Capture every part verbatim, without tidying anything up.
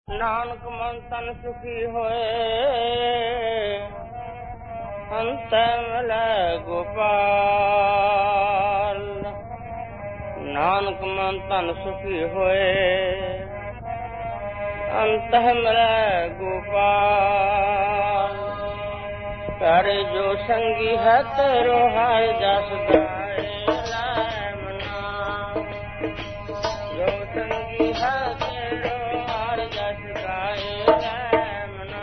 ਨਾਨਕ ਮਨ ਤਨ ਸੁਖੀ ਹੋਏ, ਅੰਤੈ ਮਿਲੈ ਗੋਪਾਲ। ਨਾਨਕ ਮਨ ਤਨ ਸੁਖੀ ਹੋਏ, ਅੰਤੈ ਮਿਲੈ ਗੋਪਾਲ। ਪਿਆਰੇ ਜੋ ਸੰਗੀ ਹੈ ਤੇਰੋ ਹਾਇ ਜਸ ਗਾਏ ਲੈ ਮਨਾ। ਜੋ ਸੰਗੀ ਹੈ ਤੇਰੋ ਹਾਇ ਜਸ ਗਾਏ ਲੈ ਮਨਾ।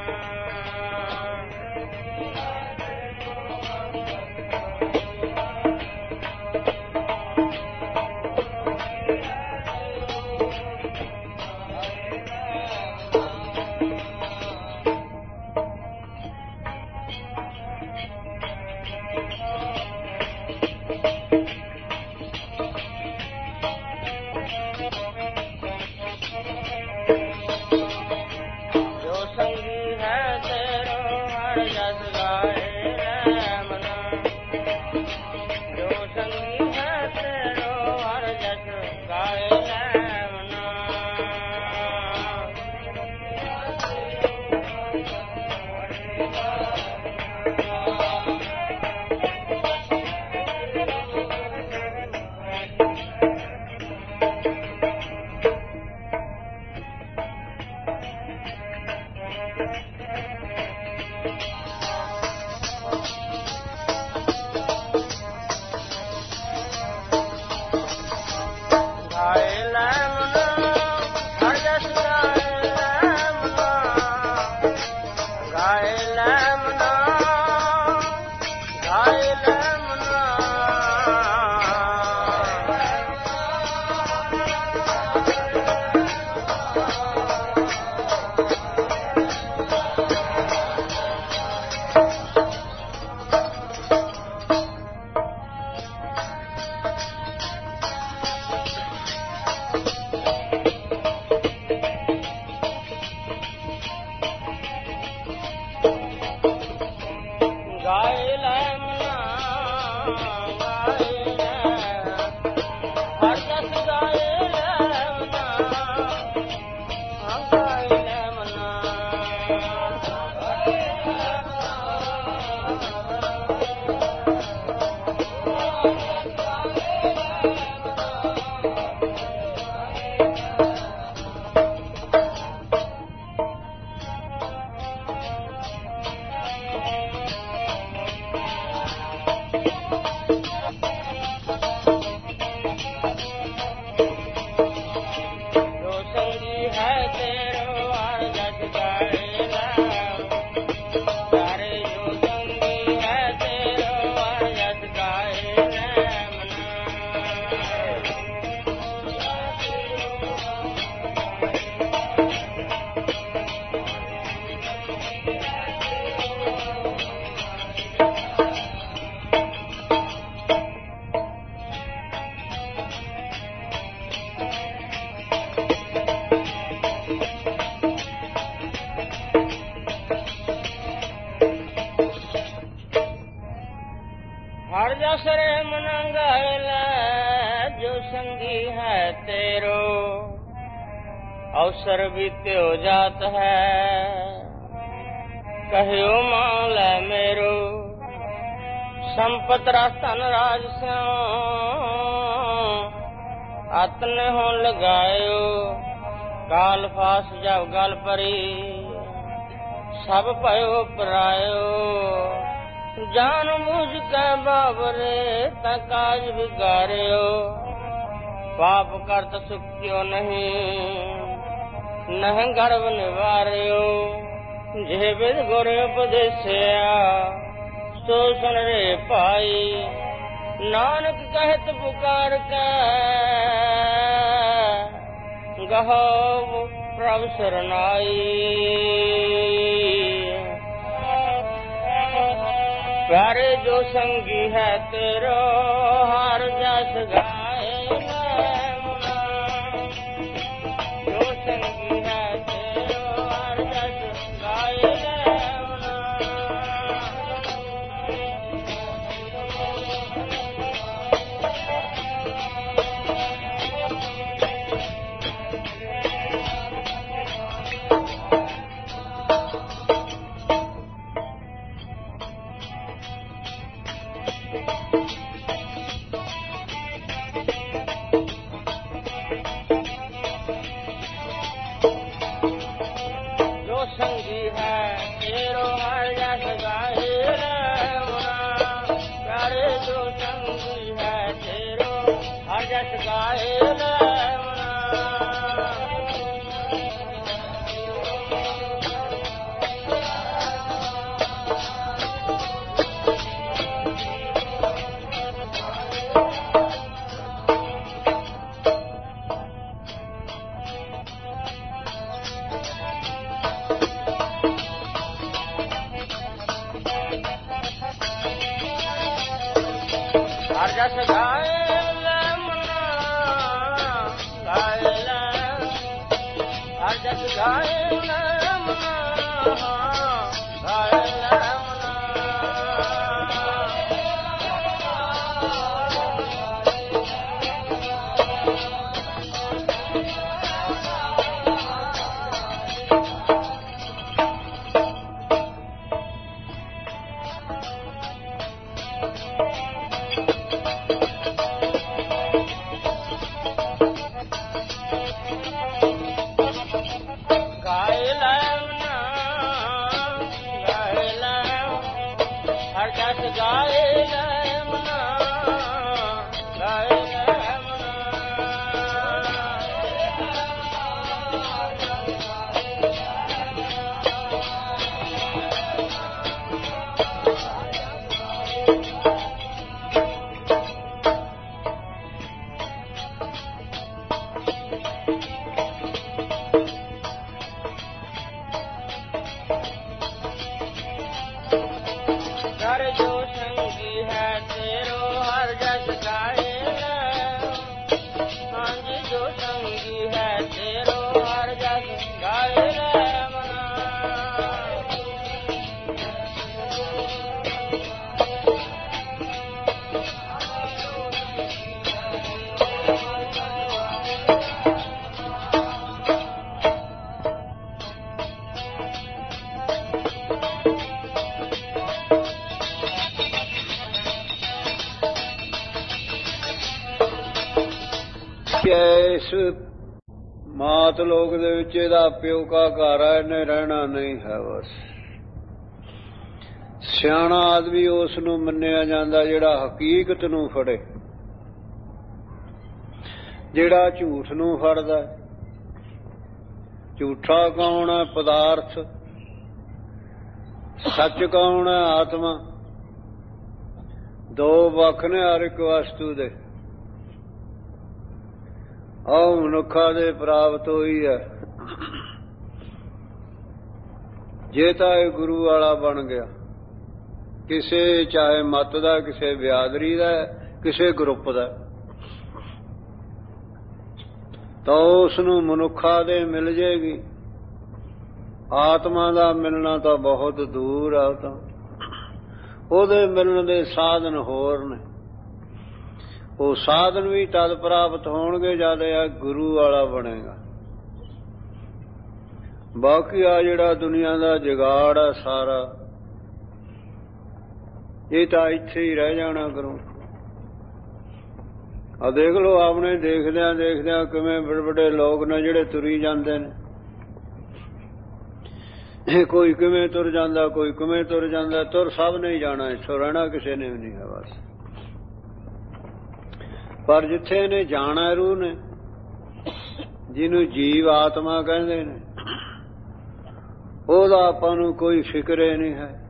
ਹਰ ਜਸ ਰੇ ਮਨ ਗਾਏ ਲੈ, ਜੋ ਸੰਗੀ ਹੈ ਤੇਰੋ ਅਵਸਰ ਬੀਤਿਓ ਜਾਤ ਹੈ। ਕਹਿਓ ਮਾਂ ਲੈ ਮੇਰੋ, ਸੰਪਤ ਰਸ ਧਨ ਰਾਜ ਸਿਉ। ਆਤਨ ਹੋ ਲਗਾਇਓ, ਕਾਲ ਫਾਸ ਜਬ ਗਲ ਪਰੀ। ਸਭ ਭਇਓ ਪਰਾਇਓ, ਜਾਨ ਬੁਝ ਕੇ ਬਾਬਰੇ ਤਾ ਕਾਜ ਵਿਗਾਰਿਓ। ਪਾਪ ਕਰਤ ਸੁਖਿਓ ਨਹੀਂ, ਨਹ ਗਰਭ ਨਿਵਾਰਿਓ। ਜੇ ਬਿਦ ਗੁਰ ਉਪਦੇਸਿਆ, ਸੋ ਸੁਨ ਰੇ ਭਾਈ। ਨਾਨਕ ਕਹਿਤ ਪੁਕਾਰ ਕੇ, ਗਹੋ ਪ੍ਰਭ ਸਰਨਾਈ। प्यारे जो संगी है तेरो हर जस गाए मुना। जो संगी है तेरो हर जस गाए मुना। संगी है तेरो हर जस गाए मुना प्यारे जो संगी है तेरो हर जस गाए मुना हर जस गाए मुना गाए हर जस गाए मुना गाए ਇਸ ਮਾਤ ਲੋਕ ਦੇ ਵਿੱਚ ਇਹਦਾ ਪਿਓ ਕਾ ਘਰ ਆ, ਇਹਨੇ ਰਹਿਣਾ ਨਹੀਂ ਹੈ। ਬਸ ਸਿਆਣਾ ਆਦਮੀ ਉਸ ਨੂੰ ਮੰਨਿਆ ਜਾਂਦਾ ਜਿਹੜਾ ਹਕੀਕਤ ਨੂੰ ਫੜੇ, ਜਿਹੜਾ ਝੂਠ ਨੂੰ ਫੜਦਾ। ਝੂਠਾ ਕੌਣ ਹੈ? ਪਦਾਰਥ। ਸੱਚ ਕੌਣ ਹੈ? ਆਤਮਾ। ਦੋ ਵੱਖ ਨੇ ਹਰ ਇੱਕ ਵਸਤੂ ਦੇ। ਆਹ ਮਨੁੱਖਾਂ ਦੇ ਪ੍ਰਾਪਤ ਹੋਈ ਹੈ ਜੇ ਤਾਂ ਇਹ ਗੁਰੂ ਵਾਲਾ ਬਣ ਗਿਆ, ਕਿਸੇ ਚਾਹੇ ਮੱਤ ਦਾ, ਕਿਸੇ ਬਿਆਦਰੀ ਦਾ, ਕਿਸੇ ਗਰੁੱਪ ਦਾ, ਤਾਂ ਉਸ ਨੂੰ ਮਨੁੱਖਾਂ ਦੇ ਮਿਲ ਜਾਏਗੀ। ਆਤਮਾ ਦਾ ਮਿਲਣਾ ਤਾਂ ਬਹੁਤ ਦੂਰ ਆ, ਤਾਂ ਉਹਦੇ ਮਿਲਣ ਦੇ ਸਾਧਨ ਹੋਰ ਨੇ। ਉਹ ਸਾਧਨ ਵੀ ਤਦ ਪ੍ਰਾਪਤ ਹੋਣਗੇ ਜਦ ਆ ਗੁਰੂ ਵਾਲਾ ਬਣੇਗਾ। ਬਾਕੀ ਆ ਜਿਹੜਾ ਦੁਨੀਆ ਦਾ ਜੁਗਾੜ ਆ ਸਾਰਾ, ਇਹ ਤਾਂ ਇੱਥੇ ਹੀ ਰਹਿ ਜਾਣਾ ਕਰੋ। ਆ ਦੇਖ ਲਓ, ਆਪਣੇ ਦੇਖਦਿਆਂ ਦੇਖਦਿਆਂ ਕਿਵੇਂ ਬੜੇ ਬੜੇ ਲੋਕ ਨੇ ਜਿਹੜੇ ਤੁਰੀ ਜਾਂਦੇ ਨੇ। ਕੋਈ ਕਿਵੇਂ ਤੁਰ ਜਾਂਦਾ, ਕੋਈ ਕਿਵੇਂ ਤੁਰ ਜਾਂਦਾ। ਤੁਰ ਸਭ ਨੇ ਹੀ ਜਾਣਾ, ਇੱਥੋਂ ਰਹਿਣਾ ਕਿਸੇ ਨੇ ਵੀ ਨਹੀਂ ਹੈ ਬਸ। ਪਰ ਜਿੱਥੇ ਇਹਨੇ ਜਾਣਾ ਰੂਹ ਨੇ, ਜਿਹਨੂੰ ਜੀਵ ਆਤਮਾ ਕਹਿੰਦੇ ਨੇ, ਉਹਦਾ ਆਪਾਂ ਨੂੰ ਕੋਈ ਫਿਕਰ ਹੀ ਨਹੀਂ ਹੈ।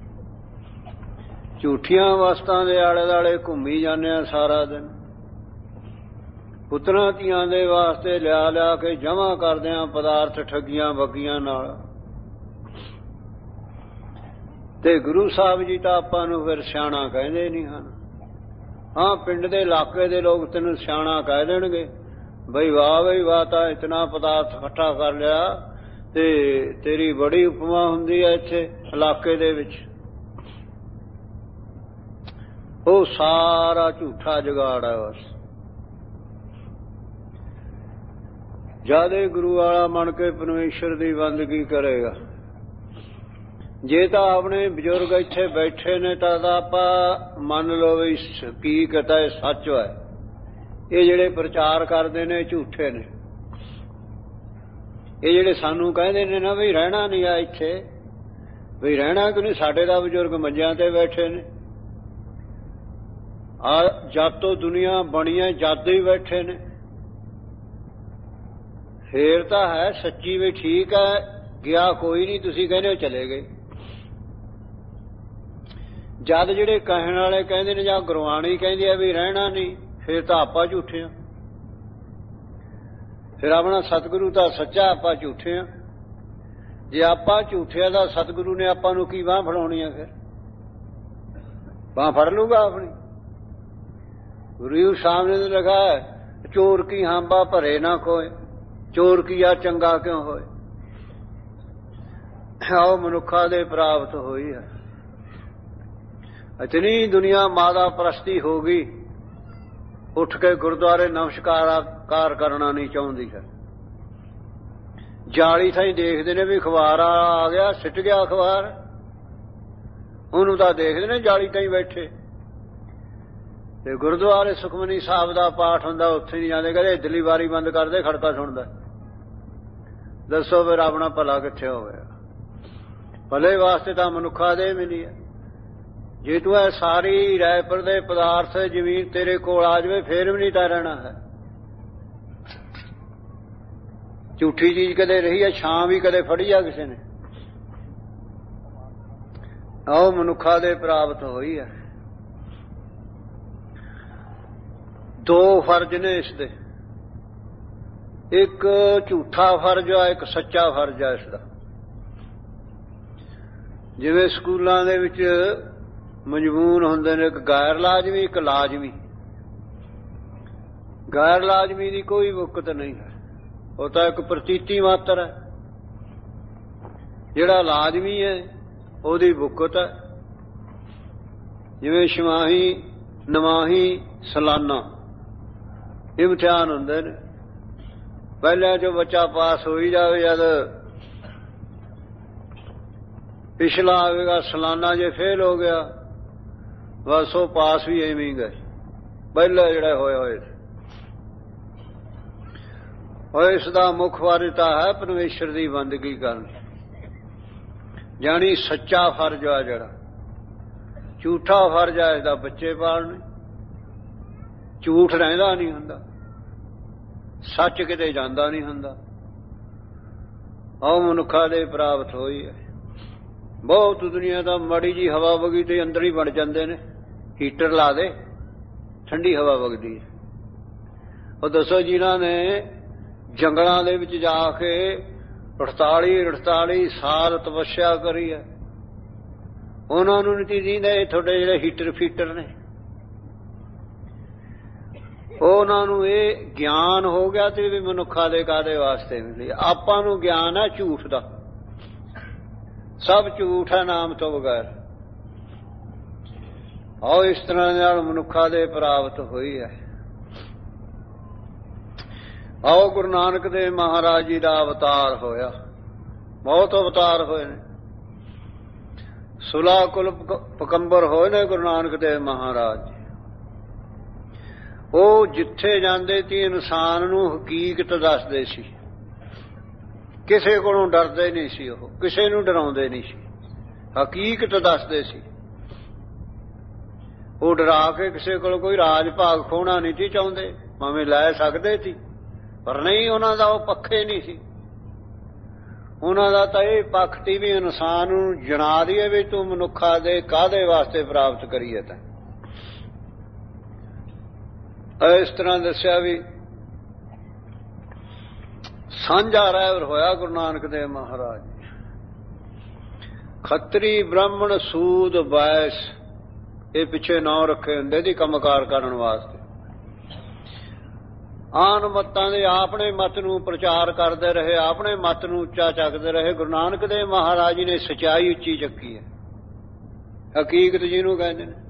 ਝੂਠੀਆਂ ਵਸਤਾਂ ਦੇ ਆਲੇ ਦੁਆਲੇ ਘੁੰਮੀ ਜਾਂਦੇ ਆ ਸਾਰਾ ਦਿਨ। ਪੁੱਤਰਾਂ ਧੀਆਂ ਦੇ ਵਾਸਤੇ ਲਿਆ ਲਿਆ ਕੇ ਜਮ੍ਹਾਂ ਕਰਦੇ ਆ ਪਦਾਰਥ ਠੱਗੀਆਂ ਬੱਗੀਆਂ ਨਾਲ। ਤੇ ਗੁਰੂ ਸਾਹਿਬ ਜੀ ਤਾਂ ਆਪਾਂ ਨੂੰ ਫਿਰ ਸਿਆਣਾ ਕਹਿੰਦੇ ਨਹੀਂ ਹਨ। ਹਾਂ, ਪਿੰਡ ਦੇ ਇਲਾਕੇ ਦੇ ਲੋਕ ਤੈਨੂੰ ਸਿਆਣਾ ਕਹਿ ਦੇਣਗੇ, ਬਈ ਵਾਹ ਬਈ ਵਾਹ, ਤਾਂ ਇਤਨਾ ਪਦਾਰਥ ਇਕੱਠਾ ਕਰ ਲਿਆ ਤੇ ਤੇਰੀ ਬੜੀ ਉਪਮਾ ਹੁੰਦੀ ਹੈ ਇੱਥੇ ਇਲਾਕੇ ਦੇ ਵਿੱਚ। ਉਹ ਸਾਰਾ ਝੂਠਾ ਜੁਗਾੜ ਹੈ ਬਸ। ਜਦ ਇਹ ਗੁਰੂ ਵਾਲਾ ਬਣ ਕੇ ਪਰਮੇਸ਼ਰ ਦੀ ਬੰਦਗੀ ਕਰੇਗਾ। ਜੇ ਤਾਂ ਆਪਣੇ ਬਜ਼ੁਰਗ ਇੱਥੇ ਬੈਠੇ ਨੇ ਤਾਂ ਆਪਾਂ ਮੰਨ ਲਓ ਵੀ ਹਕੀਕਤ ਹੈ, ਸੱਚ ਹੈ। ਇਹ ਜਿਹੜੇ ਪ੍ਰਚਾਰ ਕਰਦੇ ਨੇ ਝੂਠੇ ਨੇ। ਇਹ ਜਿਹੜੇ ਸਾਨੂੰ ਕਹਿੰਦੇ ਨੇ ਨਾ ਵੀ ਰਹਿਣਾ ਨਹੀਂ ਆ ਇੱਥੇ, ਵੀ ਰਹਿਣਾ ਕਿ ਨਹੀਂ, ਸਾਡੇ ਦਾ ਬਜ਼ੁਰਗ ਮੰਜਿਆਂ ਤੇ ਬੈਠੇ ਨੇ, ਆ ਜਦ ਤੋਂ ਦੁਨੀਆ ਬਣੀ ਹੈ ਜਦ ਹੀ ਬੈਠੇ ਨੇ। ਫੇਰ ਤਾਂ ਹੈ ਸੱਚੀ ਵੀ ਠੀਕ ਹੈ, ਗਿਆ ਕੋਈ ਨਹੀਂ, ਤੁਸੀਂ ਕਹਿੰਦੇ ਹੋ ਚਲੇ ਗਏ। ਜਦ ਜਿਹੜੇ ਕਹਿਣ ਵਾਲੇ ਕਹਿੰਦੇ ਨੇ ਜਾਂ ਗੁਰਬਾਣੀ ਕਹਿੰਦੀ ਆ ਵੀ ਰਹਿਣਾ ਨਹੀਂ, ਫੇਰ ਤਾਂ ਆਪਾਂ ਝੂਠੇ ਆ। ਫਿਰ ਆਪਣਾ ਸਤਿਗੁਰੂ ਤਾਂ ਸੱਚਾ, ਆਪਾਂ ਝੂਠੇ ਆ। ਜੇ ਆਪਾਂ ਝੂਠੇ ਆ ਤਾਂ ਸਤਿਗੁਰੂ ਨੇ ਆਪਾਂ ਨੂੰ ਕੀ ਬਾਂਹ ਫੜਾਉਣੀ ਆ? ਫਿਰ ਬਾਂਹ ਫੜ ਲੂਗਾ ਆਪਣੀ। ਗੁਰੂ ਸਾਹਮਣੇ ਨੇ ਲਗਾ ਚੋਰ ਕੀ ਹਾਂਬਾ ਭਰੇ ਨਾ ਕੋਏ, ਚੋਰ ਕੀ ਆ ਚੰਗਾ ਕਿਉਂ ਹੋਏ। ਆਓ ਮਨੁੱਖਾਂ ਦੇ ਪ੍ਰਾਪਤ ਹੋਈ ਹੈ। ਇਤਨੀ ਦੁਨੀਆ ਮਾਦਾ ਪ੍ਰਸਤੀ ਹੋ ਗਈ, ਉੱਠ ਕੇ ਗੁਰਦੁਆਰੇ ਨਮਸਕਾਰ ਕਰਨਾ ਨਹੀਂ ਚਾਹੁੰਦੀ ਹੈ। ਜਾਲੀ ਥਾਈ ਦੇਖਦੇ ਨੇ ਵੀ ਅਖਬਾਰ ਆ ਗਿਆ, ਸਿੱਟ ਗਿਆ ਅਖਬਾਰ, ਉਹਨੂੰ ਤਾਂ ਦੇਖਦੇ ਨੇ ਜਾਲੀ ਤਾਈਂ ਬੈਠੇ। ਤੇ ਗੁਰਦੁਆਰੇ ਸੁਖਮਨੀ ਸਾਹਿਬ ਦਾ ਪਾਠ ਹੁੰਦਾ, ਉੱਥੇ ਨਹੀਂ ਜਾਂਦੇ, ਕਹਿੰਦੇ ਇੱਧਰਲੀ ਵਾਰੀ ਬੰਦ ਕਰਦੇ, ਖੜਕਾ ਸੁਣਦਾ। ਦੱਸੋ ਫਿਰ ਆਪਣਾ ਭਲਾ ਕਿੱਥੇ ਹੋ ਗਿਆ? ਭਲੇ ਵਾਸਤੇ ਤਾਂ ਮਨੁੱਖਾ ਦੇ ਮਿਲੀ ਹੈ। ਜੇ ਤੂੰ ਇਹ ਸਾਰੀ ਰਾਇਪੁਰ ਦੇ ਪਦਾਰਥ ਜ਼ਮੀਨ ਤੇਰੇ ਕੋਲ ਆ ਜਾਵੇ, ਫੇਰ ਵੀ ਨਹੀਂ ਤਾਂ ਰਹਿਣਾ ਹੈ। ਝੂਠੀ ਚੀਜ਼ ਕਦੇ ਰਹੀ ਹੈ, ਛਾਂ ਵੀ ਕਦੇ ਫੜੀ ਆ ਕਿਸੇ ਨੇ? ਆਓ ਮਨੁੱਖਾ ਦੇ ਪ੍ਰਾਪਤ ਹੋਈ ਹੈ। ਦੋ ਫਰਜ਼ ਨੇ ਇਸ ਦੇ, ਇੱਕ ਝੂਠਾ ਫਰਜ਼ ਆ, ਇੱਕ ਸੱਚਾ ਫਰਜ਼ ਆ ਇਸ ਦਾ। ਜਿਵੇਂ ਸਕੂਲਾਂ ਦੇ ਵਿੱਚ ਮਜਬੂਨ ਹੁੰਦੇ ਨੇ, ਇੱਕ ਗੈਰ ਲਾਜ਼ਮੀ, ਇੱਕ ਲਾਜ਼ਮੀ। ਗੈਰ ਲਾਜ਼ਮੀ ਦੀ ਕੋਈ ਵਕਤ ਨਹੀਂ ਹੈ, ਉਹ ਤਾਂ ਇੱਕ ਪ੍ਰਤੀਤੀ ਮਾਤਰ ਹੈ। ਜਿਹੜਾ ਲਾਜ਼ਮੀ ਹੈ ਉਹਦੀ ਵਕਤ ਹੈ। ਜਿਵੇਂ ਛਮਾਹੀ, ਨਮਾਹੀ, ਸਾਲਾਨਾ ਇਮਤਿਹਾਨ ਹੁੰਦੇ ਨੇ। ਪਹਿਲਾਂ ਜੋ ਬੱਚਾ ਪਾਸ ਹੋਈ ਜਾਵੇ, ਜਦ ਪਿਛਲਾ ਆਵੇਗਾ ਸਾਲਾਨਾ, ਜੇ ਫੇਲ ਹੋ ਗਿਆ ਬਸ ਉਹ ਪਾਸ ਵੀ ਐਵੇਂ ਗਏ। ਪਹਿਲਾਂ ਜਿਹੜੇ ਹੋਏ ਹੋਏ ਔਰ ਇਸ ਦਾ ਮੁੱਖ ਵਾਰਿਤਾ ਹੈ ਪਰਮੇਸ਼ਰ ਦੀ ਬੰਦਗੀ ਕਰਨੀ, ਜਾਣੀ ਸੱਚਾ ਫਰਜ਼ ਆ। ਜਿਹੜਾ ਝੂਠਾ ਫਰਜ਼ ਆ ਇਹਦਾ ਬੱਚੇ ਪਾਲਣੇ। ਝੂਠ ਰਹਿੰਦਾ ਨਹੀਂ ਹੁੰਦਾ, ਸੱਚ ਕਿਤੇ ਜਾਂਦਾ ਨਹੀਂ ਹੁੰਦਾ। ਆਓ ਮਨੁੱਖਾਂ ਦੇ ਪ੍ਰਾਪਤ ਹੋਈ ਹੈ। ਬਹੁਤ ਦੁਨੀਆ ਦਾ ਮਾੜੀ ਜੀ ਹਵਾ ਵਗੀ ਤੇ ਅੰਦਰ ਹੀ ਬਣ ਜਾਂਦੇ ਨੇ, ਹੀਟਰ ਲਾ ਦੇ, ਠੰਡੀ ਹਵਾ ਵਗਦੀ ਹੈ। ਉਹ ਦੱਸੋ ਜਿਨ੍ਹਾਂ ਨੇ ਜੰਗਲਾਂ ਦੇ ਵਿੱਚ ਜਾ ਕੇ ਅਠਤਾਲੀ ਅਠਤਾਲੀ ਸਾਲ ਤਪੱਸਿਆ ਕਰੀ ਹੈ, ਉਹਨਾਂ ਨੂੰ ਨਹੀਂ ਦੀਂਦੇ ਤੁਹਾਡੇ ਜਿਹੜੇ ਹੀਟਰ ਫੀਟਰ ਨੇ। ਉਹਨਾਂ ਨੂੰ ਇਹ ਗਿਆਨ ਹੋ ਗਿਆ ਤੇ ਵੀ ਮਨੁੱਖਾਂ ਦੇ ਕਾਹਦੇ ਵਾਸਤੇ ਮਿਲੀ। ਆਪਾਂ ਨੂੰ ਗਿਆਨ ਹੈ ਝੂਠ ਦਾ, ਸਭ ਝੂਠ ਹੈ ਨਾਮ ਤੋਂ ਬਗੈਰ। ਆਓ ਇਸ ਤਰ੍ਹਾਂ ਨਾਲ ਮਨੁੱਖਾਂ ਦੇ ਪ੍ਰਾਪਤ ਹੋਈ ਹੈ। ਆਓ ਗੁਰੂ ਨਾਨਕ ਦੇਵ ਮਹਾਰਾਜ ਜੀ ਦਾ ਅਵਤਾਰ ਹੋਇਆ, ਬਹੁਤ ਅਵਤਾਰ ਹੋਏ ਨੇ। ਸੁਲਾ ਕੁਲ ਪਕੰਬਰ ਹੋਏ ਨੇ ਗੁਰੂ ਨਾਨਕ ਦੇਵ ਮਹਾਰਾਜ ਜੀ। ਉਹ ਜਿੱਥੇ ਜਾਂਦੇ ਸੀ ਇਨਸਾਨ ਨੂੰ ਹਕੀਕਤ ਦੱਸਦੇ ਸੀ, ਕਿਸੇ ਕੋਲੋਂ ਡਰਦੇ ਨਹੀਂ ਸੀ, ਉਹ ਕਿਸੇ ਨੂੰ ਡਰਾਉਂਦੇ ਨਹੀਂ ਸੀ, ਹਕੀਕਤ ਦੱਸਦੇ ਸੀ। ਉਹ ਡਰਾ ਕੇ ਕਿਸੇ ਕੋਲ ਕੋਈ ਰਾਜ ਭਾਗ ਖੋਣਾ ਨਹੀਂ ਸੀ ਚਾਹੁੰਦੇ, ਭਾਵੇਂ ਲੈ ਸਕਦੇ ਸੀ, ਪਰ ਨਹੀਂ, ਉਹਨਾਂ ਦਾ ਉਹ ਪੱਖੇ ਨਹੀਂ ਸੀ। ਉਹਨਾਂ ਦਾ ਤਾਂ ਇਹ ਪੱਖ ਸੀ ਵੀ ਇਨਸਾਨ ਨੂੰ ਜਣਾ ਦੀਏ ਵੀ ਤੂੰ ਮਨੁੱਖਾਂ ਦੇ ਕਾਹਦੇ ਵਾਸਤੇ ਪ੍ਰਾਪਤ ਕਰੀਏ। ਤਾਂ ਇਸ ਤਰ੍ਹਾਂ ਦੱਸਿਆ ਵੀ ਸਾਂਝਾ ਰਹਿਬਰ ਹੋਇਆ ਗੁਰੂ ਨਾਨਕ ਦੇਵ ਮਹਾਰਾਜ। ਖੱਤਰੀ, ਬ੍ਰਾਹਮਣ, ਸੂਦ, ਵੈਸ, ਇਹ ਪਿੱਛੇ ਨਾਂ ਰੱਖੇ ਹੁੰਦੇ ਸੀ ਕੰਮਕਾਰ ਕਰਨ ਵਾਸਤੇ। ਆਨ ਮਤਾਂ ਦੇ ਆਪਣੇ ਮਤ ਨੂੰ ਪ੍ਰਚਾਰ ਕਰਦੇ ਰਹੇ, ਆਪਣੇ ਮਤ ਨੂੰ ਉੱਚਾ ਚੱਕਦੇ ਰਹੇ। ਗੁਰੂ ਨਾਨਕ ਦੇਵ ਮਹਾਰਾਜ ਜੀ ਨੇ ਸਚਾਈ ਉੱਚੀ ਚੱਕੀ ਹੈ, ਹਕੀਕਤ ਜਿਹਨੂੰ ਕਹਿੰਦੇ ਨੇ।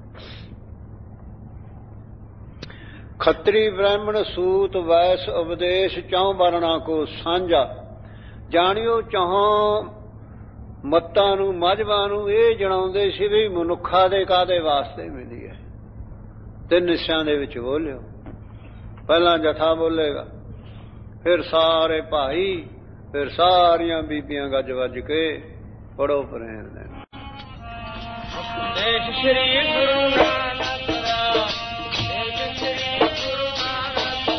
ਖੱਤਰੀ, ਬ੍ਰਾਹਮਣ, ਸੂਤ, ਵੈਸ, ਉਪਦੇਸ਼ ਚੌਂ ਵਰਣਾ ਕੋ ਸਾਂਝਾ। ਜਾਣਿਓ ਚੌਹਾਂ ਮੱਤਾਂ ਨੂੰ, ਮਜ਼੍ਹਬਾਂ ਨੂੰ ਇਹ ਜਣਾਉਂਦੇ ਸੀ ਵੀ ਮਨੁੱਖਾਂ ਦੇ ਕਾਹਦੇ ਵਾਸਤੇ ਮਿਲੀ ਹੈ। ਤਿੰਨ ਹਿੱਸਿਆਂ ਦੇ ਵਿੱਚ ਬੋਲਿਓ। ਪਹਿਲਾਂ ਜਥਾ ਬੋਲੇਗਾ, ਫਿਰ ਸਾਰੇ ਭਾਈ, ਫਿਰ ਸਾਰੀਆਂ ਬੀਬੀਆਂ ਗੱਜ ਵੱਜ ਕੇ ਪੜੋ ਪ੍ਰੇਮ ਦੇ ਦੇਸ਼ ਸ੍ਰੀ ਗੁਰੂ ਨਾਨਕ ਦਾ, ਦੇਸ਼ ਸ੍ਰੀ ਗੁਰੂ ਨਾਨਕ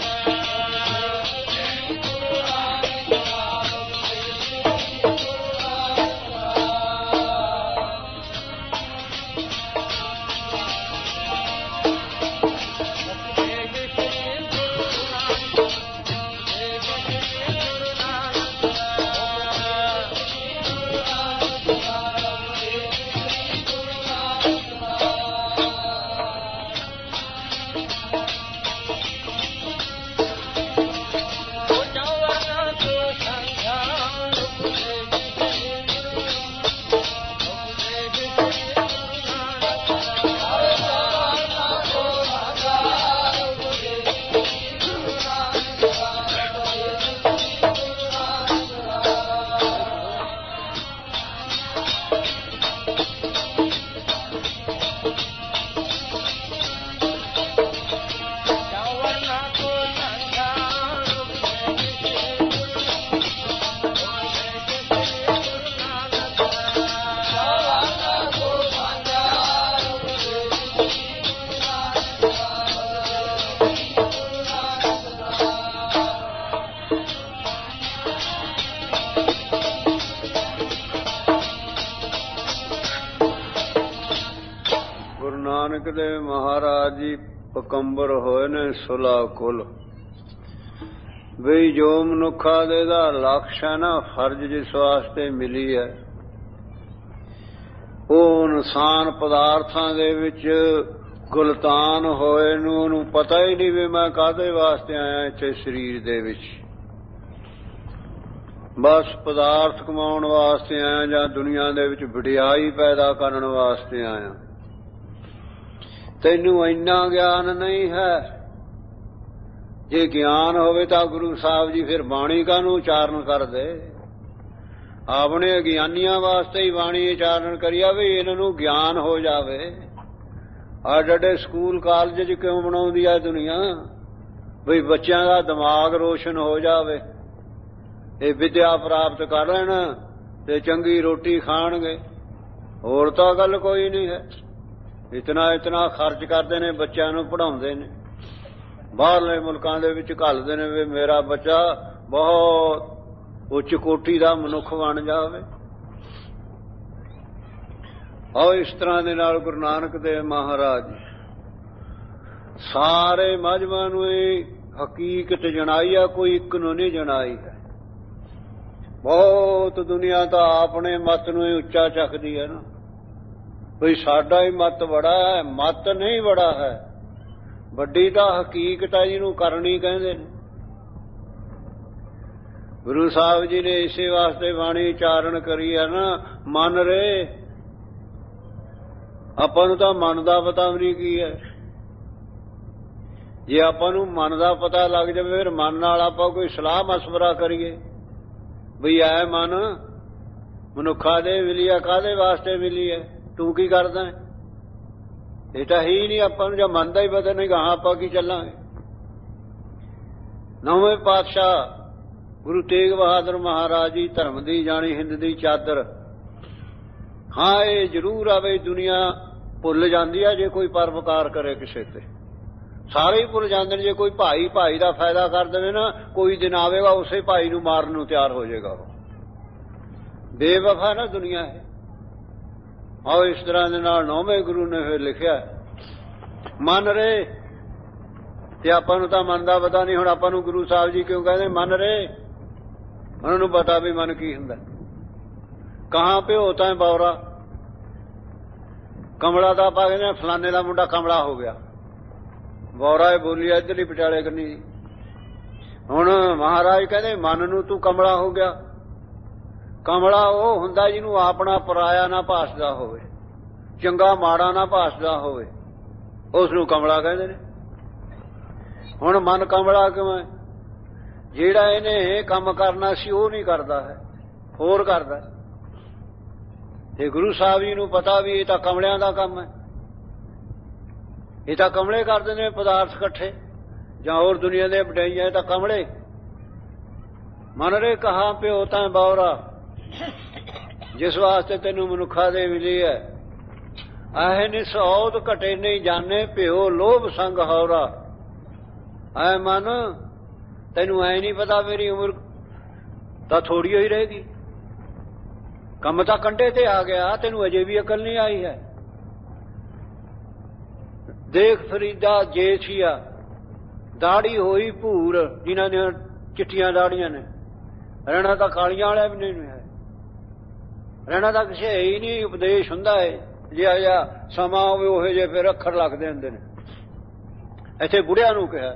ਨਾਨਕ ਦੇ ਮਹਾਰਾਜ ਜੀ ਪਕੰਬਰ ਹੋਏ ਨੇ ਸੁਲਾ ਕੁਲ। ਬਈ ਜੋ ਮਨੁੱਖਾ ਦੇ ਦਾ ਲਕਸ਼ ਹੈ ਨਾ, ਫਰਜ਼ ਜਿਸ ਵਾਸਤੇ ਮਿਲੀ ਹੈ, ਉਹ ਇਨਸਾਨ ਪਦਾਰਥਾਂ ਦੇ ਵਿੱਚ ਗੁਲਤਾਨ ਹੋਏ ਨੂੰ ਉਹਨੂੰ ਪਤਾ ਹੀ ਨਹੀਂ ਵੀ ਮੈਂ ਕਾਹਦੇ ਵਾਸਤੇ ਆਇਆ ਇੱਥੇ ਸਰੀਰ ਦੇ ਵਿੱਚ। ਬਸ ਪਦਾਰਥ ਕਮਾਉਣ ਵਾਸਤੇ ਆਇਆ ਜਾਂ ਦੁਨੀਆ ਦੇ ਵਿੱਚ ਵਡਿਆਈ ਪੈਦਾ ਕਰਨ ਵਾਸਤੇ ਆਇਆ। ਤੈਨੂੰ ਇੰਨਾ ਗਿਆਨ ਨਹੀਂ ਹੈ। ਜੇ ਗਿਆਨ ਹੋਵੇ ਤਾਂ ਗੁਰੂ ਸਾਹਿਬ ਜੀ ਫਿਰ ਬਾਣੀ ਕਾਹਨੂੰ ਉਚਾਰਨ ਕਰਦੇ। ਆਪਣੇ ਅਗਿਆਨੀਆਂ ਵਾਸਤੇ ਹੀ ਬਾਣੀ ਉਚਾਰਨ ਕਰੀਆ ਵੀ ਇਹਨਾਂ ਨੂੰ ਗਿਆਨ ਹੋ ਜਾਵੇ। ਅੱਡ ਅੱਡੇ ਸਕੂਲ ਕਾਲਜ 'ਚ ਕਿਉਂ ਬਣਾਉਂਦੀ ਆ ਦੁਨੀਆ? ਬਈ ਬੱਚਿਆਂ ਦਾ ਦਿਮਾਗ ਰੋਸ਼ਨ ਹੋ ਜਾਵੇ, ਇਹ ਵਿਦਿਆ ਪ੍ਰਾਪਤ ਕਰ ਲੈਣ ਤੇ ਚੰਗੀ ਰੋਟੀ ਖਾਣਗੇ। ਹੋਰ ਤਾਂ ਗੱਲ ਕੋਈ ਨਹੀਂ ਹੈ। ਇਤਨਾ ਇਤਨਾ ਖਰਚ ਕਰਦੇ ਨੇ, ਬੱਚਿਆਂ ਨੂੰ ਪੜ੍ਹਾਉਂਦੇ ਨੇ, ਬਾਹਰਲੇ ਮੁਲਕਾਂ ਦੇ ਵਿੱਚ ਘੱਲਦੇ ਨੇ ਵੀ ਮੇਰਾ ਬੱਚਾ ਬਹੁਤ ਉੱਚ ਕੋਟੀ ਦਾ ਮਨੁੱਖ ਬਣ ਜਾਵੇ। ਆਓ ਇਸ ਤਰ੍ਹਾਂ ਦੇ ਨਾਲ ਗੁਰੂ ਨਾਨਕ ਦੇਵ ਮਹਾਰਾਜ ਸਾਰੇ ਮਜਮਾਂ ਨੂੰ ਇਹ ਹਕੀਕਤ ਜਣਾਈ ਆ, ਕੋਈ ਇੱਕ ਨੂੰ ਨਹੀਂ ਜਣਾਈ ਹੈ। ਬਹੁਤ ਦੁਨੀਆ ਤਾਂ ਆਪਣੇ ਮਤ ਨੂੰ ਹੀ ਉੱਚਾ ਚੱਕਦੀ ਹੈ ਨਾ, ਬਈ ਸਾਡਾ ਹੀ ਮਤ ਬੜਾ ਹੈ। ਮਤ ਨਹੀਂ ਬੜਾ ਹੈ, ਵੱਡੀ ਤਾਂ ਹਕੀਕਤ ਹੈ ਜਿਹਨੂੰ ਕਰਨੀ ਕਹਿੰਦੇ ਨੇ। ਗੁਰੂ ਸਾਹਿਬ ਜੀ ਨੇ ਇਸੇ ਵਾਸਤੇ ਬਾਣੀ ਉਚਾਰਨ ਕਰੀ ਹੈ ਨਾ, ਮਨ ਰੇ। ਆਪਾਂ ਨੂੰ ਤਾਂ ਮਨ ਦਾ ਪਤਾ ਵੀ ਨਹੀਂ ਕੀ ਹੈ। ਜੇ ਆਪਾਂ ਨੂੰ ਮਨ ਦਾ ਪਤਾ ਲੱਗ ਜਾਵੇ ਫਿਰ ਮਨ ਨਾਲ ਆਪਾਂ ਕੋਈ ਸਲਾਹ ਮਸ਼ਵਰਾ ਕਰੀਏ ਬਈ ਐ ਮਨ ਮਨੁੱਖਾ ਦੇ ਮਿਲੀ ਆ, ਕਾਹਦੇ ਵਾਸਤੇ ਮਿਲੀ ਹੈ, ਤੂੰ ਕੀ ਕਰਦਾ? ਇਹ ਤਾਂ ਹੀ ਨਹੀਂ ਆਪਾਂ ਨੂੰ। ਜਦ ਮਨ ਦਾ ਹੀ ਪਤਾ ਨਹੀਂ ਗਾਹਾਂ ਆਪਾਂ ਕੀ ਚੱਲਾਂਗੇ। ਨੌਵੇਂ ਪਾਤਸ਼ਾਹ ਗੁਰੂ ਤੇਗ ਬਹਾਦਰ ਮਹਾਰਾਜ ਜੀ ਧਰਮ ਦੀ ਜਾਣੀ ਹਿੰਦ ਦੀ ਚਾਦਰ। ਹਾਂ ਇਹ ਜ਼ਰੂਰ ਆਵੇ, ਦੁਨੀਆ ਭੁੱਲ ਜਾਂਦੀ ਆ ਜੇ ਕੋਈ ਪਰਉਪਕਾਰ ਕਰੇ ਕਿਸੇ ਤੇ। ਸਾਰੇ ਹੀ ਭੁੱਲ ਜਾਂਦੇ ਨੇ। ਜੇ ਕੋਈ ਭਾਈ ਭਾਈ ਦਾ ਫਾਇਦਾ ਕਰ ਦੇਵੇ ਨਾ, ਕੋਈ ਦਿਨ ਆਵੇਗਾ ਉਸੇ ਭਾਈ ਨੂੰ ਮਾਰਨ ਨੂੰ ਤਿਆਰ ਹੋ ਜਾਏਗਾ। ਉਹ ਬੇਵਫਾ ਨਾ ਦੁਨੀਆ ਹੈ। ਆਓ ਇਸ ਤਰ੍ਹਾਂ ਦੇ ਨਾਲ ਨੌਵੇਂ ਗੁਰੂ ਨੇ ਫਿਰ ਲਿਖਿਆ ਮਨ ਰੇ। ਤੇ ਆਪਾਂ ਨੂੰ ਤਾਂ ਮਨ ਦਾ ਪਤਾ ਨਹੀਂ। ਹੁਣ ਆਪਾਂ ਨੂੰ ਗੁਰੂ ਸਾਹਿਬ ਜੀ ਕਿਉਂ ਕਹਿੰਦੇ ਮਨ ਰੇ? ਉਹਨਾਂ ਨੂੰ ਪਤਾ ਵੀ ਮਨ ਕੀ ਹੁੰਦਾ। ਕਹਾਂ ਪਿਓ ਤਾਂ ਬੌਰਾ ਕਮਲਾ ਦਾ ਆਪਾਂ ਕਹਿੰਦੇ ਫਲਾਨੇ ਦਾ ਮੁੰਡਾ ਕਮਲਾ ਹੋ ਗਿਆ। ਬੌਰਾ ਇਹ ਬੋਲੀ ਇੱਧਰਲੀ ਪਟਿਆਲੇ ਕਰਨੀ। ਹੁਣ ਮਹਾਰਾਜ ਕਹਿੰਦੇ ਮਨ ਨੂੰ ਤੂੰ ਕਮਲਾ ਹੋ ਗਿਆ। ਕਮਲਾ ਉਹ ਹੁੰਦਾ ਜਿਹਨੂੰ ਆਪਣਾ ਪਰਾਇਆ ਨਾ ਭਾਸਦਾ ਹੋਵੇ, ਚੰਗਾ ਮਾੜਾ ਨਾ ਭਾਸਦਾ ਹੋਵੇ, ਉਸ ਨੂੰ ਕਮਲਾ ਕਹਿੰਦੇ ਨੇ। ਹੁਣ ਮਨ ਕਮਲਾ ਕਿਵੇਂ? ਜਿਹੜਾ ਇਹਨੇ ਕੰਮ ਕਰਨਾ ਸੀ ਉਹ ਨਹੀਂ ਕਰਦਾ ਹੈ, ਹੋਰ ਕਰਦਾ। ਤੇ ਗੁਰੂ ਸਾਹਿਬ ਜੀ ਨੂੰ ਪਤਾ ਵੀ ਇਹ ਤਾਂ ਕਮਲਿਆਂ ਦਾ ਕੰਮ ਹੈ। ਇਹ ਤਾਂ ਕਮਲੇ ਕਰਦੇ ਨੇ ਪਦਾਰਥ ਇਕੱਠੇ, ਜਾਂ ਹੋਰ ਦੁਨੀਆ ਦੇ ਵਡਿਆਈਆਂ। ਇਹ ਤਾਂ ਕਮਲੇ ਮਨ ਰੇ ਕਹਾ ਪਿਓ ਤਾਂ ਬੌਰਾ, ਜਿਸ ਵਾਸਤੇ ਤੈਨੂੰ ਮਨੁੱਖਾ ਦੇ ਮਿਲੀ ਹੈ। ਆਹੇ ਨਿਸੌਦ ਘਟੇ ਨਹੀਂ ਜਾਣੇ, ਪਿਓ ਲੋਭ ਸੰਗ ਹੌਰਾ। ਐ ਮਨ ਤੈਨੂੰ ਐ ਨਹੀਂ ਪਤਾ ਮੇਰੀ ਉਮਰ ਤਾਂ ਥੋੜੀ ਹੋਈ ਰਹੇਗੀ, ਕੰਮ ਤਾਂ ਕੰਢੇ ਤੇ ਆ ਗਿਆ, ਤੈਨੂੰ ਅਜੇ ਵੀ ਅਕਲ ਨਹੀਂ ਆਈ ਹੈ। ਦੇਖ ਫਰੀਦਾ ਜੇਠੀਆ, ਦਾੜੀ ਹੋਈ ਭੂਰ, ਜਿਨ੍ਹਾਂ ਦੀਆਂ ਚਿੱਟੀਆਂ ਦਾੜੀਆਂ ਨੇ। ਰਹਿਣਾ ਤਾਂ ਕਾਲੀਆਂ ਵਾਲਿਆਂ ਵੀ ਨਹੀਂ ਹੈ, ਰਹਿਣਾ ਤਾਂ ਕਿਸੇ ਹੀ ਨਹੀਂ। ਉਪਦੇਸ਼ ਹੁੰਦਾ ਹੈ ਜਿਹਾ ਜਿਹਾ ਸਮਾਂ ਹੋਵੇ ਉਹੋ ਜਿਹੇ ਫਿਰ ਅੱਖਰ ਲੱਗਦੇ ਹੁੰਦੇ ਨੇ। ਇੱਥੇ ਬੁੜਿਆਂ ਨੂੰ ਕਿਹਾ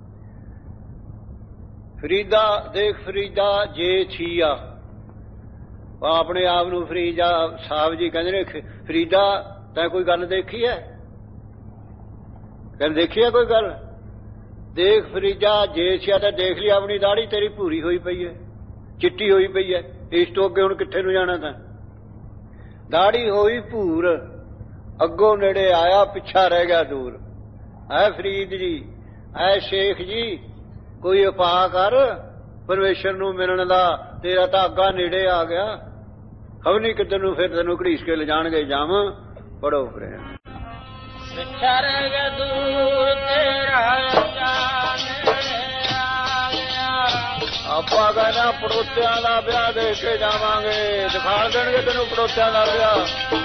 ਫਰੀਦਾ, ਦੇਖ ਫਰੀਦਾ ਜੇਠੀਆ, ਆਪਣੇ ਆਪ ਨੂੰ ਫਰੀਦਾ ਸਾਹਿਬ ਜੀ ਕਹਿੰਦੇ ਨੇ, ਫਰੀਦਾ ਤੈਂ ਕੋਈ ਗੱਲ ਦੇਖੀ ਹੈ? ਕਹਿੰਦੇ ਦੇਖੀ ਹੈ ਕੋਈ ਗੱਲ? ਦੇਖ ਫਰੀਦਾ ਜੇਠੀਆ, ਤਾਂ ਦੇਖ ਲਈ ਆਪਣੀ ਦਾੜੀ ਤੇਰੀ ਭੂਰੀ ਹੋਈ ਪਈ ਹੈ, ਚਿੱਟੀ ਹੋਈ ਪਈ ਹੈ। ਇਸ ਤੋਂ ਅੱਗੇ ਹੁਣ ਕਿੱਥੇ ਨੂੰ ਜਾਣਾ? ਤਾਂ ਦਾੜੀ ਹੋਈ ਭੂਰ, ਅੱਗੋਂ ਨੇੜੇ ਆਇਆ ਪਿੱਛਾ ਰਹਿ ਗਿਆ ਦੂਰ। ਐ ਫਰੀਦ ਜੀ, ਐ ਸ਼ੇਖ ਜੀ, ਕੋਈ ਉਪਾਅ ਕਰ ਪਰਮੇਸ਼ਰ ਨੂੰ ਮਿਲਣ ਦਾ, ਤੇਰਾ ਤਾਂ ਅੱਗਾ ਨੇੜੇ ਆ ਗਿਆ। ਖਬਰ ਨਹੀਂ ਕਿੱਧਰ ਨੂੰ ਫਿਰ ਤੈਨੂੰ ਘੜੀਸ ਕੇ ਲਿਜਾਣਗੇ। ਜਾਮ ਪੜੋ ਪ੍ਰੇਮ, ਪਿੱਛਾ ਰਹਿ ਗਿਆ ਦੂਰ, ਤੇਰਾ ਆਪਾਂ ਕਹਿੰਦਾ ਪੜੋਸਿਆਂ ਦਾ ਵਿਆਹ ਦੇਖ ਕੇ ਜਾਵਾਂਗੇ, ਦਿਖਾ ਦੇਣਗੇ ਤੈਨੂੰ ਪੜੋਸਿਆਂ ਦਾ ਵਿਆਹ।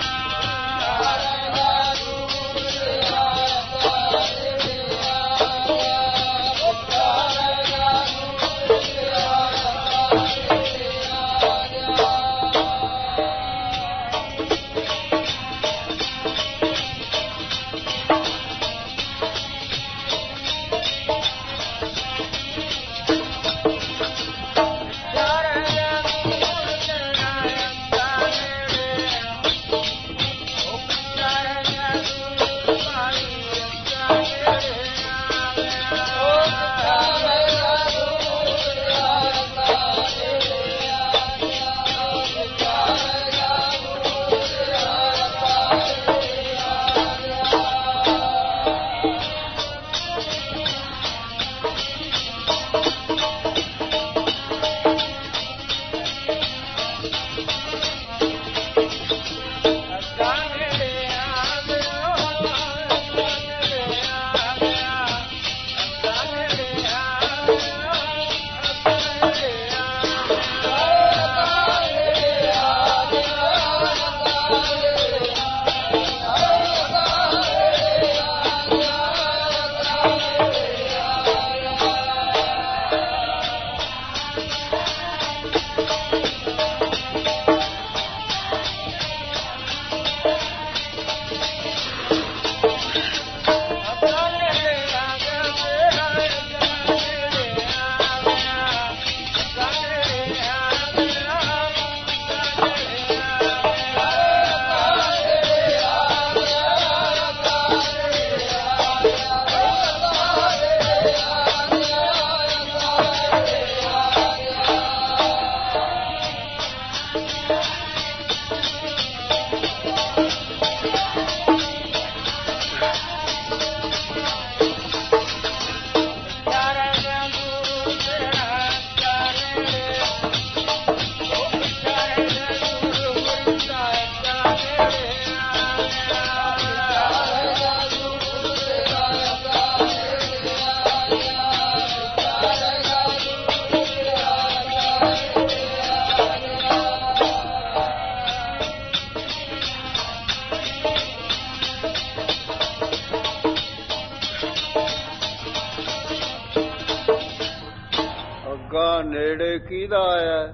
ਨੇੜੇ ਕਿਹਦਾ ਆਇਆ?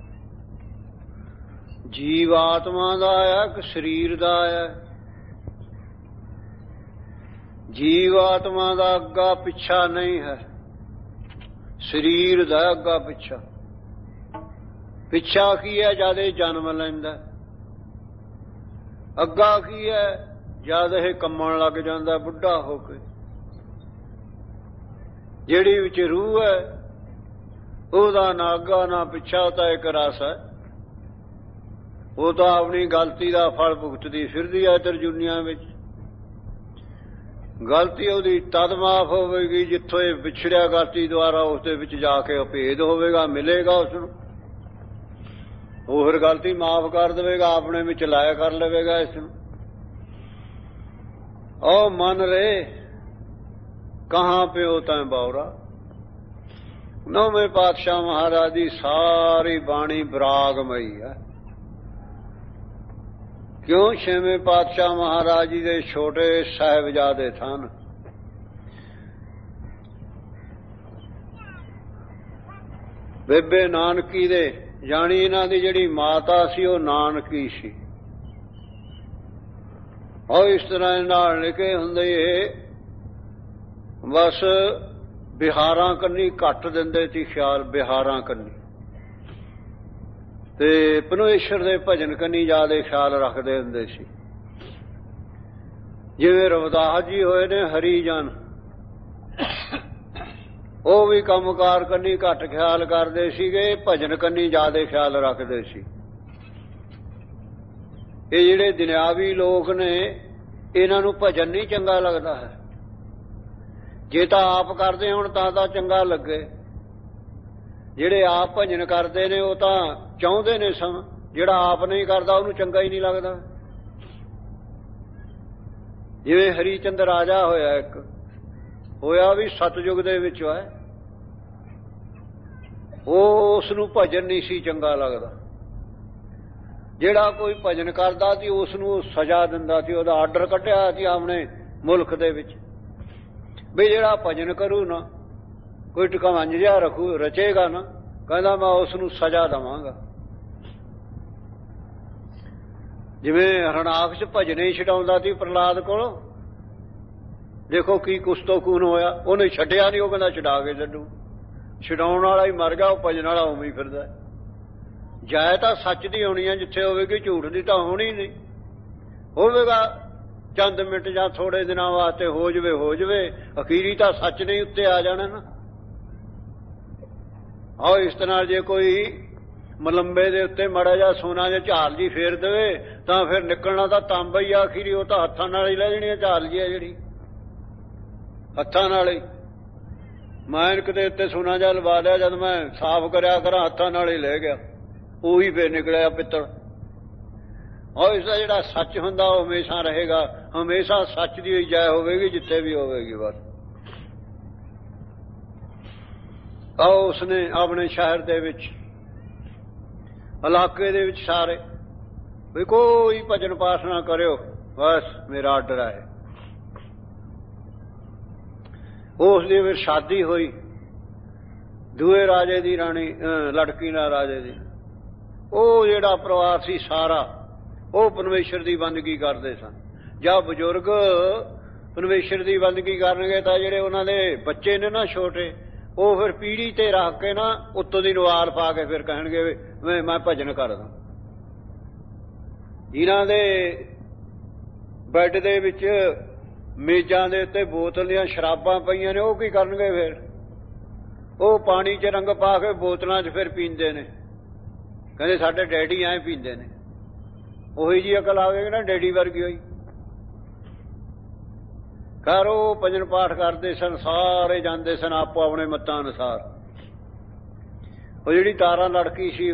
ਜੀਵ ਆਤਮਾ ਦਾ ਆਇਆ ਕਿ ਸਰੀਰ ਦਾ ਆਇਆ? ਜੀਵ ਆਤਮਾ ਦਾ ਅੱਗਾ ਪਿੱਛਾ ਨਹੀਂ ਹੈ, ਸਰੀਰ ਦਾ ਅੱਗਾ ਪਿੱਛਾ। ਪਿੱਛਾ ਕੀ ਹੈ? ਜਦ ਇਹ ਜਨਮ ਲੈਂਦਾ। ਅੱਗਾ ਕੀ ਹੈ? ਜਦ ਇਹ ਕੰਮਣ ਲੱਗ ਜਾਂਦਾ ਬੁੱਢਾ ਹੋ ਕੇ। ਜਿਹੜੀ ਵਿੱਚ ਰੂਹ ਹੈ ਉਹਦਾ ਨਾ ਅੱਗਾ ਨਾ ਪਿੱਛਾ, ਉਹ ਤਾਂ ਇੱਕ ਰਸ ਹੈ। ਉਹ ਤਾਂ ਆਪਣੀ ਗਲਤੀ ਦਾ ਫਲ ਭੁਗਤਦੀ ਫਿਰਦੀ ਹੈ ਇੱਧਰ ਦੁਨੀਆ ਵਿੱਚ। ਗਲਤੀ ਉਹਦੀ ਤਦ ਮਾਫ ਹੋਵੇਗੀ ਜਿੱਥੋਂ ਇਹ ਵਿਛੜਿਆ ਗਲਤੀ ਦੁਆਰਾ ਉਸ ਦੇ ਵਿੱਚ ਜਾ ਕੇ ਅਭੇਦ ਹੋਵੇਗਾ, ਮਿਲੇਗਾ ਉਸ ਨੂੰ। ਉਹ ਫਿਰ ਗਲਤੀ ਮਾਫ ਕਰ ਦੇਵੇਗਾ, ਆਪਣੇ ਵਿੱਚ ਲਾਇਆ ਕਰ ਲਵੇਗਾ ਇਸ ਨੂੰ। ਉਹ ਮਨ ਰੇ ਕਹਾਂ ਪਿਓ ਤੈਂ ਬੌਰਾ। ਨੌਵੇਂ ਪਾਤਸ਼ਾਹ ਮਹਾਰਾਜ ਦੀ ਸਾਰੀ ਬਾਣੀ ਬਰਾਗਮਈ ਹੈ। ਕਿਉਂ? ਛੇਵੇਂ ਪਾਤਸ਼ਾਹ ਮਹਾਰਾਜ ਜੀ ਦੇ ਛੋਟੇ ਸਾਹਿਬਜ਼ਾਦੇ ਸਨ। ਬੇਬੇ ਨਾਨਕੀ ਦੇ, ਜਾਣੀ ਇਹਨਾਂ ਦੀ ਜਿਹੜੀ ਮਾਤਾ ਸੀ ਉਹ ਨਾਨਕੀ ਸੀ। ਉਹ ਇਸ ਤਰ੍ਹਾਂ ਨਾਲ ਨਿਕੇ ਹੁੰਦੇ ਇਹ ਬਸ ਬਿਹਾਰਾਂ ਕੰਨੀ ਘੱਟ ਦਿੰਦੇ ਸੀ ਖਿਆਲ, ਬਿਹਾਰਾਂ ਕੰਨੀ, ਤੇ ਪਰਮੇਸ਼ਰ ਦੇ ਭਜਨ ਕੰਨੀ ਜ਼ਿਆਦਾ ਖਿਆਲ ਰੱਖਦੇ ਹੁੰਦੇ ਸੀ। ਜਿਵੇਂ ਰਵਿਦਾਸ ਜੀ ਹੋਏ ਨੇ ਹਰੀਜਨ, ਉਹ ਵੀ ਕੰਮਕਾਰ ਕੰਨੀ ਘੱਟ ਖਿਆਲ ਕਰਦੇ ਸੀਗੇ, ਭਜਨ ਕੰਨੀ ਜ਼ਿਆਦਾ ਖਿਆਲ ਰੱਖਦੇ ਸੀ। ਇਹ ਜਿਹੜੇ ਦੁਨਿਆਵੀ ਲੋਕ ਨੇ ਇਹਨਾਂ ਨੂੰ ਭਜਨ ਨਹੀਂ ਚੰਗਾ ਲੱਗਦਾ ਹੈ। ਜੇ ਤਾਂ ਆਪ ਕਰਦੇ ਹੁਣ ਤਾਂ ਤਾਂ ਚੰਗਾ ਲੱਗੇ, ਜਿਹੜੇ ਆਪ ਭਜਨ ਕਰਦੇ ਨੇ ਉਹ ਤਾਂ ਚਾਹੁੰਦੇ ਨੇ ਸਮ, ਜਿਹੜਾ ਆਪ ਨਹੀਂ ਕਰਦਾ ਉਹਨੂੰ ਚੰਗਾ ਹੀ ਨਹੀਂ ਲੱਗਦਾ। ਜਿਵੇਂ ਹਰੀ ਚੰਦ ਰਾਜਾ ਹੋਇਆ, ਇੱਕ ਹੋਇਆ ਵੀ ਸਤਯੁਗ ਦੇ ਵਿੱਚ ਹੈ, ਉਹ ਉਸ ਨੂੰ ਭਜਨ ਨਹੀਂ ਸੀ ਚੰਗਾ ਲੱਗਦਾ। ਜਿਹੜਾ ਕੋਈ ਭਜਨ ਕਰਦਾ ਸੀ ਉਸ ਨੂੰ ਸਜ਼ਾ ਦਿੰਦਾ ਸੀ, ਉਹਦਾ ਆਰਡਰ ਕੱਢਿਆ ਸੀ ਆਪਣੇ ਮੁਲਕ ਦੇ ਵਿੱਚ ਵੀ ਜਿਹੜਾ ਭਜਨ ਕਰੂ ਨਾ, ਕੋਈ ਟਿਕਾਵੰਜ ਜਿਹਾ ਰੱਖੂ ਰਚੇਗਾ ਨਾ, ਕਹਿੰਦਾ ਮੈਂ ਉਸ ਨੂੰ ਸਜ਼ਾ ਦੇਵਾਂਗਾ। ਜਿਵੇਂ ਹਰਨਾਕਸ਼ ਭਜਨੇ ਛਡਾਉਂਦਾ ਸੀ ਪ੍ਰਹਲਾਦ ਕੋਲੋਂ, ਦੇਖੋ ਕੀ ਕੁਛ ਤੋਂ ਖੂਨ ਹੋਇਆ, ਉਹਨੇ ਛੱਡਿਆ ਨਹੀਂ, ਉਹ ਕਹਿੰਦਾ ਛਡਾ ਕੇ ਛੱਡੂ। ਛਡਾਉਣ ਵਾਲਾ ਹੀ ਮਰ ਗਿਆ, ਉਹ ਭਜਨ ਵਾਲਾ ਉਵੇਂ ਹੀ ਫਿਰਦਾ। ਜਾਇ ਤਾਂ ਸੱਚ ਦੀ ਹੋਣੀ ਹੈ ਜਿੱਥੇ ਹੋਵੇਗੀ, ਝੂਠ ਦੀ ਤਾਂ ਹੋਣੀ ਨਹੀਂ। ਹੋਵੇਗਾ ਚੰਦ ਮਿੰਟ ਜਾਂ ਥੋੜੇ ਦਿਨਾਂ ਵਾਸਤੇ ਹੋ ਜਵੇ ਹੋ ਜਵੇ, ਅਖੀਰੀ ਤਾਂ ਸੱਚ ਨਹੀਂ ਉੱਤੇ ਆ ਜਾਣਾ ਨਾ। ਆਓ ਇਸ ਤਰ੍ਹਾਂ ਜੇ ਕੋਈ ਮਲੰਬੇ ਦੇ ਉੱਤੇ ਮਾੜਾ ਜਿਹਾ ਸੋਨਾ ਜਿਹਾ ਝਾਲ ਜੀ ਫੇਰ ਦੇਵੇ ਤਾਂ ਫਿਰ ਨਿਕਲਣਾ ਤਾਂ ਤਾਂਬਾ ਹੀ ਆਖੀਰੀ, ਉਹ ਤਾਂ ਹੱਥਾਂ ਨਾਲ ਹੀ ਲੈ ਜਾਣੀ ਹੈ ਝਾਲ ਜੀ, ਜਿਹੜੀ ਹੱਥਾਂ ਨਾਲ ਹੀ। ਮੈਂ ਕਿਤੇ ਉੱਤੇ ਸੋਨਾ ਜਿਹਾ ਲਵਾ ਲਿਆ, ਜਦ ਮੈਂ ਸਾਫ਼ ਕਰਿਆ ਕਰਾਂ ਹੱਥਾਂ ਨਾਲ ਹੀ ਲੈ ਗਿਆ, ਉਹੀ ਫੇਰ ਨਿਕਲਿਆ ਪਿੱਤਲ। ਔਰ ਇਸਦਾ ਜਿਹੜਾ ਸੱਚ ਹੁੰਦਾ ਉਹ ਹਮੇਸ਼ਾ ਰਹੇਗਾ, ਹਮੇਸ਼ਾ ਸੱਚ ਦੀ ਜੈ ਹੋਵੇਗੀ ਜਿੱਥੇ ਵੀ ਹੋਵੇਗੀ। ਬਸ ਆਓ ਉਸਨੇ ਆਪਣੇ ਸ਼ਹਿਰ ਦੇ ਵਿੱਚ, ਇਲਾਕੇ ਦੇ ਵਿੱਚ ਸਾਰੇ ਵੀ ਕੋਈ ਭਜਨ ਪਾਠ ਨਾ ਕਰਿਓ, ਬਸ ਮੇਰਾ ਆਰਡਰ ਹੈ। ਉਸ ਦੀ ਫਿਰ ਸ਼ਾਦੀ ਹੋਈ ਦੂਏ ਰਾਜੇ ਦੀ, ਰਾਣੀ ਲੜਕੀ ਨਾਲ ਰਾਜੇ ਦੀ। ਉਹ ਜਿਹੜਾ ਪਰਿਵਾਰ ਸੀ ਸਾਰਾ ਉਹ ਪਰਮੇਸ਼ਰ ਦੀ ਬੰਦਗੀ ਕਰਦੇ ਸਨ। ਜਾਂ ਬਜ਼ੁਰਗ ਪਰਮੇਸ਼ਰ ਦੀ ਬੰਦਗੀ ਕਰਨਗੇ ਤਾਂ ਜਿਹੜੇ ਉਹਨਾਂ ਦੇ ਬੱਚੇ ਨੇ ਨਾ ਛੋਟੇ, ਉਹ ਫਿਰ ਪੀੜੀ ਤੇ ਰੱਖ ਕੇ ਨਾ ਉੱਤੋਂ ਦੀ ਨਵਾਰ ਪਾ ਕੇ ਫਿਰ ਕਹਿਣਗੇ ਮੈਂ ਮੈਂ ਭਜਨ ਕਰਦਾ। ਇਹਨਾਂ ਦੇ ਬੈੱਡ ਦੇ ਵਿੱਚ ਮੇਜ਼ਾਂ ਦੇ ਉੱਤੇ ਬੋਤਲ ਦੀਆਂ ਸ਼ਰਾਬਾਂ ਪਈਆਂ ਨੇ, ਉਹ ਕੀ ਕਰਨਗੇ ਫਿਰ? ਉਹ ਪਾਣੀ 'ਚ ਰੰਗ ਪਾ ਕੇ ਬੋਤਲਾਂ 'ਚ ਫਿਰ ਪੀਂਦੇ ਨੇ, ਕਹਿੰਦੇ ਸਾਡੇ ਡੈਡੀ ਐਂ ਪੀਂਦੇ ਨੇ। ਉਹੀ ਜੀ ਅਕਲ ਆਵੇਗੀ ਨਾ, ਡੈਡੀ ਵਰਗੀ ਹੋਈ। ਖੈਰ ਉਹ ਭਜਨ ਪਾਠ ਕਰਦੇ ਸਨ, ਸਾਰੇ ਜਾਂਦੇ ਸਨ ਆਪੋ ਆਪਣੇ ਮੱਤਾਂ ਅਨੁਸਾਰ। ਉਹ ਜਿਹੜੀ ਤਾਰਾ ਲੜਕੀ ਸੀ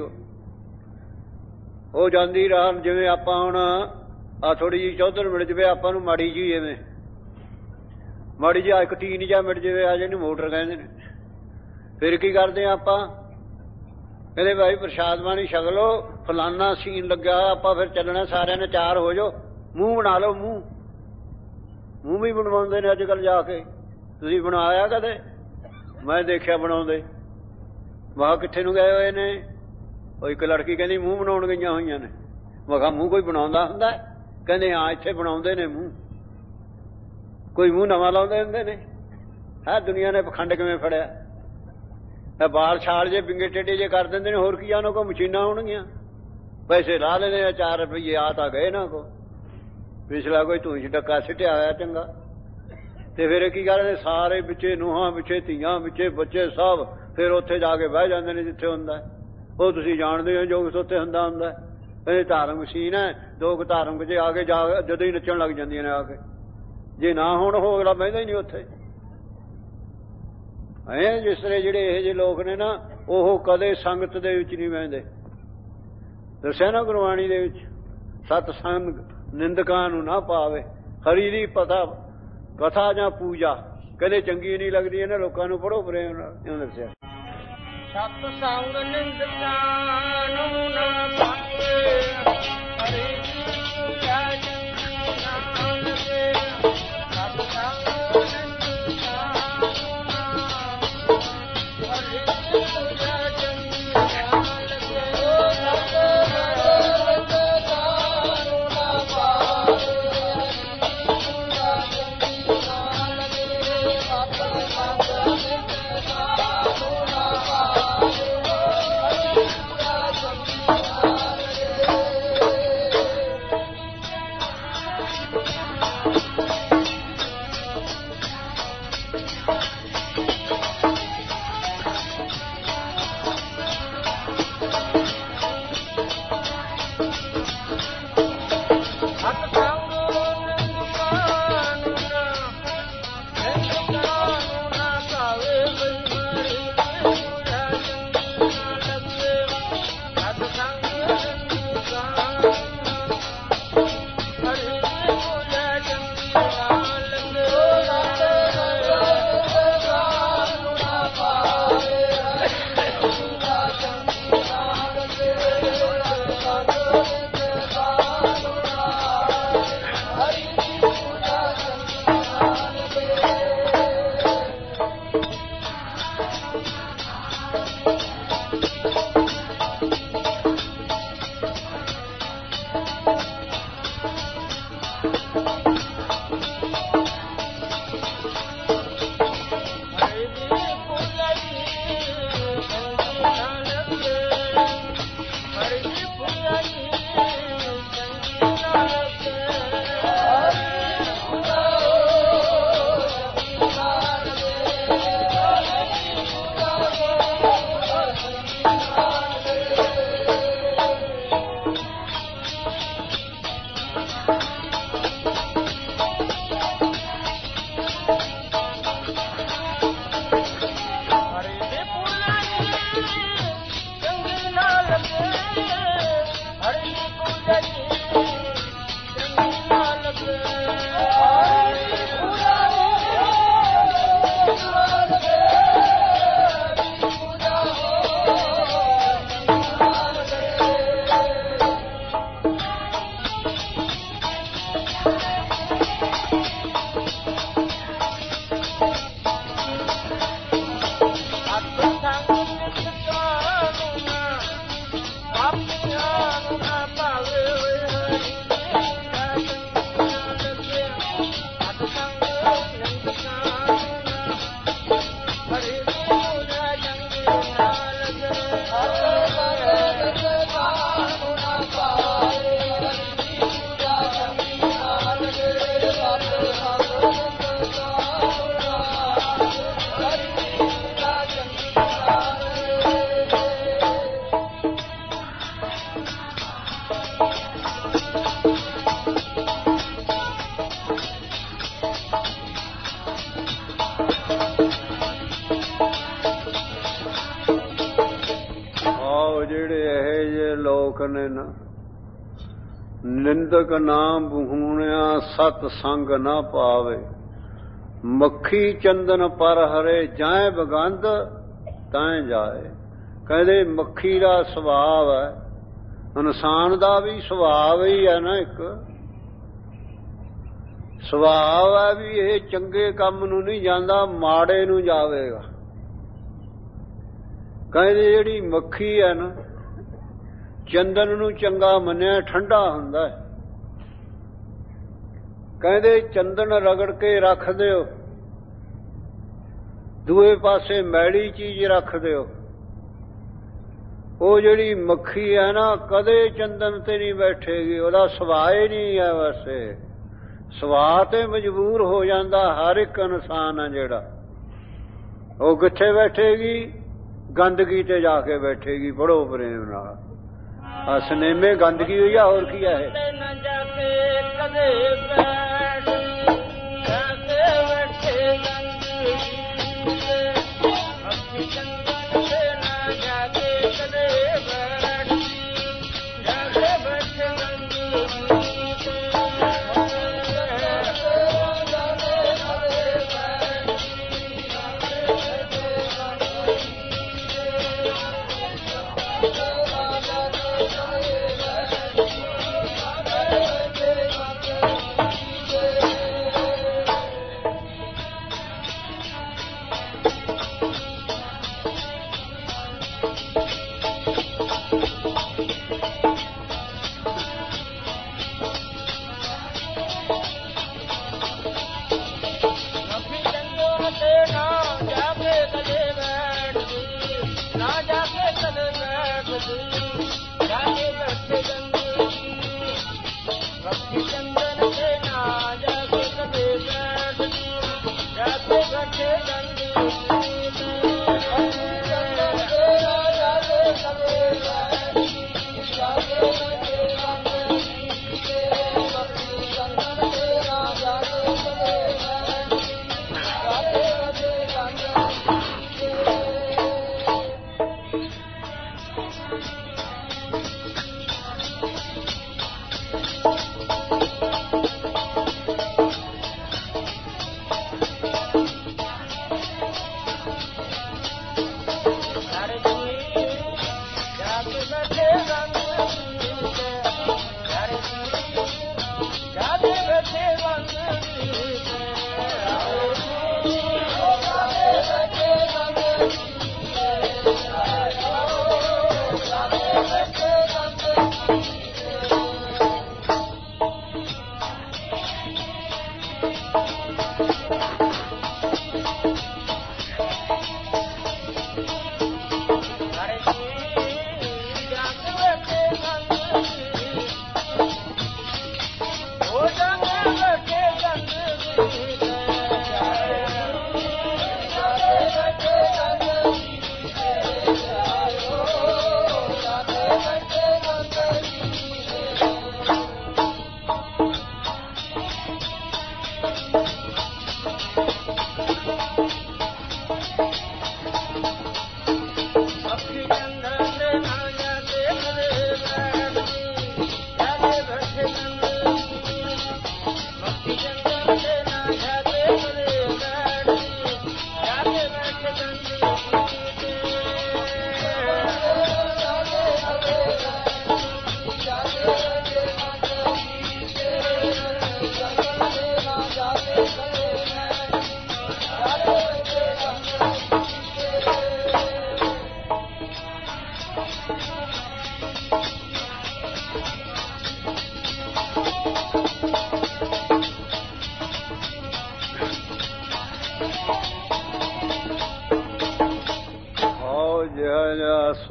ਉਹ ਜਾਂਦੀ ਰਹਿਣ, ਜਿਵੇਂ ਆਪਾਂ ਹੁਣ ਆ ਥੋੜੀ ਜਿਹੀ ਚੌਧਰ ਮਿਲ ਜਾਵੇ ਆਪਾਂ ਨੂੰ, ਮਾੜੀ ਜੀ ਐਵੇਂ ਮਾੜੀ ਜਿਹੀ ਇੱਕ ਟੀਨ ਜਿਹਾ ਮਿਲ ਜਾਵੇ, ਆ ਜਿਹਨੂੰ ਮੋਟਰ ਕਹਿੰਦੇ ਨੇ। ਫਿਰ ਕੀ ਕਰਦੇ ਆਪਾਂ? ਕਹਿੰਦੇ ਭਾਈ ਪ੍ਰਸ਼ਾਦ ਪਾਣੀ ਛਕ ਲਓ, ਫਲਾਨਾ ਸੀਨ ਲੱਗਿਆ ਹੋਇਆ, ਆਪਾਂ ਫਿਰ ਚੱਲਣਾ, ਸਾਰਿਆਂ ਨੇ ਚਾਰ ਹੋ ਜਾਓ, ਮੂੰਹ ਬਣਾ ਲਓ। ਮੂੰਹ ਮੂੰਹ ਵੀ ਬਣਵਾਉਂਦੇ ਨੇ ਅੱਜ ਕੱਲ੍ਹ ਜਾ ਕੇ। ਤੁਸੀਂ ਬਣਾਇਆ ਕਦੇ? ਮੈਂ ਦੇਖਿਆ ਬਣਾਉਂਦੇ। ਵਾਹ ਕਿੱਥੇ ਨੂੰ ਗਏ ਹੋਏ ਨੇ? ਉਹ ਇੱਕ ਲੜਕੀ ਕਹਿੰਦੀ ਮੂੰਹ ਬਣਾਉਣ ਗਈਆਂ ਹੋਈਆਂ ਨੇ। ਮੈਂ ਕਿਹਾ ਮੂੰਹ ਕੋਈ ਬਣਾਉਂਦਾ ਹੁੰਦਾ? ਕਹਿੰਦੇ ਹਾਂ ਇੱਥੇ ਬਣਾਉਂਦੇ ਨੇ ਮੂੰਹ। ਕੋਈ ਮੂੰਹ ਨਵਾਂ ਲਾਉਂਦੇ ਹੁੰਦੇ ਨੇ? ਹੈ ਦੁਨੀਆ ਨੇ ਪਖੰਡ ਕਿਵੇਂ ਫੜਿਆ? ਬਾਲ ਛਾਲ ਜੇ ਵਿੰਗੇ ਟੇਢੇ ਜੇ ਕਰ ਦਿੰਦੇ ਨੇ, ਹੋਰ ਕੀ ਆ ਉਹਨਾਂ ਕੋਲ ਮਸ਼ੀਨਾਂ ਹੋਣਗੀਆਂ, ਪੈਸੇ ਲਾ ਲੈਣੇ ਆ, ਚਾਰ ਰੁਪਈਏ ਆ ਤਾਂ ਗਏ ਨਾ ਕੋ। ਪਿਛਲਾ ਕੋਈ ਧੂਈ 'ਚ ਡੱਕਾ ਸਿੱਟਿਆ ਹੋਇਆ ਚੰਗਾ, ਤੇ ਫਿਰ ਕੀ ਕਰਦੇ ਸਾਰੇ ਵਿੱਚੇ ਨੂੰਹਾਂ ਵਿੱਚੇ ਧੀਆਂ ਵਿੱਚੇ ਬੱਚੇ ਸਭ ਫਿਰ ਉੱਥੇ ਜਾ ਕੇ ਬਹਿ ਜਾਂਦੇ ਨੇ ਜਿੱਥੇ ਹੁੰਦਾ। ਉਹ ਤੁਸੀਂ ਜਾਣਦੇ ਹੋ ਜੋ ਉੱਥੇ ਹੁੰਦਾ ਹੁੰਦਾ। ਇਹ ਧਾਰਮਿਕ ਮਸ਼ੀਨ ਹੈ, ਦੋ ਕੁ ਧਾਰਮਿਕ ਜੇ ਆ ਕੇ ਜਾ ਜਦੋਂ ਹੀ ਨੱਚਣ ਲੱਗ ਜਾਂਦੀਆਂ ਨੇ ਆ ਕੇ, ਜੇ ਨਾ ਹੋਣ ਹੋ ਅਗਲਾ ਬਹਿੰਦਾ ਹੀ ਨਹੀਂ ਉੱਥੇ। ਐ ਜਿਸ ਤਰ੍ਹਾਂ ਜਿਹੜੇ ਇਹੋ ਜਿਹੇ ਲੋਕ ਨੇ ਨਾ ਉਹ ਕਦੇ ਸੰਗਤ ਦੇ ਵਿੱਚ ਨਹੀਂ ਬਹਿੰਦੇ। ਦੱਸਿਆ ਨਾ ਗੁਰਬਾਣੀ ਦੇ ਵਿੱਚ, ਸਤ ਸੰਗ ਨਿੰਦਕਾਂ ਨੂੰ ਨਾ ਪਾਵੇ। ਹਰੀ ਦੀ ਪਤਾ ਕਥਾ ਜਾਂ ਪੂਜਾ ਕਦੇ ਚੰਗੀ ਨਹੀਂ ਲੱਗਦੀ ਇਹਨਾਂ ਲੋਕਾਂ ਨੂੰ। ਪੜ੍ਹੋ ਪ੍ਰੇਮ ਨਾਲ, ਇਹਨੂੰ ਦੱਸਿਆ ਸਤ ਸੰਗ ਨਿੰਦਕਾਂ ਨੂੰ ਨਾ ਪਾਵੇ, ਹਰੀ ਦੀ ਪੂਜਾ ਚੰਗੀ ਨਾ ਲੱਗੇ। ਸਤ ਸੰਗ ਨਿੰਦਕਾਂ ਨੂੰ ਨਾ ਹਰੀ ਦੀ ਪੂਜਾ ਚੰਗੀ ਨਾ ਲੱਗੇ। ਨੇ ਨਾ ਨਿੰਦਕ ਨਾ ਬਹੂਣਿਆ ਸਤ ਸੰਗ ਨਾ ਪਾਵੇ। ਮੱਖੀ ਚੰਦਨ ਪਰ ਹਰੇ ਜਾਏ ਬਗੰਦ ਤਾਂ ਜਾਏ। ਕਹਿੰਦੇ ਮੱਖੀ ਦਾ ਸੁਭਾਵ ਹੈ, ਇਨਸਾਨ ਦਾ ਵੀ ਸੁਭਾਵ ਹੀ ਹੈ ਨਾ, ਇੱਕ ਸੁਭਾਵ ਹੈ ਵੀ ਇਹ ਚੰਗੇ ਕੰਮ ਨੂੰ ਨਹੀਂ ਜਾਂਦਾ, ਮਾੜੇ ਨੂੰ ਜਾਵੇਗਾ। ਕਹਿੰਦੇ ਜਿਹੜੀ ਮੱਖੀ ਹੈ ਨਾ, ਚੰਦਨ ਨੂੰ ਚੰਗਾ ਮੰਨਿਆ ਠੰਡਾ ਹੁੰਦਾ ਹੈ। ਕਹਿੰਦੇ ਚੰਦਨ ਰਗੜ ਕੇ ਰੱਖ ਦਿਓ, ਦੂਏ ਪਾਸੇ ਮੈਲੀ ਚੀਜ਼ ਰੱਖ ਦਿਓ, ਉਹ ਜਿਹੜੀ ਮੱਖੀ ਹੈ ਨਾ ਕਦੇ ਚੰਦਨ ਤੇ ਨਹੀਂ ਬੈਠੇਗੀ, ਉਹਦਾ ਸੁਭਾਅ ਹੀ ਨਹੀਂ ਹੈ। ਵੈਸੇ ਸੁਭਾਅ ਤੇ ਮਜਬੂਰ ਹੋ ਜਾਂਦਾ ਹਰ ਇੱਕ ਇਨਸਾਨ ਹੈ ਜਿਹੜਾ, ਉਹ ਕਿੱਥੇ ਬੈਠੇਗੀ? ਗੰਦਗੀ ਤੇ ਜਾ ਕੇ ਬੈਠੇਗੀ। ਬੜੋ ਪ੍ਰੇਮ ਨਾਲ ਆ ਸਨੇਮੇ ਗੰਦਗੀ ਹੋਈ ਆ, ਹੋਰ ਕੀ ਹੈ ਇਹ?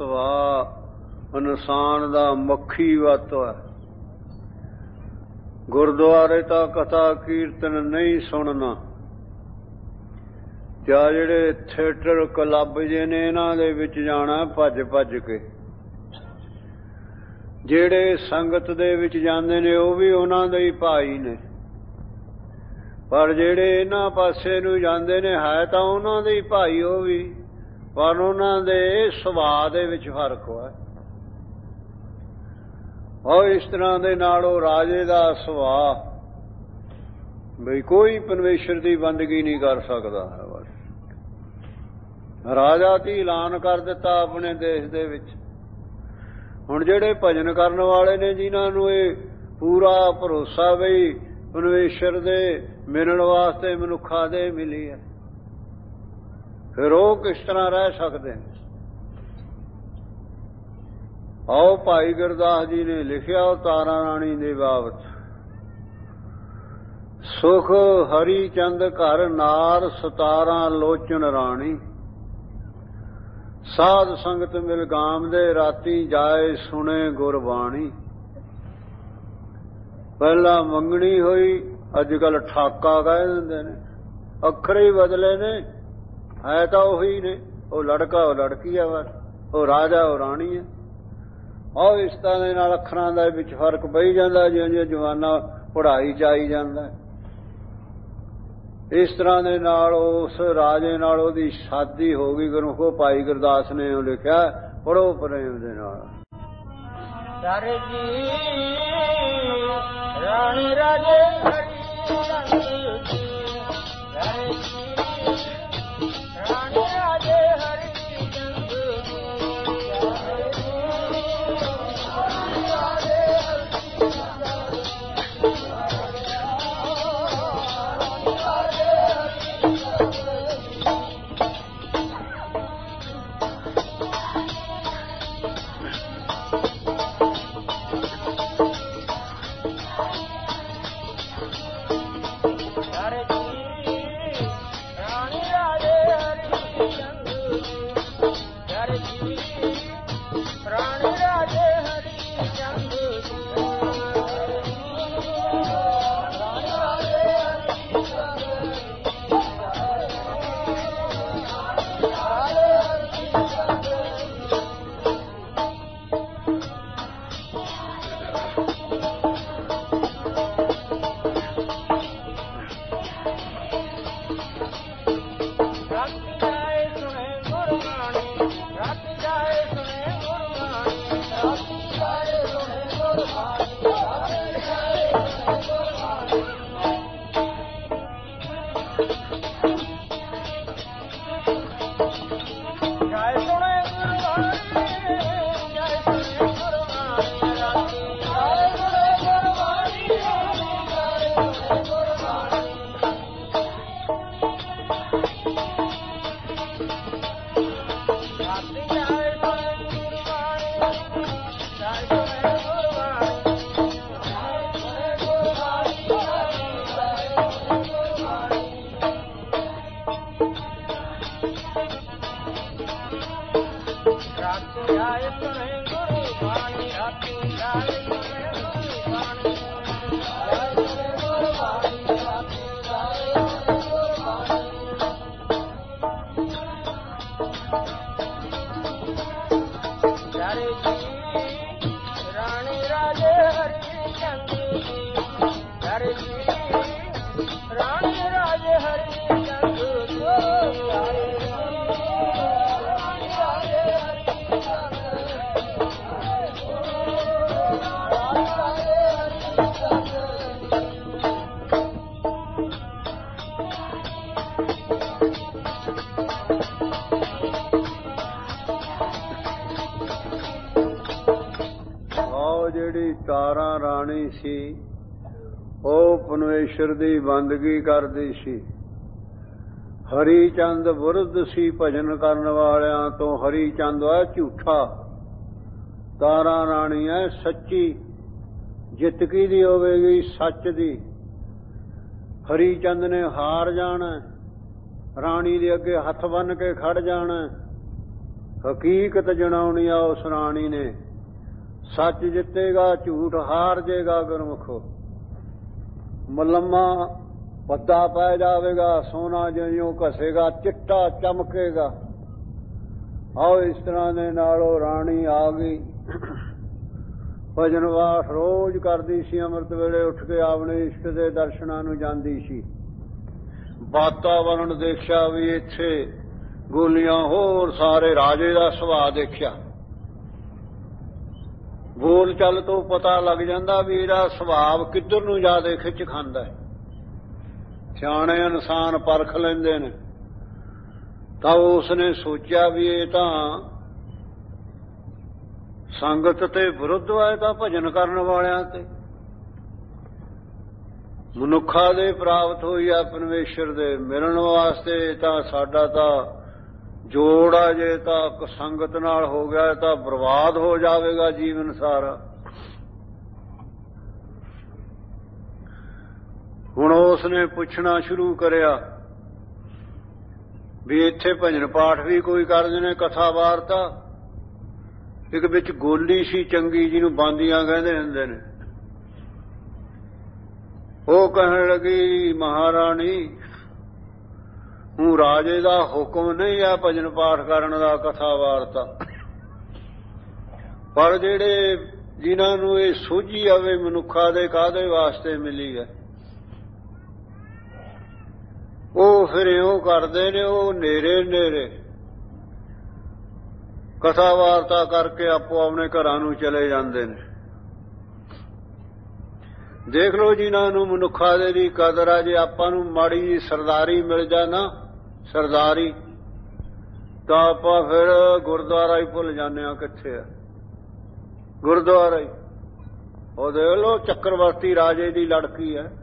ਸਵਾ, ਇਨਸਾਨ ਦਾ ਮੱਖੀ ਵੱਤ ਹੈ। ਗੁਰਦੁਆਰੇ ਤਾਂ ਕਥਾ ਕੀਰਤਨ ਨਹੀਂ ਸੁਣਨਾ, ਜਾਂ ਜਿਹੜੇ ਥੀਏਟਰ ਕਲੱਬ ਜੇ ਨੇ ਇਹਨਾਂ ਦੇ ਵਿੱਚ ਜਾਣਾ ਭੱਜ ਭੱਜ ਕੇ। ਜਿਹੜੇ ਸੰਗਤ ਦੇ ਵਿੱਚ ਜਾਂਦੇ ਨੇ ਉਹ ਵੀ ਉਹਨਾਂ ਦੇ ਹੀ ਭਾਈ ਨੇ, ਪਰ ਜਿਹੜੇ ਇਹਨਾਂ ਪਾਸੇ ਨੂੰ ਜਾਂਦੇ ਨੇ ਹੈ ਤਾਂ ਉਹਨਾਂ ਦੇ ਹੀ ਭਾਈ ਉਹ ਵੀ, ਪਰ ਉਹਨਾਂ ਦੇ ਸੁਭਾਅ ਦੇ ਵਿੱਚ ਫਰਕ ਹੈ। ਉਹ ਇਸ ਤਰ੍ਹਾਂ ਦੇ ਨਾਲ ਉਹ ਰਾਜੇ ਦਾ ਸੁਭਾਅ ਬਈ ਕੋਈ ਪਰਮੇਸ਼ਰ ਦੀ ਬੰਦਗੀ ਨਹੀਂ ਕਰ ਸਕਦਾ ਹੈ। ਬਸ ਰਾਜਾ ਤੇ ਐਲਾਨ ਕਰ ਦਿੱਤਾ ਆਪਣੇ ਦੇਸ਼ ਦੇ ਵਿੱਚ। ਹੁਣ ਜਿਹੜੇ ਭਜਨ ਕਰਨ ਵਾਲੇ ਨੇ, ਜਿਨ੍ਹਾਂ ਨੂੰ ਇਹ ਪੂਰਾ ਭਰੋਸਾ ਬਈ ਪਰਮੇਸ਼ਰ ਦੇ ਮਿਲਣ ਵਾਸਤੇ ਮਨੁੱਖਾਂ ਦੇ ਮਿਲੀ ਹੈ, ਫਿਰ ਉਹ ਕਿਸ ਤਰ੍ਹਾਂ ਰਹਿ ਸਕਦੇ ਨੇ। ਆਓ ਭਾਈ ਗੁਰਦਾਸ ਜੀ ਨੇ ਲਿਖਿਆ ਉਹ ਤਾਰਾ ਰਾਣੀ ਦੇ ਬਾਬਤ। ਸੁਖ ਹਰੀ ਚੰਦ ਘਰ ਨਾਰ ਸਤਾਰਾਂ ਲੋਚਨ ਰਾਣੀ, ਸਾਧ ਸੰਗਤ ਮਿਲ ਗਾਮ ਦੇ ਰਾਤੀ ਜਾਏ ਸੁਣੇ ਗੁਰਬਾਣੀ। ਪਹਿਲਾਂ ਮੰਗਣੀ ਹੋਈ, ਅੱਜ ਕੱਲ ਠਾਕਾ ਕਹਿ ਦਿੰਦੇ ਨੇ, ਅੱਖਰ ਹੀ ਬਦਲੇ ਨੇ, ਹੈ ਤਾਂ ਉਹੀ ਨੇ। ਉਹ ਲੜਕਾ ਉਹ ਲੜਕੀ ਆ, ਬਸ ਉਹ ਰਾਜਾ ਉਹ ਰਾਣੀ ਹੈ। ਆਹ ਇਸ ਤਰ੍ਹਾਂ ਦੇ ਨਾਲ ਅੱਖਰਾਂ ਦਾ ਵਿੱਚ ਫਰਕ ਪਈ ਜਾਂਦਾ, ਜਿਉਂ ਜਿਉਂ ਜਵਾਨਾ ਪੜ੍ਹਾਈ ਚ ਆਈ ਜਾਂਦਾ। ਇਸ ਤਰ੍ਹਾਂ ਦੇ ਨਾਲ ਉਸ ਰਾਜੇ ਨਾਲ ਉਹਦੀ ਸ਼ਾਦੀ ਹੋ ਗਈ। ਗੁਰੂ ਭਾਈ ਗੁਰਦਾਸ ਨੇ ਉਹ ਲਿਖਿਆ, ਪੜੋ ਪ੍ਰੇਮ ਦੇ ਨਾਲ। ਸਾਰੇ ਜੀ ਰਾਣੀ ਰਾਜੇ ਹਰੀ ਚੰਦ ਜੀ, ਸਾਰੇ ਜੀ ਰਾਣੀ ਰਾਜੇ ਹਰੀ ਚੰਦ ਜੀ, ਸਾਰੇ ਜੀ ਰਾਣੀ ਰਾਜੇ ਹਰੀ ਚੰਦ ਜੀ, ਤਾਰਾ ਰਾਣੀ ਸੀ, ਉਹ ਪਰਮੇਸ਼ਰ ਦੀ ਬੰਦਗੀ ਕਰਦੀ ਸੀ। ਹਰੀ ਚੰਦ ਵਿਰੁੱਧ ਸੀ ਭਜਨ ਕਰਨ ਵਾਲਿਆਂ ਤੋਂ। ਹਰੀ ਚੰਦ ਹੈ ਝੂਠਾ, ਤਾਰਾ ਰਾਣੀ ਹੈ ਸੱਚੀ। ਜਿੱਤ ਕਿਹਦੀ ਹੋਵੇਗੀ? ਸੱਚ ਦੀ। ਹਰੀ ਚੰਦ ਨੇ ਹਾਰ ਜਾਣਾ, ਰਾਣੀ ਦੇ ਅੱਗੇ ਹੱਥ ਬੰਨ ਕੇ ਖੜ ਜਾਣਾ। ਹਕੀਕਤ ਜਣਾਉਣੀ ਆ ਉਸ ਰਾਣੀ ਨੇ। ਸੱਚ ਜਿੱਤੇਗਾ, ਝੂਠ ਹਾਰ ਜੇਗਾ ਗੁਰਮੁਖੋ। ਮਲਮਾ ਪੱਦਾ ਪੈ ਜਾਵੇਗਾ, ਸੋਨਾ ਜਿਉਂ ਘਸੇਗਾ, ਚਿੱਟਾ ਚਮਕੇਗਾ। ਆਓ ਇਸ ਤਰ੍ਹਾਂ ਦੇ ਨਾਲ ਉਹ ਰਾਣੀ ਆ ਗਈ। ਭਜਨ ਵਾਸ ਰੋਜ਼ ਕਰਦੀ ਸੀ। ਅੰਮ੍ਰਿਤ ਵੇਲੇ ਉੱਠ ਕੇ ਆਪਣੇ ਇਸ਼ਟ ਦੇ ਦਰਸ਼ਨਾਂ ਨੂੰ ਜਾਂਦੀ ਸੀ। ਵਾਤਾਵਰਣ ਦੇਖਿਆ ਵੀ ਇੱਥੇ ਗੋਲੀਆਂ, ਹੋਰ ਸਾਰੇ ਰਾਜੇ ਦਾ ਸੁਭਾਅ ਦੇਖਿਆ। ਬੋਲ ਚੱਲ ਤੋਂ ਪਤਾ ਲੱਗ ਜਾਂਦਾ ਵੀ ਇਹਦਾ ਸੁਭਾਅ ਕਿੱਧਰ ਨੂੰ ਜ਼ਿਆਦਾ ਖਿੱਚ ਖਾਂਦਾ ਹੈ। ਸਿਆਣੇ ਇਨਸਾਨ ਪਰਖ ਲੈਂਦੇ ਨੇ। ਤਾਂ ਉਸਨੇ ਸੋਚਿਆ ਵੀ ਇਹ ਤਾਂ ਸੰਗਤ ਤੇ ਵਿਰੁੱਧ ਹੈ, ਤਾਂ ਭਜਨ ਕਰਨ ਵਾਲਿਆਂ ਤੇ ਮਨੁੱਖਾਂ ਦੇ ਪ੍ਰਾਪਤ ਹੋਈ ਆ ਪਰਮੇਸ਼ਰ ਦੇ ਮਿਲਣ ਵਾਸਤੇ। ਤਾਂ ਸਾਡਾ ਤਾਂ ਜੋੜ ਆ, ਜੇ ਤਾਂ ਸੰਗਤ ਨਾਲ ਹੋ ਗਿਆ ਤਾਂ ਬਰਬਾਦ ਹੋ ਜਾਵੇਗਾ ਜੀਵਨ ਸਾਰਾ। ਹੁਣ ਉਸਨੇ ਪੁੱਛਣਾ ਸ਼ੁਰੂ ਕਰਿਆ ਵੀ ਇੱਥੇ ਭਜਨ ਪਾਠ ਵੀ ਕੋਈ ਕਰਦੇ ਨੇ, ਕਥਾ ਵਾਰਤਾ। ਇੱਕ ਵਿੱਚ ਗੋਲੀ ਸੀ ਚੰਗੀ, ਜਿਹਨੂੰ ਬਾਂਦੀਆਂ ਕਹਿੰਦੇ ਹੁੰਦੇ ਨੇ। ਉਹ ਕਹਿਣ ਲੱਗੀ, ਮਹਾਰਾਣੀ ਹੂੰ ਰਾਜੇ ਦਾ ਹੁਕਮ ਨਹੀਂ ਆ ਭਜਨ ਪਾਠ ਕਰਨ ਦਾ, ਕਥਾ ਵਾਰਤਾ। ਪਰ ਜਿਹੜੇ ਜਿਨ੍ਹਾਂ ਨੂੰ ਇਹ ਸੋਝੀ ਆਵੇ ਮਨੁੱਖਾਂ ਦੇ ਕਾਹਦੇ ਵਾਸਤੇ ਮਿਲੀ ਹੈ, ਉਹ ਫਿਰ ਇਉਂ ਕਰਦੇ ਨੇ। ਉਹ ਨੇਰੇ ਨੇਰੇ ਕਥਾ ਵਾਰਤਾ ਕਰਕੇ ਆਪੋ ਆਪਣੇ ਘਰਾਂ ਨੂੰ ਚਲੇ ਜਾਂਦੇ ਨੇ। ਦੇਖ ਲਓ ਜਿਨ੍ਹਾਂ ਨੂੰ ਮਨੁੱਖਾਂ ਦੇ ਦੀ ਕਦਰ ਆ। ਜੇ ਆਪਾਂ ਨੂੰ ਮਾੜੀ ਜਿਹੀ ਸਰਦਾਰੀ ਮਿਲ ਜਾ ਨਾ, ਸਰਦਾਰੀ, ਤਾਂ ਆਪਾਂ ਫਿਰ ਗੁਰਦੁਆਰਾ ਹੀ ਭੁੱਲ ਜਾਂਦੇ ਹਾਂ ਕਿੱਥੇ ਆ ਗੁਰਦੁਆਰਾ ਹੀ। ਉਹ ਦੇਖ ਲਓ ਚੱਕਰਵਰਤੀ ਰਾਜੇ ਦੀ ਲੜਕੀ ਹੈ।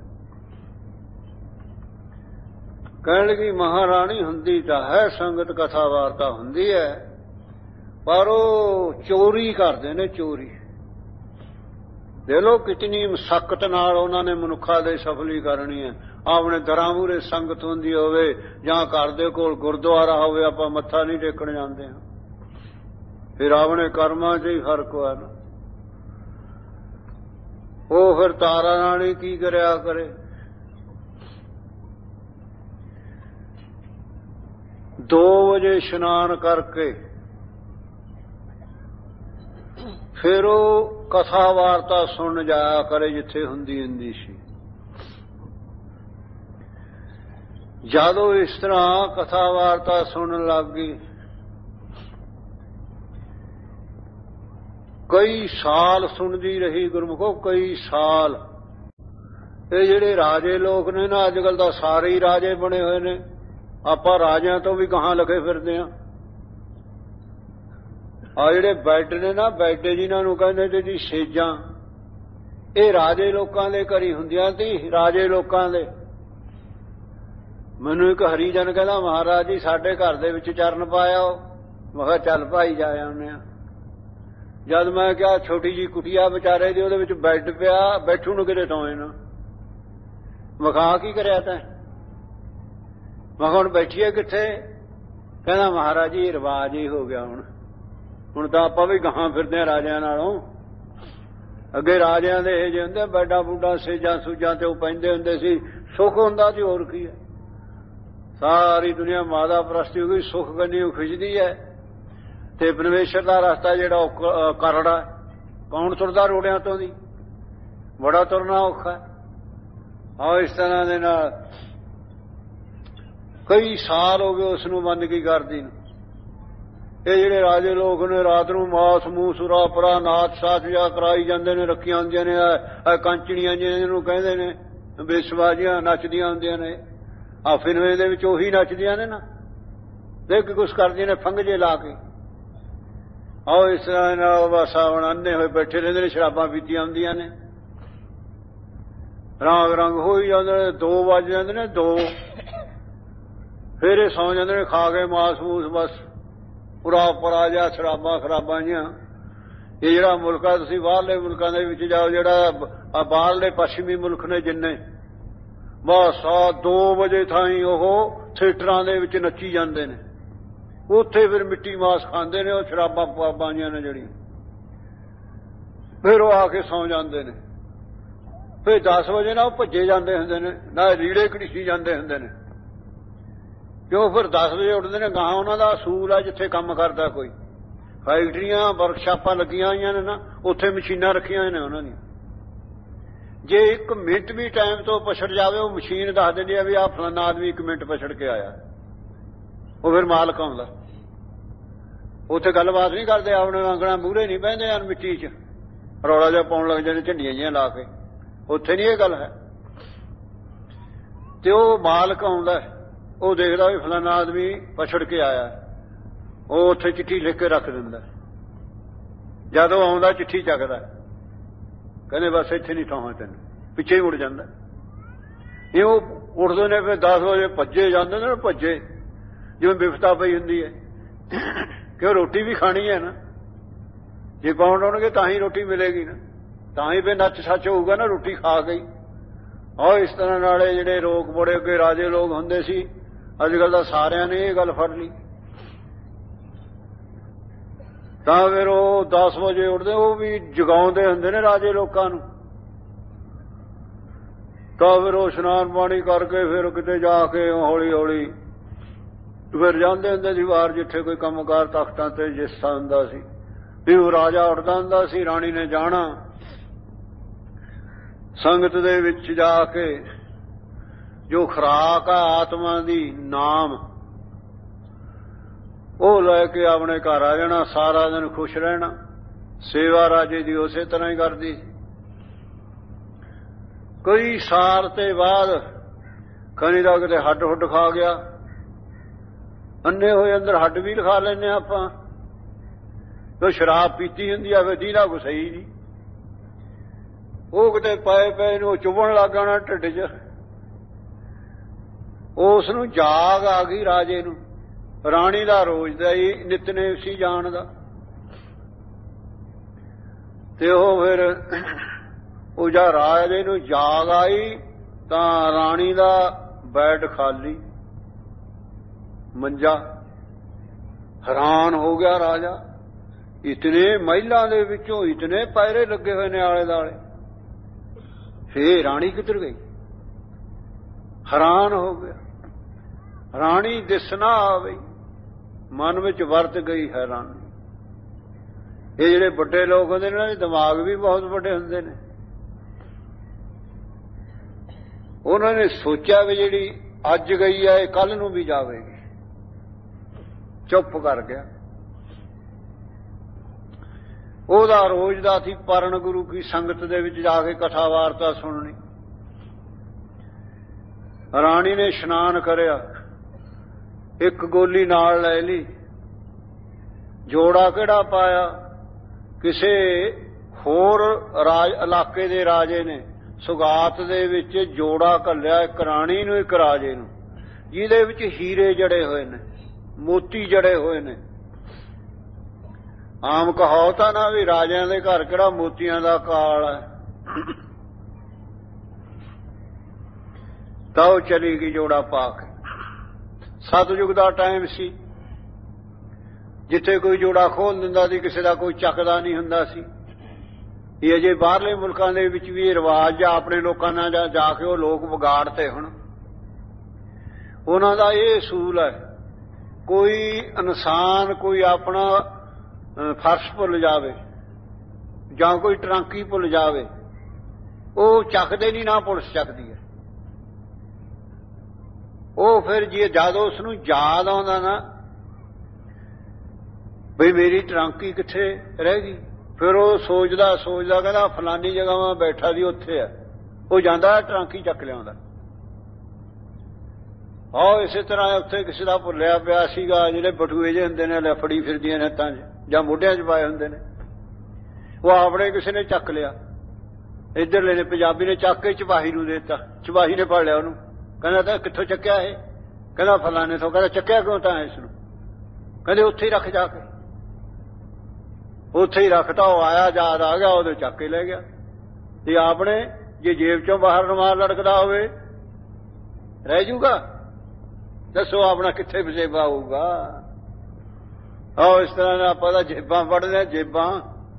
ਕਹਿਣ ਲੱਗੀ, ਮਹਾਰਾਣੀ ਹੁੰਦੀ ਤਾਂ ਹੈ ਸੰਗਤ, ਕਥਾ ਵਾਰਤਾ ਹੁੰਦੀ ਹੈ, ਪਰ ਉਹ ਚੋਰੀ ਕਰਦੇ ਨੇ, ਚੋਰੀ। ਦੇਖ ਲਓ ਕਿਤਨੀ ਮਸ਼ੱਕਤ ਨਾਲ ਉਹਨਾਂ ਨੇ ਮਨੁੱਖਾਂ ਦੇ ਸਫਲੀ ਕਰਨੀ ਹੈ। ਆਪਣੇ ਦਰਾਂ ਮੂਹਰੇ ਸੰਗਤ ਹੁੰਦੀ ਹੋਵੇ ਜਾਂ ਘਰ ਦੇ ਕੋਲ ਗੁਰਦੁਆਰਾ ਹੋਵੇ, ਆਪਾਂ ਮੱਥਾ ਨਹੀਂ ਟੇਕਣ ਜਾਂਦੇ ਹਾਂ। ਫਿਰ ਆਪਣੇ ਕਰਮਾਂ 'ਚ ਹੀ ਫਰਕ ਹੋਇਆ ਨਾ। ਉਹ ਫਿਰ ਤਾਰਾ ਰਾਣੀ ਕੀ ਕਰਿਆ ਕਰੇ। ਦੋ ਵਜੇ ਇਸ਼ਨਾਨ ਕਰਕੇ ਫਿਰ ਉਹ ਕਥਾ ਵਾਰਤਾ ਸੁਣ ਜਾਇਆ ਕਰੇ ਜਿੱਥੇ ਹੁੰਦੀ ਹੁੰਦੀ ਸੀ। ਜਦੋਂ ਇਸ ਤਰ੍ਹਾਂ ਕਥਾ ਵਾਰਤਾ ਸੁਣਨ ਲੱਗ ਗਈ, ਕਈ ਸਾਲ ਸੁਣਦੀ ਰਹੀ ਗੁਰਮੁਖੋ, ਕਈ ਸਾਲ। ਇਹ ਜਿਹੜੇ ਰਾਜੇ ਲੋਕ ਨੇ ਨਾ, ਅੱਜ ਕੱਲ੍ਹ ਤਾਂ ਸਾਰੇ ਹੀ ਰਾਜੇ ਬਣੇ ਹੋਏ ਨੇ। ਆਪਾਂ ਰਾਜਿਆਂ ਤੋਂ ਵੀ ਗਾਹਾਂ ਲੱਗੇ ਫਿਰਦੇ ਹਾਂ। ਆ ਜਿਹੜੇ ਬੈੱਡ ਨੇ ਨਾ, ਬੈੱਡ ਜਿਨ੍ਹਾਂ ਨੂੰ ਕਹਿੰਦੇ ਤੇ ਜੀ ਸੇਜਾਂ, ਇਹ ਰਾਜੇ ਲੋਕਾਂ ਦੇ ਘਰੀ ਹੁੰਦੀਆਂ ਸੀ, ਰਾਜੇ ਲੋਕਾਂ ਦੇ। ਮੈਨੂੰ ਇੱਕ ਹਰੀਜਨ ਕਹਿੰਦਾ, ਮਹਾਰਾਜ ਜੀ ਸਾਡੇ ਘਰ ਦੇ ਵਿੱਚ ਚਰਨ ਪਾਇਆ। ਮੈਂ ਕਿਹਾ ਚੱਲ ਭਾਈ ਜਾ ਆਉਂਦੇ ਆ। ਜਦ ਮੈਂ ਕਿਹਾ ਛੋਟੀ ਜਿਹੀ ਕੁਟੀਆ ਵਿਚਾਰੇ ਦੀ, ਉਹਦੇ ਵਿੱਚ ਬੈੱਡ ਪਿਆ, ਬੈਠੂ ਨੂੰ ਕਿਤੇ ਟੋਏ ਨਾ। ਵਿਖਾ ਕੀ ਕਰਿਆ ਤੈਂ? ਮੈਂ ਕਿਹਾ ਹੁਣ ਬੈਠੀਏ ਕਿੱਥੇ? ਕਹਿੰਦਾ ਮਹਾਰਾਜ ਜੀ ਇਹ ਰਿਵਾਜ ਹੀ ਹੋ ਗਿਆ। ਹੁਣ ਹੁਣ ਤਾਂ ਆਪਾਂ ਵੀ ਗਾਹਾਂ ਫਿਰਦੇ ਹਾਂ ਰਾਜਿਆਂ ਨਾਲੋਂ। ਅੱਗੇ ਰਾਜਿਆਂ ਦੇ ਇਹ ਜਿਹੇ ਹੁੰਦੇ, ਬੈਡਾਂ ਬੂਡਾਂ ਸੇਜਾਂ ਸੂਜਾਂ ਤੇ ਉਹ ਪੈਂਦੇ ਹੁੰਦੇ ਸੀ, ਸੁੱਖ ਹੁੰਦਾ ਸੀ। ਹੋਰ ਕੀ ਹੈ, ਸਾਰੀ ਦੁਨੀਆ ਮਾਦਾ ਪ੍ਰਸਤੀ ਹੋ ਗਈ, ਸੁੱਖ ਕੰਨੀ ਉਹ ਖਿੱਚਦੀ ਹੈ। ਤੇ ਪਰਮੇਸ਼ਰ ਦਾ ਰਸਤਾ ਜਿਹੜਾ ਉਹ ਕਰੜਾ, ਕੌਣ ਤੁਰਦਾ ਰੋੜਿਆਂ ਤੋਂ ਦੀ? ਬੜਾ ਤੁਰਨਾ ਔਖਾ। ਆਹ ਇਸ ਤਰ੍ਹਾਂ ਦੇ ਨਾਲ ਕਈ ਸਾਲ ਹੋ ਗਏ ਉਸ ਨੂੰ ਬੰਦਗੀ ਕਰਦੀ ਨੂੰ। ਇਹ ਜਿਹੜੇ ਰਾਜੇ ਲੋਕ ਨੇ ਰਾਤ ਨੂੰ ਮਾਸ ਮੂੰਹ ਸੁਰਾ ਪਰਾ ਨਾਚ ਸਾਚ ਜਾ ਕਰਾਈ ਜਾਂਦੇ ਨੇ, ਰੱਖੀਆਂ ਹੁੰਦੀਆਂ ਨੇ ਆ ਕਾਂਚਣੀਆਂ ਜਿਹਨੂੰ ਕਹਿੰਦੇ ਨੇ, ਬੇਸਵਾਜੀਆਂ ਨੱਚਦੀਆਂ ਹੁੰਦੀਆਂ ਨੇ। ਆ ਫਿਲਮੇ ਦੇ ਵਿੱਚ ਉਹੀ ਨੱਚਦੀਆਂ ਨੇ ਨਾ, ਦੇਖ ਕੁਛ ਕਰਦੀਆਂ ਨੇ ਫੰਗਜੇ ਲਾ ਕੇ। ਆਓ ਇਸ ਤਰ੍ਹਾਂ ਨਾਲ ਬਸ ਹੁਣ ਅੰਨੇ ਹੋਏ ਬੈਠੇ ਰਹਿੰਦੇ ਨੇ, ਸ਼ਰਾਬਾਂ ਪੀਤੀਆਂ ਹੁੰਦੀਆਂ ਨੇ, ਰੰਗ ਰੰਗ ਹੋਈ ਜਾਂਦੇ ਨੇ। ਦੋ ਵੱਜ ਜਾਂਦੇ ਨੇ, ਦੋ ਫਿਰ ਇਹ ਸੌਂ ਜਾਂਦੇ ਨੇ ਖਾ ਕੇ ਮਾਸ ਮੂਸ, ਬਸ ਪੁਰਾ ਪਰਾ ਜਾ ਸ਼ਰਾਬਾਂ ਖਰਾਬਾਂ ਜਿਹੀਆਂ। ਇਹ ਜਿਹੜਾ ਮੁਲਕ ਆ, ਤੁਸੀਂ ਬਾਹਰਲੇ ਮੁਲਕਾਂ ਦੇ ਵਿੱਚ ਜਾਓ, ਜਿਹੜਾ ਬਾਹਰਲੇ ਪੱਛਮੀ ਮੁਲਕ ਨੇ ਜਿੰਨੇ, ਬਸ ਆ ਦੋ ਵਜੇ ਥਾਈਂ ਉਹ ਥੀਏਟਰਾਂ ਦੇ ਵਿੱਚ ਨੱਚੀ ਜਾਂਦੇ ਨੇ। ਉੱਥੇ ਫਿਰ ਮਿੱਟੀ ਮਾਸ ਖਾਂਦੇ ਨੇ ਉਹ ਸ਼ਰਾਬਾਂ ਪਾਬਾਈਆਂ ਨੇ ਜਿਹੜੀਆਂ, ਫਿਰ ਉਹ ਆ ਕੇ ਸੌਂ ਜਾਂਦੇ ਨੇ। ਫਿਰ ਦਸ ਵਜੇ ਨਾ ਉਹ ਭੱਜੇ ਜਾਂਦੇ ਹੁੰਦੇ ਨੇ, ਨਾ ਰੀੜੇ ਘੜੀਸੀ ਜਾਂਦੇ ਹੁੰਦੇ ਨੇ, ਕਿਉਂ ਫਿਰ ਦਸ ਵਜੇ ਉੱਠਦੇ ਨੇ। ਗਾਂ ਉਹਨਾਂ ਦਾ ਅਸੂਲ ਆ, ਜਿੱਥੇ ਕੰਮ ਕਰਦਾ ਕੋਈ, ਫੈਕਟਰੀਆਂ ਵਰਕਸ਼ਾਪਾਂ ਲੱਗੀਆਂ ਹੋਈਆਂ ਨੇ ਨਾ, ਉੱਥੇ ਮਸ਼ੀਨਾਂ ਰੱਖੀਆਂ ਹੋਈਆਂ ਨੇ ਉਹਨਾਂ ਦੀਆਂ। ਜੇ ਇੱਕ ਮਿੰਟ ਵੀ ਟਾਈਮ ਤੋਂ ਪਛੜ ਜਾਵੇ, ਉਹ ਮਸ਼ੀਨ ਦੱਸ ਦਿੰਦੀ ਆ ਵੀ ਆਹ ਫਲਾਨਾ ਆਦਮੀ ਇੱਕ ਮਿੰਟ ਪਛੜ ਕੇ ਆਇਆ। ਉਹ ਫਿਰ ਮਾਲਕ ਆਉਂਦਾ। ਉੱਥੇ ਗੱਲਬਾਤ ਨਹੀਂ ਕਰਦੇ, ਆਪਣੇ ਆਂਗਣਾ ਮੂਹਰੇ ਨਹੀਂ ਬਹਿੰਦੇ ਹਨ ਮਿੱਟੀ 'ਚ ਰੌਲਾ ਜਿਹਾ ਪਾਉਣ ਲੱਗ ਜਾਂਦੇ ਝੰਡੀਆਂ ਜਿਹੀਆਂ ਲਾ ਕੇ। ਉੱਥੇ ਨਹੀਂ ਇਹ ਗੱਲ ਹੈ। ਤੇ ਉਹ ਮਾਲਕ ਆਉਂਦਾ, ਉਹ ਦੇਖਦਾ ਵੀ ਫਲਾਨਾ ਆਦਮੀ ਪਛੜ ਕੇ ਆਇਆ, ਉਹ ਉੱਥੇ ਚਿੱਠੀ ਲਿਖ ਕੇ ਰੱਖ ਦਿੰਦਾ। ਜਦੋਂ ਆਉਂਦਾ ਚਿੱਠੀ ਚੱਕਦਾ, ਕਹਿੰਦੇ ਬਸ ਇੱਥੇ ਨਹੀਂ ਠਾਹਾਂ ਤੈਨੂੰ, ਪਿੱਛੇ ਹੀ ਮੁੜ ਜਾਂਦਾ। ਇਹ ਉਹ ਉੱਠਦੇ ਨੇ, ਫਿਰ ਦਸ ਵਜੇ ਭੱਜੇ ਜਾਂਦੇ ਨੇ, ਭੱਜੇ ਜਿਵੇਂ ਬਿਫਤਾ ਪਈ ਹੁੰਦੀ ਹੈ, ਕਿਉਂ ਰੋਟੀ ਵੀ ਖਾਣੀ ਹੈ ਨਾ। ਜੇ ਪਾਉਣ ਆਉਣਗੇ ਤਾਂ ਹੀ ਰੋਟੀ ਮਿਲੇਗੀ ਨਾ, ਤਾਂ ਹੀ ਫਿਰ ਨੱਚ ਸੱਚ ਹੋਊਗਾ ਨਾ, ਰੋਟੀ ਖਾ ਗਈ। ਆਹ ਇਸ ਤਰ੍ਹਾਂ ਨਾਲੇ ਜਿਹੜੇ ਲੋਕ ਬੜੇ ਅੱਗੇ ਰਾਜੇ ਲੋਕ ਹੁੰਦੇ ਸੀ, ਅੱਜ ਕੱਲ੍ਹ ਤਾਂ ਸਾਰਿਆਂ ਨੇ ਇਹ ਗੱਲ ਫੜ ਲਈ। ਤਾਂ ਫਿਰ ਉਹ ਦਸ ਵਜੇ ਉੱਠਦੇ, ਉਹ ਵੀ ਜਗਾਉਂਦੇ ਹੁੰਦੇ ਨੇ ਰਾਜੇ ਲੋਕਾਂ ਨੂੰ। ਤਾਂ ਫਿਰ ਉਹ ਇਸ਼ਨਾਨ ਪਾਣੀ ਕਰਕੇ ਫਿਰ ਕਿਤੇ ਜਾ ਕੇ ਹੌਲੀ ਹੌਲੀ ਫਿਰ ਜਾਂਦੇ ਹੁੰਦੇ ਸੀ ਬਾਹਰ, ਜਿੱਥੇ ਕੋਈ ਕੰਮਕਾਰ ਤਖਤਾਂ ਤੇ ਜਿਸ ਤਰ੍ਹਾਂ ਹੁੰਦਾ ਸੀ ਵੀ ਉਹ ਰਾਜਾ ਉੱਠਦਾ ਹੁੰਦਾ ਸੀ। ਰਾਣੀ ਨੇ ਜਾਣਾ, ਸੰਗਤ ਦੇ ਵਿੱਚ ਜਾ ਕੇ ਜੋ ਖੁਰਾਕ ਆ ਆਤਮਾ ਦੀ ਨਾਮ, ਉਹ ਲੈ ਕੇ ਆਪਣੇ ਘਰ ਆ ਜਾਣਾ, ਸਾਰਾ ਦਿਨ ਖੁਸ਼ ਰਹਿਣਾ। ਸੇਵਾ ਰਾਜੇ ਦੀ ਉਸੇ ਤਰ੍ਹਾਂ ਹੀ ਕਰਦੀ ਸੀ। ਕਈ ਸਾਲ ਤੇ ਬਾਅਦ ਖਣੀ ਦਾ ਕਿਤੇ ਹੱਡ ਹੁੱਡ ਖਾ ਗਿਆ। ਅੰਨੇ ਹੋਏ ਅੰਦਰ ਹੱਡ ਵੀ ਲਿਖਾ ਲੈਂਦੇ ਆਪਾਂ। ਜੋ ਸ਼ਰਾਬ ਪੀਤੀ ਹੁੰਦੀ ਆ ਫਿਰ ਦੀਨਾ ਕੋ ਸਹੀ ਨਹੀਂ, ਉਹ ਕਿਤੇ ਪਏ ਪਏ ਨੂੰ ਚੁਭਣ ਲੱਗ ਜਾਣਾ ਢਿੱਡ 'ਚ। ਉਸ ਨੂੰ ਜਾਗ ਆ ਗਈ ਰਾਜੇ ਨੂੰ। ਰਾਣੀ ਦਾ ਰੋਜ਼ ਦਾ ਹੀ ਨਿਤਨੇਮ ਸੀ ਜਾਣ ਦਾ। ਤੇ ਉਹ ਫਿਰ ਉਹ ਜਾਂ ਰਾਜੇ ਨੂੰ ਜਾਗ ਆਈ ਤਾਂ ਰਾਣੀ ਦਾ ਬੈਡ ਖਾਲੀ, ਮੰਜਾ। ਹੈਰਾਨ ਹੋ ਗਿਆ ਰਾਜਾ, ਇਤਨੇ ਮਹਿਲਾਂ ਦੇ ਵਿੱਚੋਂ ਇਤਨੇ ਪੈਰੇ ਲੱਗੇ ਹੋਏ ਨੇ ਆਲੇ ਦੁਆਲੇ, ਫੇਰ ਰਾਣੀ ਕਿੱਧਰ ਗਈ? ਹੈਰਾਨ ਹੋ ਗਿਆ। ਰਾਣੀ ਦਿਸਣਾ ਆਵੇ, ਮਨ ਵਿੱਚ ਵਰਤ ਗਈ ਹੈਰਾਨੀ। ਇਹ ਜਿਹੜੇ ਵੱਡੇ ਲੋਕ ਹੁੰਦੇ ਨੇ, ਇਹਨਾਂ ਦੇ ਦਿਮਾਗ ਵੀ ਬਹੁਤ ਵੱਡੇ ਹੁੰਦੇ ਨੇ। ਉਹਨਾਂ ਨੇ ਸੋਚਿਆ ਵੀ ਜਿਹੜੀ ਅੱਜ ਗਈ ਹੈ ਇਹ ਕੱਲ ਨੂੰ ਵੀ ਜਾਵੇਗੀ। ਚੁੱਪ ਕਰ ਗਿਆ। ਉਹਦਾ ਰੋਜ਼ ਦਾ ਸੀ ਪਰਨ ਗੁਰੂ ਕੀ ਸੰਗਤ ਦੇ ਵਿੱਚ ਜਾ ਕੇ ਕਥਾ ਵਾਰਤਾ ਸੁਣਨੀ। ਰਾਣੀ ਨੇ ਇਸ਼ਨਾਨ ਕਰਿਆ, ਇੱਕ ਗੋਲੀ ਨਾਲ ਲੈ ਲਈ। ਜੋੜਾ ਕਿਹੜਾ ਪਾਇਆ? ਕਿਸੇ ਹੋਰ ਰਾਜ ਇਲਾਕੇ ਦੇ ਰਾਜੇ ਨੇ ਸੁਗਾਤ ਦੇ ਵਿੱਚ ਜੋੜਾ ਘੱਲਿਆ, ਇੱਕ ਰਾਣੀ ਨੂੰ ਇੱਕ ਰਾਜੇ ਨੂੰ, ਜਿਹਦੇ ਵਿੱਚ ਹੀਰੇ ਜੜੇ ਹੋਏ ਨੇ, ਮੋਤੀ ਜੜੇ ਹੋਏ ਨੇ। ਆਮ ਕਹਾਵਤ ਆ ਨਾ ਵੀ ਰਾਜਿਆਂ ਦੇ ਘਰ ਕਿਹੜਾ ਮੋਤੀਆਂ ਦਾ ਕਾਲ ਹੈ। ਤਾਂ ਉਹ ਚਲੀ ਗਈ ਜੋੜਾ ਪਾ ਕੇ। ਸਤਿਯੁਗ ਦਾ ਟਾਈਮ ਸੀ, ਜਿੱਥੇ ਕੋਈ ਜੋੜਾ ਖੋਲ ਦਿੰਦਾ ਸੀ ਕਿਸੇ ਦਾ ਕੋਈ ਚੱਕਦਾ ਨਹੀਂ ਹੁੰਦਾ ਸੀ। ਇਹ ਅਜੇ ਬਾਹਰਲੇ ਮੁਲਕਾਂ ਦੇ ਵਿੱਚ ਵੀ ਇਹ ਰਿਵਾਜ ਆ, ਆਪਣੇ ਲੋਕਾਂ ਨਾਲ ਜਾ ਜਾ ਕੇ ਉਹ ਲੋਕ ਵਿਗਾੜਤੇ। ਹੁਣ ਉਹਨਾਂ ਦਾ ਇਹ ਅਸੂਲ ਹੈ, ਕੋਈ ਇਨਸਾਨ ਕੋਈ ਆਪਣਾ ਫਰਸ਼ ਭੁੱਲ ਜਾਵੇ ਜਾਂ ਕੋਈ ਟਰਾਂਕੀ ਭੁੱਲ ਜਾਵੇ, ਉਹ ਚੱਕਦੇ ਨਹੀਂ, ਨਾ ਪੁਲਿਸ ਚੱਕਦੀ ਹੈ। ਉਹ ਫਿਰ ਜੇ ਜਦੋਂ ਉਸ ਨੂੰ ਯਾਦ ਆਉਂਦਾ ਨਾ ਬਈ ਮੇਰੀ ਟਰਾਂਕੀ ਕਿੱਥੇ ਰਹਿ ਗਈ, ਫਿਰ ਉਹ ਸੋਚਦਾ ਸੋਚਦਾ ਕਹਿੰਦਾ ਫਲਾਨੀ ਜਗ੍ਹਾ ਮੈਂ ਬੈਠਾ ਸੀ ਉੱਥੇ ਹੈ। ਉਹ ਜਾਂਦਾ ਟਰਾਂਕੀ ਚੱਕ ਲਿਆਉਂਦਾ। ਆਹ ਇਸੇ ਤਰ੍ਹਾਂ ਉੱਥੇ ਕਿਸੇ ਦਾ ਭੁੱਲਿਆ ਪਿਆ ਸੀਗਾ, ਜਿਹੜੇ ਬਟੂਏ ਜਿਹੇ ਹੁੰਦੇ ਨੇ ਲਫੜੀ ਫਿਰਦੀਆਂ ਨੇ ਹੱਥਾਂ 'ਚ ਜਾਂ ਮੋਢਿਆਂ 'ਚ ਪਾਏ ਹੁੰਦੇ ਨੇ, ਉਹ ਆਪਣੇ ਕਿਸੇ ਨੇ ਚੱਕ ਲਿਆ। ਇੱਧਰਲੇ ਨੇ ਪੰਜਾਬੀ ਨੇ ਚੱਕ ਕੇ ਚਪਾਹੀ ਨੂੰ ਦੇ ਦਿੱਤਾ। ਚਪਾਹੀ ਨੇ ਫੜ ਲਿਆ ਉਹਨੂੰ, ਕਹਿੰਦਾ ਤਾਂ ਕਿੱਥੋਂ ਚੱਕਿਆ ਇਹ? ਕਹਿੰਦਾ ਫਲਾਣੇ ਤੋਂ। ਕਹਿੰਦਾ ਚੱਕਿਆ ਕਿਉਂ ਤਾਂ ਇਸ ਨੂੰ? ਕਹਿੰਦੇ ਉੱਥੇ ਹੀ ਰੱਖ ਜਾ ਕੇ। ਉੱਥੇ ਹੀ ਰੱਖਤਾ। ਉਹ ਆਇਆ, ਯਾਦ ਆ ਗਿਆ, ਉਹਦੇ ਚੱਕ ਕੇ ਲੈ ਗਿਆ। ਤੇ ਆਪਣੇ ਜੇ ਜੇਬ ਚੋਂ ਬਾਹਰ ਰੁਮਾਲ ਲੜਕਦਾ ਹੋਵੇ ਰਹਿ ਜੂਗਾ? ਦੱਸੋ ਆਪਣਾ ਕਿੱਥੇ ਵਸੇਬਾ ਹੋਊਗਾ? ਆਹ ਇਸ ਤਰ੍ਹਾਂ ਨਾਲ ਆਪਾਂ ਤਾਂ ਜੇਬਾਂ ਪੜ੍ਹਦੇ ਹਾਂ, ਜੇਬਾਂ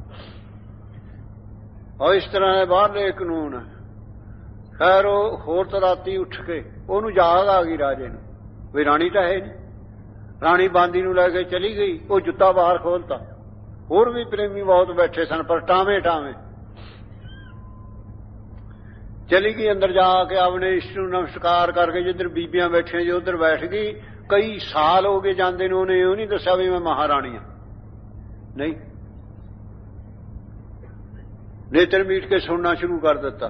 ਉਹ ਇਸ ਤਰ੍ਹਾਂ ਦੇ ਬਾਹਰਲੇ ਕਾਨੂੰਨ। ਖੈਰ ਉਹ ਹੋਰ ਤਾਂ ਰਾਤੀ ਉੱਠ ਕੇ ਉਹਨੂੰ ਯਾਦ ਆ ਗਈ ਰਾਜੇ ਨੂੰ ਵੀ ਰਾਣੀ ਤਾਂ ਹੈ ਨਹੀਂ। ਰਾਣੀ ਬਾਂਦੀ ਨੂੰ ਲੈ ਕੇ ਚਲੀ ਗਈ। ਉਹ ਜੁੱਤਾ ਬਾਹਰ ਖੋਲਤਾ। ਹੋਰ ਵੀ ਪ੍ਰੇਮੀ ਬਹੁਤ ਬੈਠੇ ਸਨ, ਪਰ ਟਾਵੇਂ ਟਾਵੇਂ ਚਲੀ ਗਈ। ਅੰਦਰ ਜਾ ਕੇ ਆਪਣੇ ਇਸ਼ਟ ਨੂੰ ਨਮਸਕਾਰ ਕਰਕੇ ਜਿੱਧਰ ਬੀਬੀਆਂ ਬੈਠੀਆਂ ਜੀ ਉੱਧਰ ਬੈਠ ਗਈ। ਕਈ ਸਾਲ ਹੋ ਗਏ ਜਾਂਦੇ ਨੂੰ, ਉਹਨੇ ਉਹ ਨਹੀਂ ਦੱਸਿਆ ਵੀ ਮੈਂ ਮਹਾਰਾਣੀ ਹਾਂ। ਨਹੀਂ, ਨੇਤਰ ਮੀਟ ਕੇ ਸੁਣਨਾ ਸ਼ੁਰੂ ਕਰ ਦਿੱਤਾ।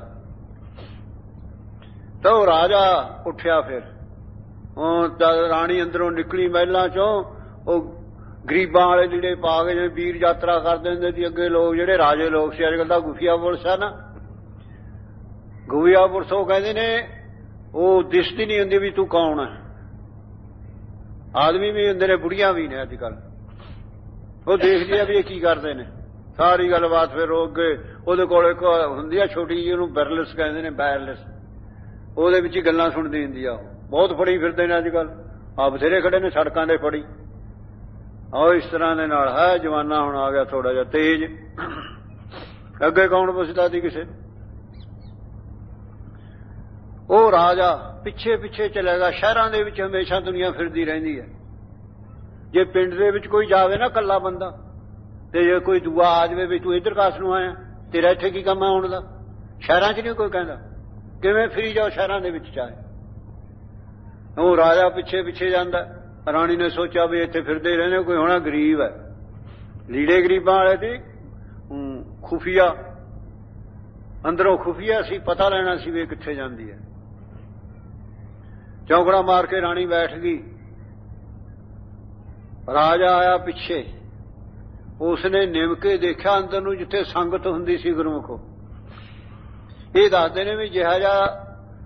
ਤਾਂ ਉਹ ਰਾਜਾ ਉੱਠਿਆ। ਫਿਰ ਉਹ ਜਦ ਰਾਣੀ ਅੰਦਰੋਂ ਨਿਕਲੀ ਮਹਿਲਾਂ ਚੋਂ, ਉਹ ਗਰੀਬਾਂ ਵਾਲੇ ਲੀੜੇ ਪਾ ਕੇ, ਜਿਵੇਂ ਵੀਰ ਯਾਤਰਾ ਕਰਦੇ ਹੁੰਦੇ ਸੀ ਅੱਗੇ ਲੋਕ, ਜਿਹੜੇ ਰਾਜੇ ਲੋਕ ਸੀ। ਅੱਜ ਕੱਲ੍ਹ ਤਾਂ ਗੁਫੀਆ ਪੁਲਿਸ ਹੈ ਨਾ, ਗੁਫੀਆ ਪੁਲਿਸ। ਉਹ ਕਹਿੰਦੇ ਨੇ ਉਹ ਦਿਸਦੀ ਨਹੀਂ ਹੁੰਦੀ ਵੀ ਤੂੰ ਕੌਣ ਹੈ। ਆਦਮੀ ਵੀ ਹੁੰਦੇ ਨੇ, ਬੁੜੀਆਂ ਵੀ ਨੇ ਅੱਜ ਕੱਲ੍ਹ। ਉਹ ਦੇਖਦੀ ਆ ਵੀ ਇਹ ਕੀ ਕਰਦੇ ਨੇ। ਸਾਰੀ ਗੱਲਬਾਤ ਫਿਰ ਉਹ ਅੱਗੇ ਉਹਦੇ ਕੋਲ ਇੱਕ ਹੁੰਦੀ ਆ ਛੋਟੀ ਜਿਹੀ, ਉਹਨੂੰ ਬੈਰਲਸ ਕਹਿੰਦੇ ਨੇ, ਬੈਰਲਸ। ਉਹਦੇ ਵਿੱਚ ਹੀ ਗੱਲਾਂ ਸੁਣਦੀ ਹੁੰਦੀ ਆ। ਬਹੁਤ ਫੜੀ ਫਿਰਦੇ ਨੇ ਅੱਜ ਕੱਲ੍ਹ। ਆ ਬਥੇਰੇ ਖੜੇ ਨੇ ਸੜਕਾਂ ਦੇ ਫੜੀ। ਆਹ ਇਸ ਤਰ੍ਹਾਂ ਦੇ ਨਾਲ ਹੈ ਜਮਾਨਾ ਹੁਣ ਆ ਗਿਆ ਥੋੜਾ ਜਿਹਾ ਤੇਜ਼। ਅੱਗੇ ਕੌਣ ਪੁੱਛਦਾ ਸੀ ਕਿਸੇ। ਉਹ ਰਾਜਾ ਪਿੱਛੇ ਪਿੱਛੇ ਚਲੇਗਾ। ਸ਼ਹਿਰਾਂ ਦੇ ਵਿੱਚ ਹਮੇਸ਼ਾ ਦੁਨੀਆ ਫਿਰਦੀ ਰਹਿੰਦੀ ਹੈ। ਜੇ ਪਿੰਡ ਦੇ ਵਿੱਚ ਕੋਈ ਜਾਵੇ ਨਾ ਇਕੱਲਾ ਬੰਦਾ, ਤੇ ਜੇ ਕੋਈ ਦੂਆ ਆ ਜਾਵੇ ਵੀ ਤੂੰ ਇੱਧਰ ਕਾਸ ਨੂੰ ਆਇਆ, ਤੇਰਾ ਇੱਥੇ ਕੀ ਕੰਮ ਹੈ ਆਉਣ ਦਾ। ਸ਼ਹਿਰਾਂ 'ਚ ਨਹੀਂ ਕੋਈ ਕਹਿੰਦਾ, ਕਿਵੇਂ ਫਿਰੀ ਜਾਓ ਸ਼ਹਿਰਾਂ ਦੇ ਵਿੱਚ ਚਾਹੇ। ਉਹ ਰਾਜਾ ਪਿੱਛੇ ਪਿੱਛੇ ਜਾਂਦਾ। ਰਾਣੀ ਨੇ ਸੋਚਿਆ ਵੀ ਇੱਥੇ ਫਿਰਦੇ ਰਹਿੰਦੇ, ਕੋਈ ਹੋਣਾ ਗਰੀਬ ਹੈ। ਲੀੜੇ ਗਰੀਬਾਂ ਵਾਲੇ ਦੀ ਖੁਫੀਆ, ਅੰਦਰੋਂ ਖੁਫੀਆ ਸੀ, ਪਤਾ ਲੈਣਾ ਸੀ ਵੀ ਕਿੱਥੇ ਜਾਂਦੀ ਹੈ। ਚੌਂਕੜਾ ਮਾਰ ਕੇ ਰਾਣੀ ਬੈਠ ਗਈ। ਰਾਜਾ ਆਇਆ ਪਿੱਛੇ। ਉਸਨੇ ਨਿਮ ਕੇ ਦੇਖਿਆ ਅੰਦਰ ਨੂੰ, ਜਿੱਥੇ ਸੰਗਤ ਹੁੰਦੀ ਸੀ ਗੁਰਮੁਖੋ। ਇਹ ਦੱਸਦੇ ਨੇ ਵੀ ਜਿਹਾ ਜਿਹਾ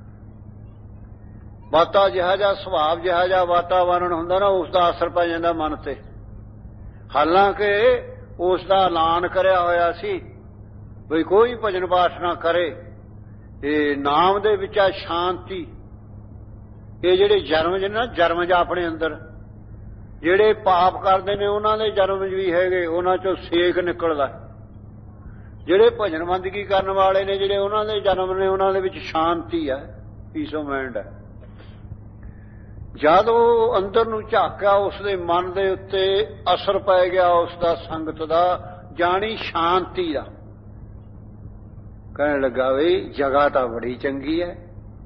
ਵਾਤਾ, ਜਿਹਾ ਜਿਹਾ ਸੁਭਾਵ, ਜਿਹਾ ਜਿਹਾ ਵਾਤਾਵਰਨ ਹੁੰਦਾ ਨਾ, ਉਸ ਦਾ ਅਸਰ ਪੈ ਜਾਂਦਾ ਮਨ ਤੇ। ਹਾਲਾਂਕਿ ਉਸ ਦਾ ਐਲਾਨ ਕਰਿਆ ਹੋਇਆ ਸੀ ਬਈ ਕੋਈ ਭਜਨ ਪਾਠ ਨਾ ਕਰੇ। ਇਹ ਨਾਮ ਦੇ ਵਿੱਚ ਆ ਸ਼ਾਂਤੀ। ਇਹ ਜਿਹੜੇ ਜਨਮ ਜਿਹੇ ਨਾ, ਜਨਮ ਜਾਂ ਆਪਣੇ ਅੰਦਰ ਜਿਹੜੇ ਪਾਪ ਕਰਦੇ ਨੇ ਉਹਨਾਂ ਦੇ ਜਨਮ ਵੀ ਹੈਗੇ, ਉਹਨਾਂ ਚੋਂ ਸੇਕ ਨਿਕਲਦਾ। ਜਿਹੜੇ ਭਜਨ ਬੰਦਗੀ ਕਰਨ ਵਾਲੇ ਨੇ, ਜਿਹੜੇ ਉਹਨਾਂ ਦੇ ਜਨਮ ਨੇ, ਉਹਨਾਂ ਦੇ ਵਿੱਚ ਸ਼ਾਂਤੀ ਹੈ, ਪੀਸ ਆਫ ਮਾਈਂਡ ਹੈ। ਜਦ ਉਹ ਅੰਦਰ ਨੂੰ ਝਾਕਿਆ, ਉਸਦੇ ਮਨ ਦੇ ਉੱਤੇ ਅਸਰ ਪੈ ਗਿਆ ਉਸ ਦਾ ਸੰਗਤ ਦਾ, ਜਾਣੀ ਸ਼ਾਂਤੀ ਦਾ। ਕਹਿਣ ਲੱਗਾ ਵੀ ਜਗ੍ਹਾ ਤਾਂ ਬੜੀ ਚੰਗੀ ਹੈ,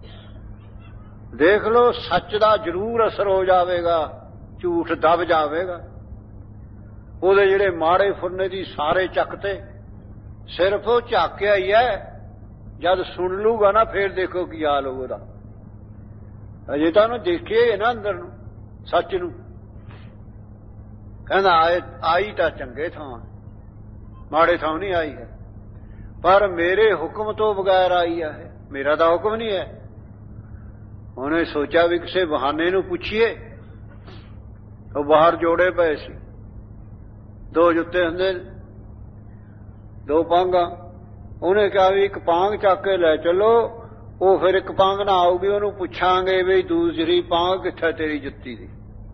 ਦੇਖ ਲਓ ਸੱਚ ਦਾ ਜ਼ਰੂਰ ਅਸਰ ਹੋ ਜਾਵੇਗਾ, ਝੂਠ ਦਬ ਜਾਵੇਗਾ। ਉਹਦੇ ਜਿਹੜੇ ਮਾੜੇ ਫੁਰਨੇ ਦੀ ਸਾਰੇ ਚੱਕਤੇ, ਸਿਰਫ ਉਹ ਝਾਕਿਆ ਹੀ ਹੈ। ਜਦ ਸੁਣ ਲੂਗਾ ਨਾ ਫੇਰ ਦੇਖੋ ਕੀ ਹਾਲ ਹੋਊ ਉਹਦਾ। ਅਜੇ ਤਾਂ ਉਹਨੂੰ ਦੇਖਿਆ ਨਾ ਅੰਦਰ ਨੂੰ, ਸੱਚ ਨੂੰ। ਕਹਿੰਦਾ ਆਈ ਤਾਂ ਚੰਗੇ ਥਾਂ, ਮਾੜੇ ਥਾਂ ਨਹੀਂ ਆਈ ਹੈ, ਪਰ ਮੇਰੇ ਹੁਕਮ ਤੋਂ ਬਗੈਰ ਆਈ ਹੈ। ਮੇਰਾ ਤਾਂ ਹੁਕਮ ਨਹੀਂ ਹੈ। ਉਹਨੇ ਸੋਚਿਆ ਵੀ ਕਿਸੇ ਬਹਾਨੇ ਨੂੰ ਪੁੱਛੀਏ। ਉਹ ਬਾਹਰ ਜੋੜੇ ਪਏ ਸੀ, ਦੋ ਜੁੱਤੇ ਹੁੰਦੇ, ਦੋ ਪਾਂਗਾ। ਉਹਨੇ ਕਿਹਾ ਵੀ ਇੱਕ ਪਾਂਗ ਚੱਕ ਕੇ ਲੈ ਚਲੋ। ਉਹ ਫਿਰ ਇੱਕ ਪਾਂਗ ਨਾ ਆਊਗੀ, ਉਹਨੂੰ ਪੁੱਛਾਂਗੇ ਵੀ ਦੂਸਰੀ ਪਾਂਗ ਕਿੱਥੇ ਤੇਰੀ ਜੁੱਤੀ ਦੀ।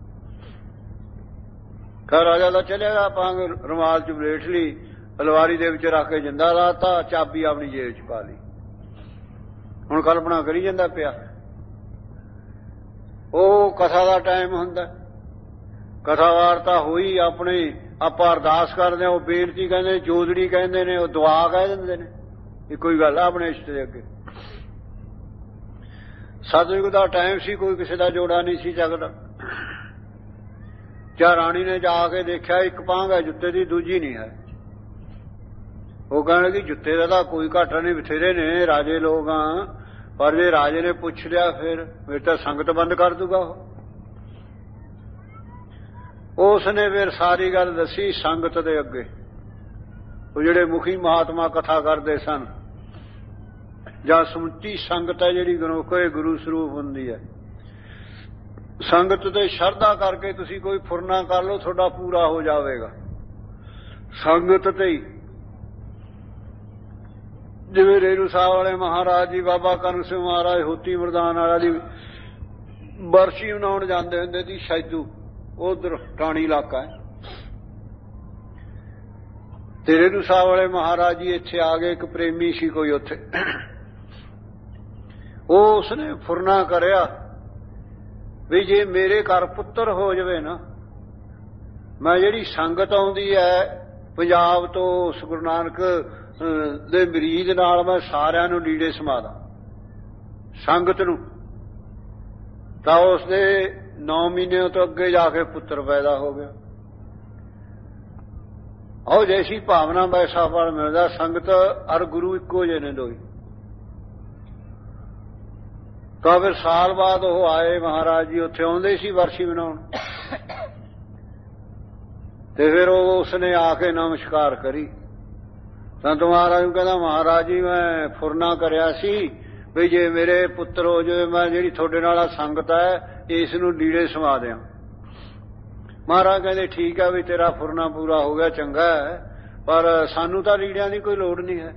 ਘਰ ਰਾਜਾ ਦਾ ਚਲੇਗਾ, ਪਾਂਗ ਰੁਮਾਲ ਚ ਬਲੇਟ ਲਈ, ਅਲਵਾਰੀ ਦੇ ਵਿੱਚ ਰੱਖ ਕੇ ਜਿੰਦਾ ਲਾਤਾ, ਚਾਬੀ ਆਪਣੀ ਜੇਬ ਚ ਪਾ ਲਈ। ਹੁਣ ਕਲਪਨਾ ਕਰੀ ਜਾਂਦਾ ਪਿਆ। ਉਹ ਕਥਾ ਦਾ ਟਾਈਮ ਹੁੰਦਾ, ਕਥਾ ਵਾਰਤਾ ਹੋਈ, ਆਪਣੀ ਆਪਾਂ ਅਰਦਾਸ ਕਰਦੇ ਹਾਂ, ਉਹ ਬੇਨਤੀ ਕਹਿੰਦੇ, ਜੋਦੜੀ ਕਹਿੰਦੇ ਨੇ, ਉਹ ਦੁਆ ਕਹਿ ਦਿੰਦੇ ਨੇ। ਇਹ ਕੋਈ ਗੱਲ ਆ ਆਪਣੇ ਇਸ਼ਟ ਦੇ ਅੱਗੇ। ਸਤਿਯੁਗ ਦਾ ਟਾਈਮ ਸੀ, ਕੋਈ ਕਿਸੇ ਦਾ ਜੋੜਾ ਨਹੀਂ ਸੀ ਜਗਦਾ। ਜਾਂ ਰਾਣੀ ਨੇ ਜਾ ਕੇ ਦੇਖਿਆ ਇੱਕ ਪਾਂਗ ਹੈ ਜੁੱਤੇ ਦੀ, ਦੂਜੀ ਨਹੀਂ ਹੈ। ਉਹ ਕਹਿਣ ਲੱਗੀ ਜੁੱਤੇ ਦਾ ਤਾਂ ਕੋਈ ਘਾਟਾ ਨਹੀਂ, ਬਥੇਰੇ ਨੇ, ਰਾਜੇ ਲੋਕ ਆ, ਪਰ ਜੇ ਰਾਜੇ ਨੇ ਪੁੱਛ ਲਿਆ ਫਿਰ ਮੇਰੇ ਤਾਂ ਸੰਗਤ ਬੰਦ ਕਰ ਦੂਗਾ ਉਹ। ਉਸ ਨੇ ਫਿਰ ਸਾਰੀ ਗੱਲ ਦੱਸੀ ਸੰਗਤ ਦੇ ਅੱਗੇ। ਉਹ ਜਿਹੜੇ ਮੁਖੀ ਮਹਾਤਮਾ ਕਥਾ ਕਰਦੇ ਸਨ, ਜਾਂ ਸਮੁੱਚੀ ਸੰਗਤ ਹੈ ਜਿਹੜੀ ਗੁਰੂ ਕੋਈ ਗੁਰੂ ਸਰੂਪ ਹੁੰਦੀ ਹੈ, ਸੰਗਤ ਤੇ ਸ਼ਰਧਾ ਕਰਕੇ ਤੁਸੀਂ ਕੋਈ ਫੁਰਨਾ ਕਰ ਲਓ, ਤੁਹਾਡਾ ਪੂਰਾ ਹੋ ਜਾਵੇਗਾ ਸੰਗਤ ਤੇ ਹੀ। ਜਿਵੇਂ ਰੇਰੂ ਸਾਹਿਬ ਵਾਲੇ ਮਹਾਰਾਜ ਜੀ, ਬਾਬਾ ਕਰਮ ਸਿੰਘ ਮਹਾਰਾਜ ਹੋਤੀ ਮਰਦਾਨ ਵਾਲਾ ਦੀ ਬਰਸ਼ੀ ਮਨਾਉਣ ਜਾਂਦੇ ਹੁੰਦੇ ਸੀ ਸ਼ੈਦੂ, ਉਧਰ ਟਾਣੀ ਇਲਾਕਾ ਹੈ, ਤੇਰੇ ਨੂੰ ਸਾਹਿਬ ਵਾਲੇ ਮਹਾਰਾਜ ਜੀ ਇੱਥੇ ਆ ਗਏ। ਇੱਕ ਪ੍ਰੇਮੀ ਸੀ ਕੋਈ ਉੱਥੇ, ਉਹ ਉਸਨੇ ਫੁਰਨਾ ਕਰਿਆ ਵੀ ਜੇ ਮੇਰੇ ਘਰ ਪੁੱਤਰ ਹੋ ਜਾਵੇ ਨਾ, ਮੈਂ ਜਿਹੜੀ ਸੰਗਤ ਆਉਂਦੀ ਹੈ ਪੰਜਾਬ ਤੋਂ ਉਸ ਗੁਰੂ ਨਾਨਕ ਦੇ ਮਰੀਦ ਨਾਲ, ਮੈਂ ਸਾਰਿਆਂ ਨੂੰ ਲੀੜੇ ਸਮਾ ਦਾਂ ਸੰਗਤ ਨੂੰ। ਤਾਂ ਉਸਦੇ ਨੌ ਮਹੀਨੇ ਤੋਂ ਅੱਗੇ ਜਾ ਕੇ ਪੁੱਤਰ ਪੈਦਾ ਹੋ ਗਿਆ। ਆਓ ਜੈਸੀ ਭਾਵਨਾ ਵੈਸਾ ਫਲ ਮਿਲਦਾ। ਸੰਗਤ ਅਰ ਗੁਰੂ ਇੱਕੋ ਜਿਹੇ ਨੇ ਦੋਈ। ਤਾਂ ਫਿਰ ਸਾਲ ਬਾਅਦ ਉਹ ਆਏ ਮਹਾਰਾਜ ਜੀ, ਉੱਥੇ ਆਉਂਦੇ ਸੀ ਵਰਸ਼ੀ ਮਨਾਉਣ। ਤੇ ਫਿਰ ਉਹ ਉਸਨੇ ਆ ਕੇ ਨਮਸਕਾਰ ਕਰੀ। ਸੰਤ ਮਹਾਰਾਜ ਨੂੰ ਕਹਿੰਦਾ, ਮਹਾਰਾਜ ਜੀ ਮੈਂ ਫੁਰਨਾ ਕਰਿਆ ਸੀ ਵੀ ਜੇ ਮੇਰੇ ਪੁੱਤਰ ਹੋ ਜਾਵੇ, ਮੈਂ ਜਿਹੜੀ ਤੁਹਾਡੇ ਨਾਲ ਸੰਗਤ ਹੈ ਇਸ ਨੂੰ ਲੀੜੇ ਸਮਾ ਦਿਆਂ। ਮਹਾਰਾਜ ਕਹਿੰਦੇ ਠੀਕ ਹੈ ਵੀ ਤੇਰਾ ਫੁਰਨਾ ਪੂਰਾ ਹੋ ਗਿਆ, ਚੰਗਾ ਹੈ, ਪਰ ਸਾਨੂੰ ਤਾਂ ਲੀੜਿਆਂ ਦੀ ਕੋਈ ਲੋੜ ਨਹੀਂ ਹੈ,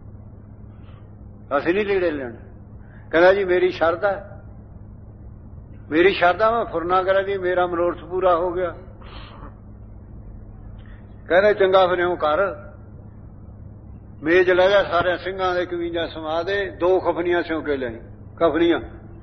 ਅਸੀਂ ਨਹੀਂ ਲੀੜੇ ਲੈਣੇ। ਕਹਿੰਦਾ ਜੀ ਮੇਰੀ ਸ਼ਰਧਾ ਹੈ, ਮੇਰੀ ਸ਼ਰਧਾ ਮੈਂ ਫੁਰਨਾ ਕਰਿਆ ਜੀ, ਮੇਰਾ ਮਨੋਰਥ ਪੂਰਾ ਹੋ ਗਿਆ। ਕਹਿੰਦੇ ਚੰਗਾ ਫਿਰ ਇਉਂ ਕਰ, ਮੇਜ ਲੈ ਜਾ, ਸਾਰਿਆਂ ਸਿੰਘਾਂ ਦੇ ਕਮੀਜ਼ਾਂ ਸਮਾ ਦੇ, ਦੋ ਖਫਨੀਆਂ ਸਿਉਂ ਕੇ ਲਿਆਈ। ਖਫਨੀਆਂ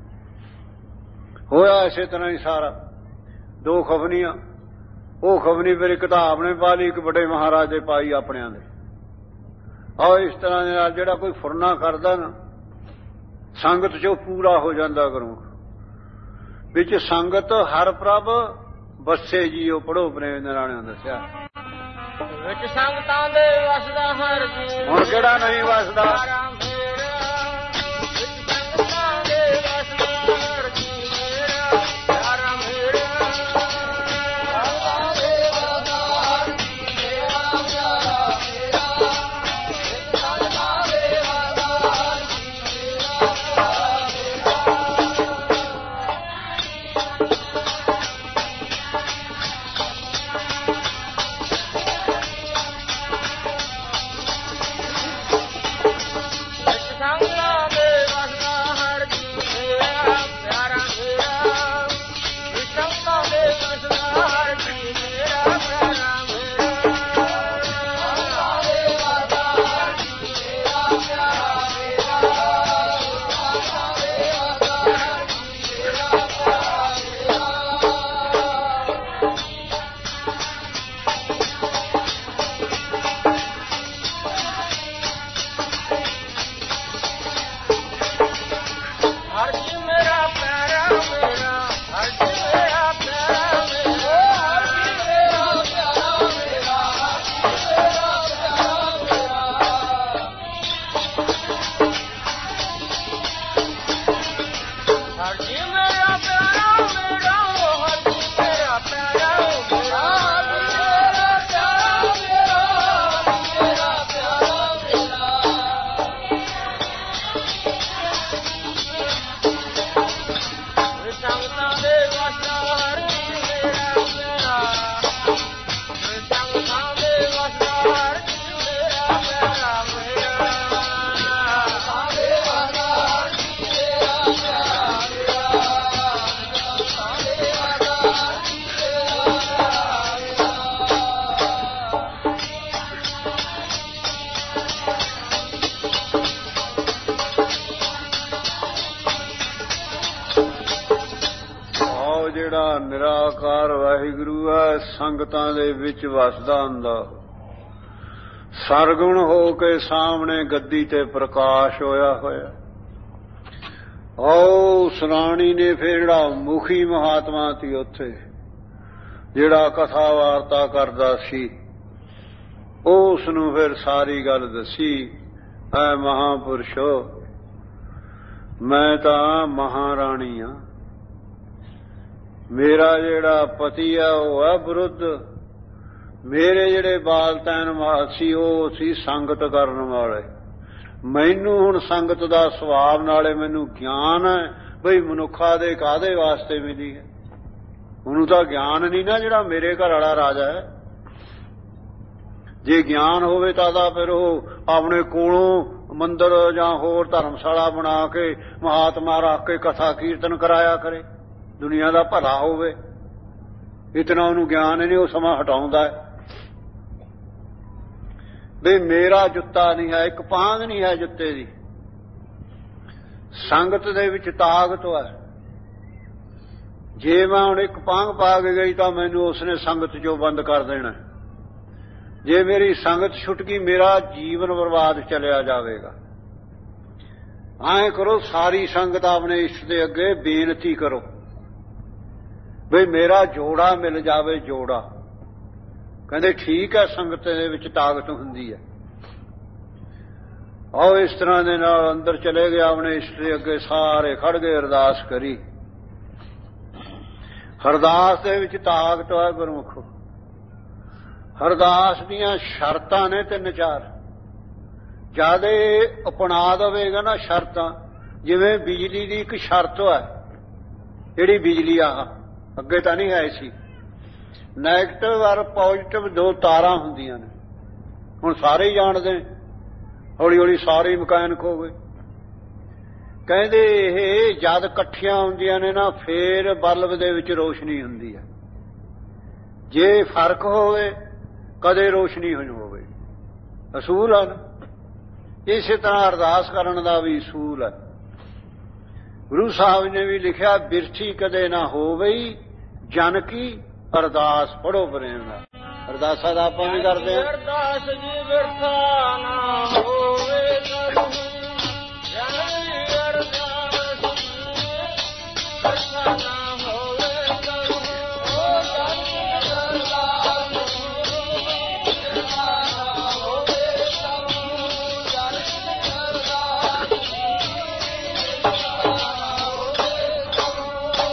ਹੋਇਆ ਇਸੇ ਤਰ੍ਹਾਂ ਹੀ ਸਾਰਾ, ਦੋ ਖਫਨੀਆਂ। ਉਹ ਖਫਨੀ ਫਿਰ ਇੱਕ ਤਾਂ ਆਪਣੇ ਪਾ ਲਈ, ਇੱਕ ਵੱਡੇ ਮਹਾਰਾਜ ਦੇ ਪਾਈ ਆਪਣਿਆਂ ਦੇ। ਆਹ ਇਸ ਤਰ੍ਹਾਂ ਦੇ ਨਾਲ ਜਿਹੜਾ ਕੋਈ ਫੁਰਨਾ ਕਰਦਾ ਨਾ, ਸੰਗਤ ਚੋਂ ਪੂਰਾ ਹੋ ਜਾਂਦਾ ਗੁਰੂ ਵਿੱਚ। ਸੰਗਤ ਹਰ ਪ੍ਰਭ ਬੱਸੇ ਜੀਓ, ਪੜੋ ਪ੍ਰੇਮ ਨਾਰਾਇਣ ਦੱਸਿਆ ਵਿੱਚ ਸੰਗਤਾਂ ਦੇ ਵਸਦਾ ਹਰ ਜੀ। ਹੁਣ ਕਿਹੜਾ ਨਹੀਂ ਵਸਦਾ? ਜਿਹੜਾ ਨਿਰਾਕਾਰ ਵਾਹਿਗੁਰੂ ਹੈ, ਸੰਗਤਾਂ ਦੇ ਵਿੱਚ ਵਸਦਾ ਹੁੰਦਾ। ਸਰਗੁਣ ਹੋ ਕੇ ਸਾਹਮਣੇ ਗੱਦੀ ਤੇ ਪ੍ਰਕਾਸ਼ ਹੋਇਆ ਹੋਇਆ। ਆਓ ਸੁਰਾਣੀ ਨੇ ਫਿਰ ਜਿਹੜਾ ਮੁਖੀ ਮਹਾਤਮਾ ਸੀ ਉੱਥੇ, ਜਿਹੜਾ ਕਥਾ ਵਾਰਤਾ ਕਰਦਾ ਸੀ, ਉਸ ਨੂੰ ਫਿਰ ਸਾਰੀ ਗੱਲ ਦੱਸੀ। ਐ ਮਹਾਂਪੁਰਸ਼ੋ, ਮੈਂ ਤਾਂ ਮਹਾਰਾਣੀ ਆ, ਮੇਰਾ ਜਿਹੜਾ ਪਤੀ ਆ ਉਹ ਆ ਵਿਰੁੱਧ, ਮੇਰੇ ਜਿਹੜੇ ਬਾਲ ਤੈਨ ਸੀ ਉਹ ਸੀ ਸੰਗਤ ਕਰਨ ਵਾਲੇ। ਮੈਨੂੰ ਹੁਣ ਸੰਗਤ ਦਾ ਸੁਭਾਵ ਨਾਲੇ ਮੈਨੂੰ ਗਿਆਨ ਹੈ ਬਈ ਮਨੁੱਖਾਂ ਦੇ ਕਾਹਦੇ ਵਾਸਤੇ ਮਿਲੀ ਹੈ। ਉਹਨੂੰ ਤਾਂ ਗਿਆਨ ਨਹੀਂ ਨਾ ਜਿਹੜਾ ਮੇਰੇ ਘਰ ਵਾਲਾ ਰਾਜਾ ਹੈ। ਜੇ ਗਿਆਨ ਹੋਵੇ ਤਾਂ ਦਾ ਫਿਰ ਉਹ ਆਪਣੇ ਕੋਲੋਂ ਮੰਦਰ ਜਾਂ ਹੋਰ ਧਰਮਸ਼ਾਲਾ ਬਣਾ ਕੇ ਮਹਾਤਮਾ ਰੱਖ ਕੇ ਕਥਾ ਕੀਰਤਨ ਕਰਾਇਆ ਕਰੇ, ਦੁਨੀਆ ਦਾ ਭਲਾ ਹੋਵੇ। ਇਤਨਾ ਉਹਨੂੰ ਗਿਆਨ ਨਹੀਂ, ਉਹ ਸਮਾਂ ਹਟਾਉਂਦਾ ਹੈ। ਵੀ ਮੇਰਾ ਜੁੱਤਾ ਨਹੀਂ ਹੈ, ਇੱਕ ਪਾਂਗ ਨਹੀਂ ਹੈ ਜੁੱਤੇ ਦੀ। ਸੰਗਤ ਦੇ ਵਿੱਚ ਤਾਕਤ ਹੈ। ਜੇ ਮੈਂ ਹੁਣ ਇੱਕ ਪਾਂਗ ਪਾ ਕੇ ਗਈ ਤਾਂ ਮੈਨੂੰ ਉਸਨੇ ਸੰਗਤ ਚੋਂ ਬੰਦ ਕਰ ਦੇਣਾ। ਜੇ ਮੇਰੀ ਸੰਗਤ ਛੁੱਟ ਗਈ ਮੇਰਾ ਜੀਵਨ ਬਰਬਾਦ ਚਲਿਆ ਜਾਵੇਗਾ। ਐਂ ਕਰੋ, ਸਾਰੀ ਸੰਗਤ ਆਪਣੇ ਇਸ਼ਟ ਦੇ ਅੱਗੇ ਬੇਨਤੀ ਕਰੋ ਵੀ ਮੇਰਾ ਜੋੜਾ ਮਿਲ ਜਾਵੇ। ਜੋੜਾ ਕਹਿੰਦੇ ਠੀਕ ਹੈ, ਸੰਗਤ ਦੇ ਵਿੱਚ ਤਾਕਤ ਹੁੰਦੀ ਹੈ। ਆਓ ਇਸ ਤਰ੍ਹਾਂ ਦੇ ਨਾਲ ਅੰਦਰ ਚਲੇ ਗਏ, ਆਪਣੇ ਇਸ਼ਟ ਦੇ ਅੱਗੇ ਸਾਰੇ ਖੜ ਗਏ, ਅਰਦਾਸ ਕਰੀ। ਅਰਦਾਸ ਦੇ ਵਿੱਚ ਤਾਕਤ ਹੈ ਗੁਰਮੁਖੋ। ਅਰਦਾਸ ਦੀਆਂ ਸ਼ਰਤਾਂ ਨੇ ਤਿੰਨ ਚਾਰ। ਜਦ ਇਹ ਅਪਣਾ ਦੇਵੇਗਾ ਨਾ ਸ਼ਰਤਾਂ, ਜਿਵੇਂ ਬਿਜਲੀ ਦੀ ਇੱਕ ਸ਼ਰਤ ਹੈ, ਜਿਹੜੀ ਬਿਜਲੀ ਆ ਅੱਗੇ ਤਾਂ ਨਹੀਂ ਹੈ ਸੀ, ਨੈਗੇਟਿਵ ਔਰ ਪੋਜ਼ਿਟਿਵ ਦੋ ਤਾਰਾਂ ਹੁੰਦੀਆਂ ਨੇ। ਹੁਣ ਸਾਰੇ ਹੀ ਜਾਣਦੇ, ਹੌਲੀ ਹੌਲੀ ਸਾਰੇ ਮਕੈਨਿਕ ਹੋ ਗਏ। ਕਹਿੰਦੇ ਇਹ ਜਦ ਇਕੱਠੀਆਂ ਹੁੰਦੀਆਂ ਨੇ ਨਾ ਫੇਰ ਬਲਬ ਦੇ ਵਿੱਚ ਰੋਸ਼ਨੀ ਹੁੰਦੀ ਹੈ। ਜੇ ਫਰਕ ਹੋਵੇ ਕਦੇ ਰੋਸ਼ਨੀ ਨਹੀਂ ਹੋਵੇ। ਅਸੂਲ ਹੈ ਨਾ। ਇਸੇ ਤਰ੍ਹਾਂ ਅਰਦਾਸ ਕਰਨ ਦਾ ਵੀ ਅਸੂਲ ਹੈ। ਗੁਰੂ ਸਾਹਿਬ ਨੇ ਵੀ ਲਿਖਿਆ, ਬਿਰਥੀ ਕਦੇ ਨਾ ਹੋਵੇ ਜਨ ਕੀ ਅਰਦਾਸ। ਪੜੋ ਪ੍ਰੇਮ ਨਾਲ। ਅਰਦਾਸਾਂ ਦਾ ਆਪਾਂ ਵੀ ਕਰਦੇ ਹਾਂ। ਅਰਦਾਸ ਜੀ ਬਿਰਥਾ ਨਾ ਹੋਵੇ ਕਰੂ, ਜਨ ਕੀ ਅਰਦਾਸ ਬਿਰਥਾ ਨਾ ਹੋਵੇ ਕਰੂ, ਜਨ ਕੀ ਅਰਦਾਸ ਬਿਰਥਾ ਨਾ ਹੋਵੇ ਕਰੂ, ਜਨ ਕੀ ਅਰਦਾਸ ਬਿਰਥਾ ਨਾ ਹੋਵੇ ਕਰੂ।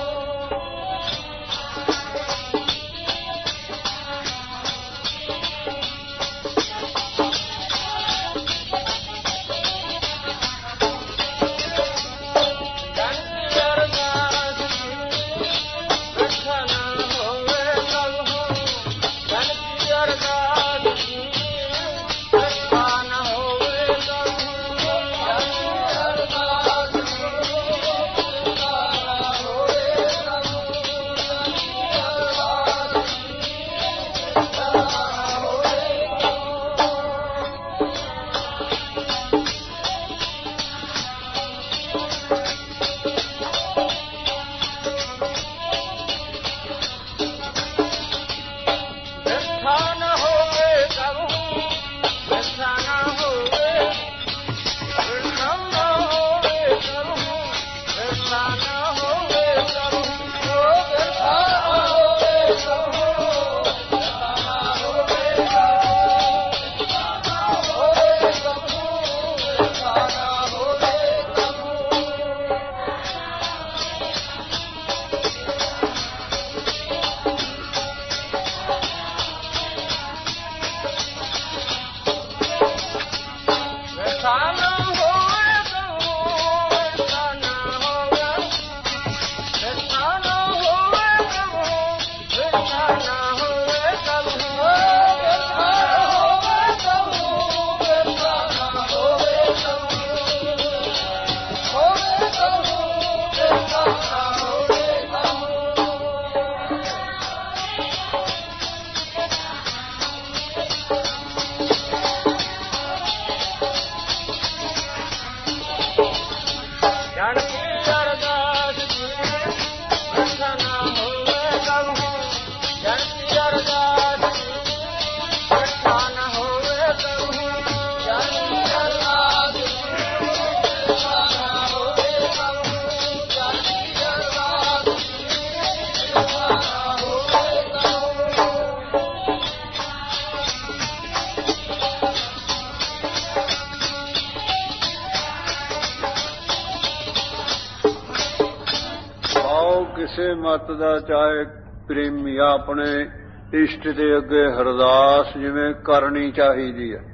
ਕਿਸੇ ਮਤ ਦਾ ਚਾਹੇ ਪ੍ਰੇਮੀ ਆਪਣੇ ਇਸ਼ਟ ਦੇ ਅੱਗੇ ਅਰਦਾਸ ਜਿਵੇਂ ਕਰਨੀ ਚਾਹੀਦੀ ਹੈ।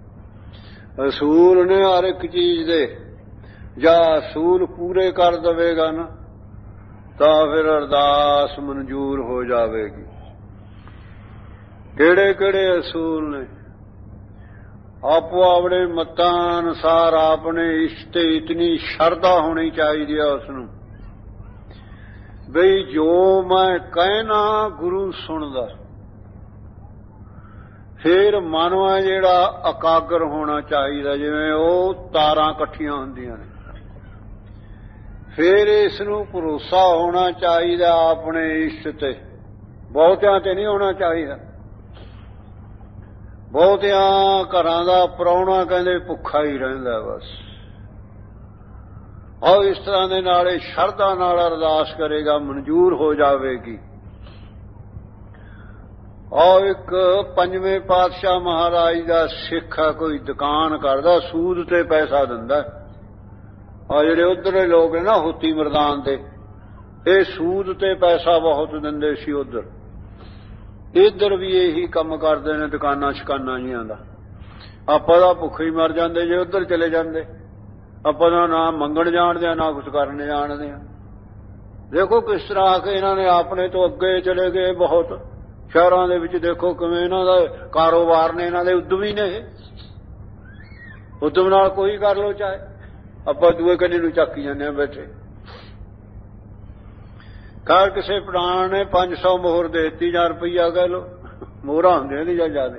ਅਸੂਲ ਨੇ ਹਰ ਇੱਕ ਚੀਜ਼ ਦੇ, ਜਾਂ ਅਸੂਲ ਪੂਰੇ ਕਰ ਦੇਵੇਗਾ ਨਾ ਤਾਂ ਫਿਰ ਅਰਦਾਸ ਮਨਜ਼ੂਰ ਹੋ ਜਾਵੇਗੀ। ਕਿਹੜੇ ਕਿਹੜੇ ਅਸੂਲ ਨੇ? ਆਪੋ ਆਪਣੇ ਮਤਾਂ ਅਨੁਸਾਰ ਆਪਣੇ ਇਸ਼ਟ ਤੇ ਇਤਨੀ ਸ਼ਰਧਾ ਹੋਣੀ ਚਾਹੀਦੀ ਹੈ ਉਸ ਨੂੰ ਬਈ ਜੋ ਮੈਂ ਕਹਿਣਾ ਗੁਰੂ ਸੁਣਦਾ। ਫਿਰ ਮਨ ਹੈ ਜਿਹੜਾ ਇਕਾਗਰ ਹੋਣਾ ਚਾਹੀਦਾ, ਜਿਵੇਂ ਉਹ ਤਾਰਾਂ ਇਕੱਠੀਆਂ ਹੁੰਦੀਆਂ ਨੇ। ਫਿਰ ਇਸ ਨੂੰ ਭਰੋਸਾ ਹੋਣਾ ਚਾਹੀਦਾ ਆਪਣੇ ਇਸ਼ਟ ਤੇ, ਬਹੁਤਿਆਂ ਤੇ ਨਹੀਂ ਹੋਣਾ ਚਾਹੀਦਾ। ਬਹੁਤਿਆਂ ਘਰਾਂ ਦਾ ਪ੍ਰਾਹੁਣਾ ਕਹਿੰਦੇ ਭੁੱਖਾ ਹੀ ਰਹਿੰਦਾ ਬਸ। ਆਓ ਇਸ ਤਰ੍ਹਾਂ ਦੇ ਨਾਲ ਇਹ ਸ਼ਰਧਾ ਨਾਲ ਅਰਦਾਸ ਕਰੇਗਾ, ਮਨਜ਼ੂਰ ਹੋ ਜਾਵੇਗੀ। ਆਓ ਇੱਕ ਪੰਜਵੇਂ ਪਾਤਸ਼ਾਹ ਮਹਾਰਾਜ ਦਾ ਸਿੱਖ ਆ, ਕੋਈ ਦੁਕਾਨ ਕਰਦਾ, ਸੂਦ ਤੇ ਪੈਸਾ ਦਿੰਦਾ। ਆ ਜਿਹੜੇ ਉਧਰ ਲੋਕ ਨੇ ਨਾ ਹੋਤੀ ਮਰਦਾਨ ਦੇ, ਇਹ ਸੂਦ ਤੇ ਪੈਸਾ ਬਹੁਤ ਦਿੰਦੇ ਸੀ ਉਧਰ। ਇੱਧਰ ਵੀ ਇਹੀ ਕੰਮ ਕਰਦੇ ਨੇ ਦੁਕਾਨਾਂ ਸ਼ਿਕਾਨਾਂ ਜੀਆਂ ਦਾ। ਆਪਾਂ ਤਾਂ ਭੁੱਖੇ ਹੀ ਮਰ ਜਾਂਦੇ ਜੇ ਉਧਰ ਚਲੇ ਜਾਂਦੇ। ਆਪਾਂ ਤਾਂ ਨਾ ਮੰਗਣ ਜਾਣਦੇ ਆ, ਨਾ ਕੁਛ ਕਰਨ ਜਾਣਦੇ ਆ। ਦੇਖੋ ਕਿਸ ਤਰ੍ਹਾਂ ਆ ਕੇ ਇਹਨਾਂ ਨੇ ਆਪਣੇ ਤੋਂ ਅੱਗੇ ਚਲੇ ਗਏ ਬਹੁਤ। ਸ਼ਹਿਰਾਂ ਦੇ ਵਿੱਚ ਦੇਖੋ ਕਿਵੇਂ ਇਹਨਾਂ ਦਾ ਕਾਰੋਬਾਰ ਨੇ, ਇਹਨਾਂ ਦੇ ਉਦਮੀ ਨੇ। ਉਦਮ ਨਾਲ ਕੋਈ ਕਰ ਲੋ ਚਾਹੇ, ਆਪਾਂ ਦੂਏ ਕੰਨੀ ਨੂੰ ਚੱਕੀ ਜਾਂਦੇ ਆ ਬੈਠੇ। ਘਰ ਕਿਸੇ ਪ੍ਰਾਣ ਨੇ ਪੰਜ ਸੌ ਮੋਹਰ ਦੇ ਦਿੱਤੀ ਜਾਂ ਰੁਪਈਆ ਕਹਿ ਲੋ, ਮੋਹਰਾਂ ਹੁੰਦੀਆਂ ਦੀ ਜਾਂ ਜ਼ਿਆਦਾ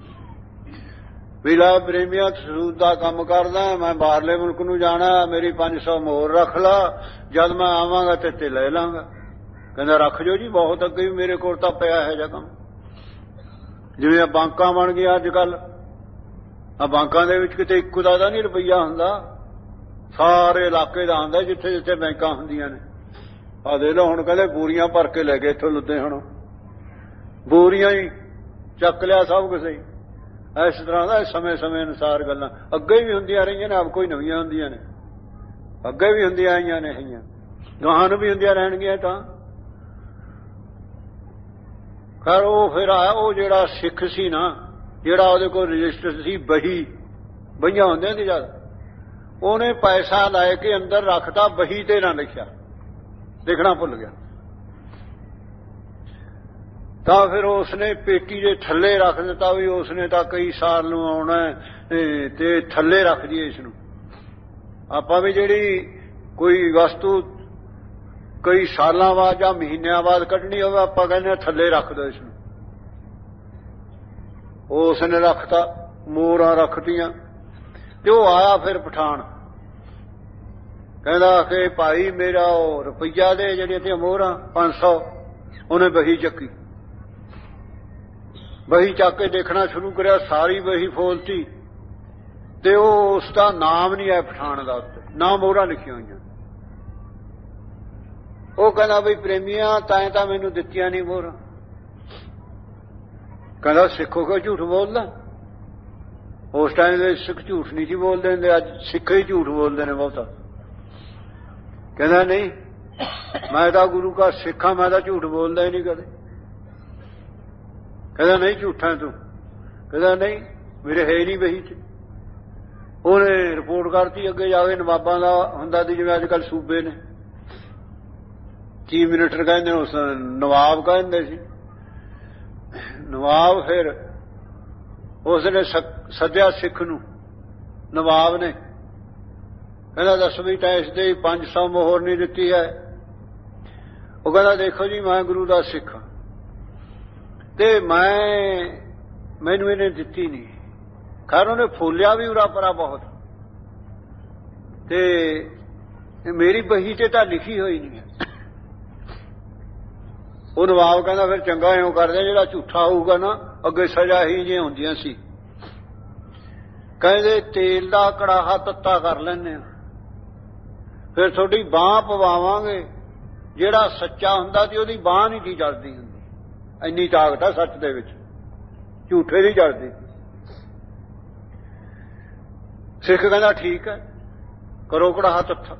ਵੀ ਲੈ ਪ੍ਰੇਮੀਆਂ ਸੂਦ ਦਾ ਕੰਮ ਕਰਦਾ, ਮੈਂ ਬਾਹਰਲੇ ਮੁਲਕ ਨੂੰ ਜਾਣਾ, ਮੇਰੀ ਪੰਜ ਸੌ ਮੋਹਰ ਰੱਖ ਲਾ, ਜਦ ਮੈਂ ਆਵਾਂਗਾ ਤੇ ਤੇ ਲੈ ਲਾਂਗਾ। ਕਹਿੰਦਾ ਰੱਖ ਜੋ ਜੀ, ਬਹੁਤ ਅੱਗੇ ਵੀ ਮੇਰੇ ਕੋਲ ਤਾਂ ਪਿਆ ਹੈ ਜਾਂ ਕੰਮ। ਜਿਵੇਂ ਆ ਬਾਂਕਾਂ ਬਣ ਗਈਆਂ ਅੱਜ ਕੱਲ, ਆ ਬਾਂਕਾਂ ਦੇ ਵਿੱਚ ਕਿਤੇ ਇੱਕੋ ਦਾ ਨਹੀਂ ਰੁਪਈਆ ਹੁੰਦਾ, ਸਾਰੇ ਇਲਾਕੇ ਦਾ ਹੁੰਦਾ ਜਿੱਥੇ ਜਿੱਥੇ ਬੈਂਕਾਂ ਹੁੰਦੀਆਂ ਨੇ। ਆ ਦੇ ਲਓ ਹੁਣ ਕਹਿੰਦੇ ਬੋਰੀਆਂ ਭਰ ਕੇ ਲੈ ਗਏ ਇੱਥੋਂ ਲੁੱਦੇ, ਹੁਣ ਬੋਰੀਆਂ ਹੀ ਚੱਕ ਲਿਆ ਸਭ ਕੁਛ ਹੀ। ਇਸ ਤਰ੍ਹਾਂ ਦਾ ਸਮੇਂ ਸਮੇਂ ਅਨੁਸਾਰ ਗੱਲਾਂ ਅੱਗੇ ਵੀ ਹੁੰਦੀਆਂ ਰਹੀਆਂ ਨੇ, ਆਪ ਕੋਈ ਨਵੀਆਂ ਹੁੰਦੀਆਂ ਨੇ, ਅੱਗੇ ਵੀ ਹੁੰਦੀਆਂ ਆਈਆਂ ਨੇ, ਹੈਗੀਆਂ ਗਾਹਾਂ ਨੂੰ ਵੀ ਹੁੰਦੀਆਂ ਰਹਿਣਗੀਆਂ। ਤਾਂ ਖੈਰ ਉਹ ਫਿਰ ਆਇਆ ਉਹ ਜਿਹੜਾ ਸਿੱਖ ਸੀ ਨਾ, ਜਿਹੜਾ ਉਹਦੇ ਕੋਲ ਰਜਿਸਟਰ ਸੀ, ਬਹੀ ਬਹੀਆਂ ਹੁੰਦੀਆਂ ਸੀ ਜਦ, ਉਹਨੇ ਪੈਸਾ ਲੈ ਕੇ ਅੰਦਰ ਰੱਖਤਾ, ਬਹੀ ਤੇ ਨਾ ਲਿਖਿਆ, ਲਿਖਣਾ ਭੁੱਲ ਗਿਆ। ਤਾਂ ਫਿਰ ਉਸਨੇ ਪੇਟੀ ਦੇ ਥੱਲੇ ਰੱਖ ਦਿੱਤਾ ਵੀ ਉਸਨੇ ਤਾਂ ਕਈ ਸਾਲ ਨੂੰ ਆਉਣਾ ਤੇ ਥੱਲੇ ਰੱਖ ਦਈਏ ਇਸ ਨੂੰ। ਆਪਾਂ ਵੀ ਜਿਹੜੀ ਕੋਈ ਵਸਤੂ ਕਈ ਸਾਲਾਂ ਬਾਅਦ ਜਾਂ ਮਹੀਨਿਆਂ ਬਾਅਦ ਕੱਢਣੀ ਹੋਵੇ, ਆਪਾਂ ਕਹਿੰਦੇ ਥੱਲੇ ਰੱਖ ਦਿਓ ਇਸ ਨੂੰ। ਉਸਨੇ ਰੱਖਤਾ, ਮੋਹਰਾਂ ਰੱਖਤੀਆਂ। ਤੇ ਉਹ ਆਇਆ ਫਿਰ ਪਠਾਨ, ਕਹਿੰਦਾ ਕਿ ਭਾਈ ਮੇਰਾ ਉਹ ਰੁਪਈਆ ਦੇ ਜਿਹੜੀਆਂ ਤੇ ਮੋਹਰਾਂ ਪੰਜ ਸੌ। ਉਹਨੇ ਬਹੀ ਚੱਕੀ, ਬਹੀ ਚੱਕ ਕੇ ਦੇਖਣਾ ਸ਼ੁਰੂ ਕਰਿਆ, ਸਾਰੀ ਬਹੀ ਫੋਲਤੀ ਤੇ ਉਹ ਉਸਦਾ ਨਾਮ ਨਹੀਂ ਆਇਆ ਪਠਾਨ ਦਾ, ਉੱਤੇ ਨਾ ਮੋਹਰਾਂ ਲਿਖੀਆਂ ਹੋਈਆਂ। ਉਹ ਕਹਿੰਦਾ ਬਈ ਪ੍ਰੇਮੀਆਂ ਤਾਂ ਤਾਂ ਮੈਨੂੰ ਦਿੱਤੀਆਂ ਨਹੀਂ ਮੋਹਰਾਂ। ਕਹਿੰਦਾ ਸਿੱਖੋ ਕਿਉਂ ਝੂਠ ਬੋਲਦਾ? ਉਸ ਟਾਈਮ ਦੇ ਸਿੱਖ ਝੂਠ ਨਹੀਂ ਸੀ ਬੋਲਦੇ ਹੁੰਦੇ, ਅੱਜ ਸਿੱਖ ਹੀ ਝੂਠ ਬੋਲਦੇ ਨੇ ਬਹੁਤਾ। ਕਹਿੰਦਾ ਨਹੀਂ, ਮੈਂ ਤਾਂ ਗੁਰੂ ਕਾ ਸਿੱਖ ਹਾਂ, ਮੈਂ ਤਾਂ ਝੂਠ ਬੋਲਦਾ ਹੀ ਨਹੀਂ ਕਦੇ। ਕਹਿੰਦਾ ਨਹੀਂ ਝੂਠਾ ਤੂੰ। ਕਹਿੰਦਾ ਨਹੀਂ, ਮੇਰੇ ਹੈ ਨਹੀਂ ਬਹੀ ਚ। ਉਹਨੇ ਰਿਪੋਰਟ ਕਰਤੀ ਅੱਗੇ ਜਾ ਕੇ, ਨਵਾਬਾਂ ਦਾ ਹੁੰਦਾ ਸੀ ਜਿਵੇਂ ਅੱਜ ਕੱਲ ਸੂਬੇ ਨੇ, ਚੀਫ ਮਿਨਿਸਟਰ ਕਹਿੰਦੇ ਉਸ ਨਵਾਬ ਕਹਿੰਦੇ ਸੀ। ਨਵਾਬ ਫਿਰ ਉਸਨੇ ਸੱਦਿਆ ਸਿੱਖ ਨੂੰ, ਨਵਾਬ ਨੇ। ਕਹਿੰਦਾ ਦੱਸ ਵੀ ਤਾਂ ਇਸ ਦੇ ਪੰਜ ਸੌ ਮੋਹਰ ਨਹੀਂ ਦਿੱਤੀ ਹੈ। ਉਹ ਕਹਿੰਦਾ ਦੇਖੋ ਜੀ ਮੈਂ ਗੁਰੂ ਦਾ ਸਿੱਖ ਹਾਂ ਤੇ ਮੈਂ ਮੈਨੂੰ ਇਹਨੇ ਦਿੱਤੀ ਨਹੀਂ। ਖੈਰ ਉਹਨੇ ਫੋਲਿਆ ਵੀ ਉਰਾ ਪਰਾ ਬਹੁਤ, ਤੇ ਮੇਰੀ ਬਹੀ ਤੇ ਤਾਂ ਲਿਖੀ ਹੋਈ ਨਹੀਂ ਹੈ। ਉਹ ਨਵਾਬ ਕਹਿੰਦਾ ਫਿਰ ਚੰਗਾ ਇਉਂ ਕਰਦੇ, ਜਿਹੜਾ ਝੂਠਾ ਹੋਊਗਾ ਨਾ ਅੱਗੇ ਸਜ਼ਾ ਹੀ ਜਿਹੀਆਂ ਹੁੰਦੀਆਂ ਸੀ। ਕਹਿੰਦੇ ਤੇਲ ਦਾ ਕੜਾਹਾ ਤੱਤਾ ਕਰ ਲੈਂਦੇ ਆ, ਫਿਰ ਤੁਹਾਡੀ ਬਾਂਹ ਪਵਾਵਾਂਗੇ। ਜਿਹੜਾ ਸੱਚਾ ਹੁੰਦਾ ਸੀ ਉਹਦੀ ਬਾਂਹ ਨਹੀਂ ਸੀ ਜਲਦੀ ਹੁੰਦੀ, ਇੰਨੀ ਤਾਕਤ ਆ ਸੱਚ ਦੇ ਵਿੱਚ, ਝੂਠੇ ਦੀ ਜਲਦੀ। ਸਿੱਖ ਕਹਿੰਦਾ ਠੀਕ ਹੈ, ਕਰੋ ਕੜਾਹਾ ਤੱਤਾ।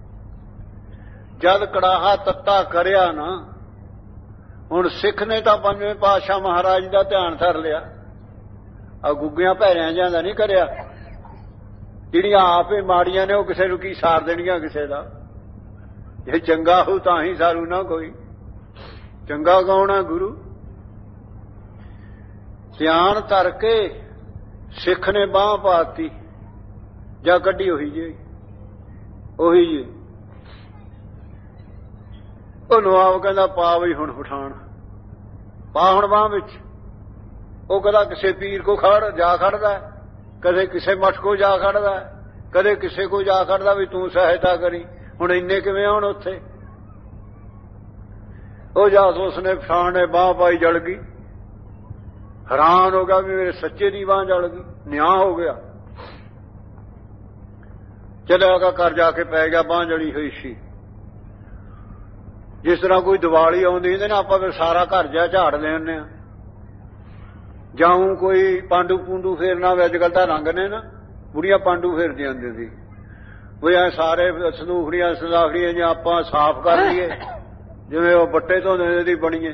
ਜਦ ਕੜਾਹਾ ਤੱਤਾ ਕਰਿਆ ਨਾ, ਹੁਣ ਸਿੱਖ ਨੇ ਤਾਂ ਪੰਜਵੇਂ ਪਾਤਸ਼ਾਹ ਮਹਾਰਾਜ ਦਾ ਧਿਆਨ ਧਰ ਲਿਆ, ਆ ਗੁੱਗਿਆਂ ਭੈਰਿਆਂ ਜਿਹਾਂ ਦਾ ਨਹੀਂ ਕਰਿਆ। ਜਿਹੜੀਆਂ ਆਪ ਹੀ ਮਾੜੀਆਂ ਨੇ ਉਹ ਕਿਸੇ ਨੂੰ ਕੀ ਸਾਰ ਦੇਣਗੀਆਂ ਕਿਸੇ ਦਾ। ਜੇ ਚੰਗਾ ਹੋ ਤਾਂ ਹੀ ਸਾਰੂ ਨਾ ਕੋਈ। ਚੰਗਾ ਕੌਣ ਹੈ? ਗੁਰੂ। ਧਿਆਨ ਧਰ ਕੇ ਸਿੱਖ ਨੇ ਬਾਂਹ ਪਾਤੀ, ਜਾਂ ਕੱਢੀ ਉਹੀ ਜੇ ਉਹੀ ਜੇ। ਉਹ ਨਵਾਬ ਕਹਿੰਦਾ ਪਾ ਬਈ ਹੁਣ ਪਠਾਨ, ਪਾ ਹੁਣ ਬਾਂਹ ਵਿੱਚ। ਉਹ ਕਦਾ ਕਿਸੇ ਪੀਰ ਕੋ ਖੜ ਜਾ ਖੜਦਾ, ਕਦੇ ਕਿਸੇ ਮਠ ਕੋ ਜਾ ਖੜਦਾ, ਕਦੇ ਕਿਸੇ ਕੋ ਜਾ ਖੜਦਾ ਵੀ ਤੂੰ ਸਹਾਇਤਾ ਕਰੀ। ਹੁਣ ਇੰਨੇ ਕਿਵੇਂ ਆਉਣ ਉੱਥੇ? ਉਹ ਜਦ ਉਸਨੇ ਪਛਾਣ ਨੇ ਬਾਂਹ ਪਾਈ, ਜਲ ਗਈ। ਹੈਰਾਨ ਹੋ ਗਿਆ ਵੀ ਮੇਰੇ ਸੱਚੇ ਦੀ ਬਾਂਹ ਜਲ ਗਈ, ਨਿਆਂ ਹੋ ਗਿਆ। ਚਲਿਆ ਗਿਆ ਘਰ, ਜਾ ਕੇ ਪੈ ਗਿਆ, ਬਾਂਹ ਜਲੀ ਹੋਈ ਸੀ। ਜਿਸ ਤਰ੍ਹਾਂ ਕੋਈ ਦੀਵਾਲੀ ਆਉਂਦੀ ਹੁੰਦੀ ਨਾ, ਆਪਾਂ ਫਿਰ ਸਾਰਾ ਘਰ ਜਾ ਝਾੜ ਲੈਂਦੇ ਹਾਂ। ਜਾਂ ਕੋਈ ਪਾਂਡੂ ਪੂੰਡੂ ਫੇਰਨਾ ਹੋਵੇ, ਅੱਜ ਕੱਲ੍ਹ ਤਾਂ ਰੰਗ ਨੇ ਨਾ, ਬੁੜੀਆਂ ਪਾਂਡੂ ਫੇਰਦੀਆਂ ਹੁੰਦੀਆਂ ਸੀ, ਵੀ ਐ ਸਾਰੇ ਸੰਦੂਖੜੀਆਂ ਸੰਦਾਖੜੀਆਂ ਜਾਂ ਆਪਾਂ ਸਾਫ਼ ਕਰ ਲਈਏ, ਜਿਵੇਂ ਉਹ ਬੱਟੇ ਧੋਂਦੇ ਦੀ ਬਣੀਏ।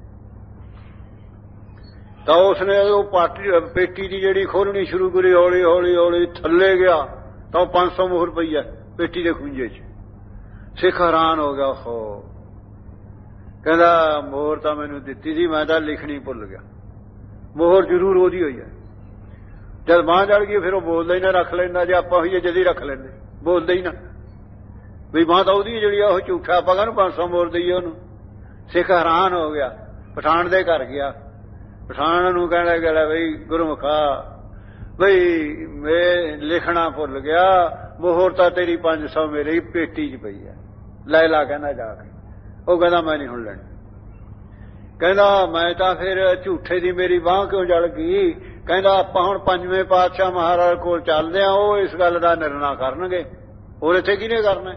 ਤਾਂ ਉਸਨੇ ਉਹ ਪਾਟੀ ਪੇਟੀ ਦੀ ਜਿਹੜੀ ਖੋਲਣੀ ਸ਼ੁਰੂ ਕਰੀ, ਹੌਲੀ ਹੌਲੀ ਹੌਲੀ ਥੱਲੇ ਗਿਆ ਤਾਂ ਉਹ ਪੰਜ ਸੌ ਮੋਹਰ ਪਈ ਹੈ ਪੇਟੀ ਦੇ ਖੁੰਝੇ 'ਚ। ਸਿੱਖ ਹੈਰਾਨ ਹੋ ਗਿਆ। ਹੋ ਕਹਿੰਦਾ ਮੋਹਰ ਤਾਂ ਮੈਨੂੰ ਦਿੱਤੀ ਸੀ, ਮੈਂ ਤਾਂ ਲਿਖਣੀ ਭੁੱਲ ਗਿਆ। ਮੋਹਰ ਜ਼ਰੂਰ ਉਹਦੀ ਹੋਈ ਹੈ। ਜਦ ਬਾਂਹ ਜਲ ਗਈ ਫਿਰ ਉਹ ਬੋਲਦਾ ਹੀ ਨਾ, ਰੱਖ ਲੈਂਦਾ। ਜੇ ਆਪਾਂ ਹੋਈਏ ਜਦੀ ਰੱਖ ਲੈਂਦੇ, ਬੋਲਦਾ ਹੀ ਨਾ ਵੀ ਬਾਂਹ ਤਾਂ ਉਹਦੀ ਜਿਹੜੀ ਆ, ਉਹ ਝੂਠਾ ਆਪਾਂ ਕਹਿੰਦੇ ਪੰਜ ਸੌ ਮੋਹਰ ਦਈਏ ਉਹਨੂੰ। ਸਿੱਖ ਹੈਰਾਨ ਹੋ ਗਿਆ। ਪਠਾਨ ਦੇ ਘਰ ਗਿਆ, ਪਠਾਨ ਨੂੰ ਕਹਿਣਾ ਗਿਆ ਬਈ ਗੁਰਮੁਖਾ, ਬਈ ਮੈਂ ਲਿਖਣਾ ਭੁੱਲ ਗਿਆ, ਮੋਹਰ ਤਾਂ ਤੇਰੀ ਪੰਜ ਸੌ ਮੇਰੇ ਪੇਟੀ 'ਚ ਪਈ ਹੈ, ਲੈ ਲਾ ਕਹਿੰਦਾ ਜਾ ਕੇ। ਉਹ ਕਹਿੰਦਾ ਮੈਂ ਨਹੀਂ ਹੁਣ ਲੈਣੀ। ਕਹਿੰਦਾ ਮੈਂ ਤਾਂ ਫਿਰ ਝੂਠੇ ਦੀ ਮੇਰੀ ਬਾਂਹ ਕਿਉਂ ਜਲ ਗਈ? ਕਹਿੰਦਾ ਆਪਾਂ ਹੁਣ ਪੰਜਵੇਂ ਪਾਤਸ਼ਾਹ ਮਹਾਰਾਜ ਕੋਲ ਚੱਲਦੇ ਆ, ਉਹ ਇਸ ਗੱਲ ਦਾ ਨਿਰਣਾ ਕਰਨਗੇ, ਹੋਰ ਇੱਥੇ ਕਿਹਨੇ ਕਰਨਾ।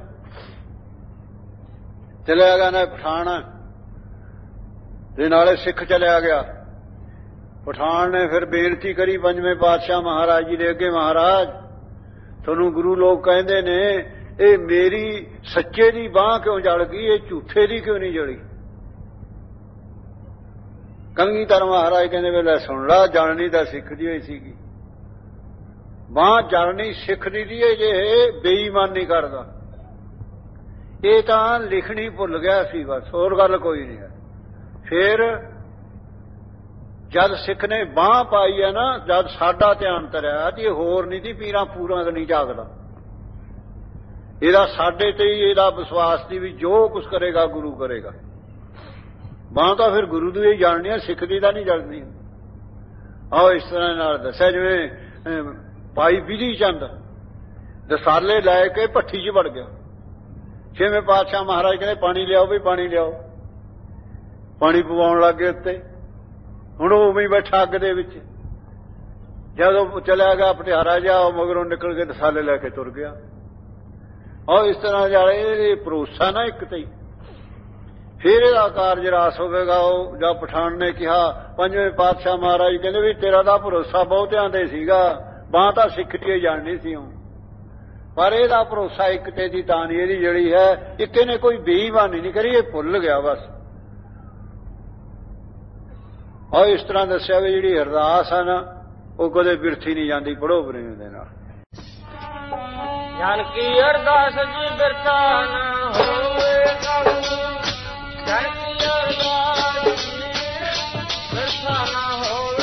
ਚਲਿਆ ਗਿਆ ਨਾ ਪਠਾਨ ਦੇ ਨਾਲੇ ਸਿੱਖ ਚਲਿਆ ਗਿਆ। ਪਠਾਨ ਨੇ ਫਿਰ ਬੇਨਤੀ ਕਰੀ ਪੰਜਵੇਂ ਪਾਤਸ਼ਾਹ ਮਹਾਰਾਜ ਜੀ ਦੇ ਅੱਗੇ, ਮਹਾਰਾਜ ਤੁਹਾਨੂੰ ਗੁਰੂ ਲੋਕ ਕਹਿੰਦੇ ਨੇ ਇਹ ਮੇਰੀ ਸੱਚੇ ਦੀ ਬਾਂਹ ਕਿਉਂ ਜਲ ਗਈ, ਇਹ ਝੂਠੇ ਦੀ ਕਿਉਂ ਨਹੀਂ ਜਲੀ? ਕਲਗੀਧਰ ਮਹਾਰਾਜ ਕਹਿੰਦੇ ਵੇ ਲੈ ਸੁਣ ਲਾ, ਜਲਣੀ ਤਾਂ ਸਿੱਖ ਦੀ ਹੋਈ ਸੀਗੀ ਬਾਂਹ, ਜਲਣੀ ਸਿੱਖ ਦੀ ਦੀ ਹੈ ਜੇ ਬੇਈਮਾਨੀ ਕਰਦਾ। ਇਹ ਤਾਂ ਲਿਖਣੀ ਭੁੱਲ ਗਿਆ ਸੀ, ਬਸ ਹੋਰ ਗੱਲ ਕੋਈ ਨਹੀਂ ਹੈ। ਫਿਰ ਜਦ ਸਿੱਖ ਨੇ ਬਾਂਹ ਪਾਈ ਹੈ ਨਾ, ਜਦ ਸਾਡਾ ਧਿਆਨ ਤਰਿਆ ਤੇ ਹੋਰ ਨਹੀਂ ਸੀ ਪੀਰਾਂ ਪੂਰਾਂ ਨਹੀਂ ਝਾਕਦਾ। ਇਹਦਾ ਸਾਡੇ ਤੇ ਹੀ ਇਹਦਾ ਵਿਸ਼ਵਾਸ ਸੀ ਵੀ ਜੋ ਕੁਛ ਕਰੇਗਾ ਗੁਰੂ ਕਰੇਗਾ। ਬਾਂਹ ਤਾਂ ਫਿਰ ਗੁਰੂ ਦੀ ਹੀ ਜਾਣਨੀ ਹੈ, ਸਿੱਖ ਦੀ ਤਾਂ ਨਹੀਂ ਜਾਣਨੀ। ਆਓ ਇਸ ਤਰ੍ਹਾਂ ਨਾਲ ਦੱਸਿਆ, ਜਿਵੇਂ ਭਾਈ ਬਿਧੀ ਚੰਦ ਦਸਾਲੇ ਲੈ ਕੇ ਭੱਠੀ 'ਚ ਵੜ ਗਿਆ। ਛੇਵੇਂ ਪਾਤਸ਼ਾਹ ਮਹਾਰਾਜ ਕਹਿੰਦੇ ਪਾਣੀ ਲਿਆਓ ਵੀ ਪਾਣੀ ਲਿਆਓ, ਪਾਣੀ ਪਵਾਉਣ ਲੱਗ ਗਏ ਉੱਤੇ। ਹੁਣ ਉਹ ਉਵੇਂ ਹੀ ਬੈਠਾ ਅੱਗ ਦੇ ਵਿੱਚ। ਜਦੋਂ ਚਲਿਆ ਗਿਆ ਪਟਿਆਰਾ ਜਾ, ਉਹ ਮਗਰੋਂ ਨਿਕਲ ਕੇ ਦਸਾਲੇ ਲੈ ਕੇ ਤੁਰ ਗਿਆ। ਔਰ ਇਸ ਤਰ੍ਹਾਂ ਜਾਲੇ ਭਰੋਸਾ ਨਾ ਇੱਕ ਤੇ। ਫਿਰ ਇਹਦਾ ਕਾਰਜ ਰਾਸ ਹੋਵੇਗਾ। ਉਹ ਜਦ ਪਠਾਨ ਨੇ ਕਿਹਾ, ਪੰਜਵੇਂ ਪਾਤਸ਼ਾਹ ਮਹਾਰਾਜ ਕਹਿੰਦੇ ਵੀ ਤੇਰਾ ਤਾਂ ਭਰੋਸਾ ਬਹੁਤਿਆਂ ਦੇ ਸੀਗਾ, ਬਾਂਹ ਤਾਂ ਸਿੱਖ ਦੀ ਜਾਣਨੀ ਸੀ ਉਹ, ਪਰ ਇਹਦਾ ਭਰੋਸਾ ਇੱਕ ਤੇ ਦੀ ਤਾਂ ਨਹੀਂ, ਇਹਦੀ ਜਿਹੜੀ ਹੈ ਇੱਕ ਇਹਨੇ ਕੋਈ ਬੇਈਮਾਨੀ ਨਹੀਂ ਕਰੀ, ਇਹ ਭੁੱਲ ਗਿਆ ਬਸ। ਔਰ ਇਸ ਤਰ੍ਹਾਂ ਦੱਸਿਆ ਵੀ ਜਿਹੜੀ ਅਰਦਾਸ ਹੈ ਨਾ, ਉਹ ਕਦੇ ਬਿਰਥੀ ਨਹੀਂ ਜਾਂਦੀ। ਪੜ੍ਹੋ ਪ੍ਰੇਮ ਦੇ ਨਾਲ। ਜਨ ਕੀ ਅਰਦਾਸ ਜੀ ਬਿਰਥਾ ਨਾ ਹੋਵੇ, ਜਨ ਕੀ ਅਰਦਾਸ ਜੀ ਬਿਰਥਾ ਨਾ ਹੋਵੇ,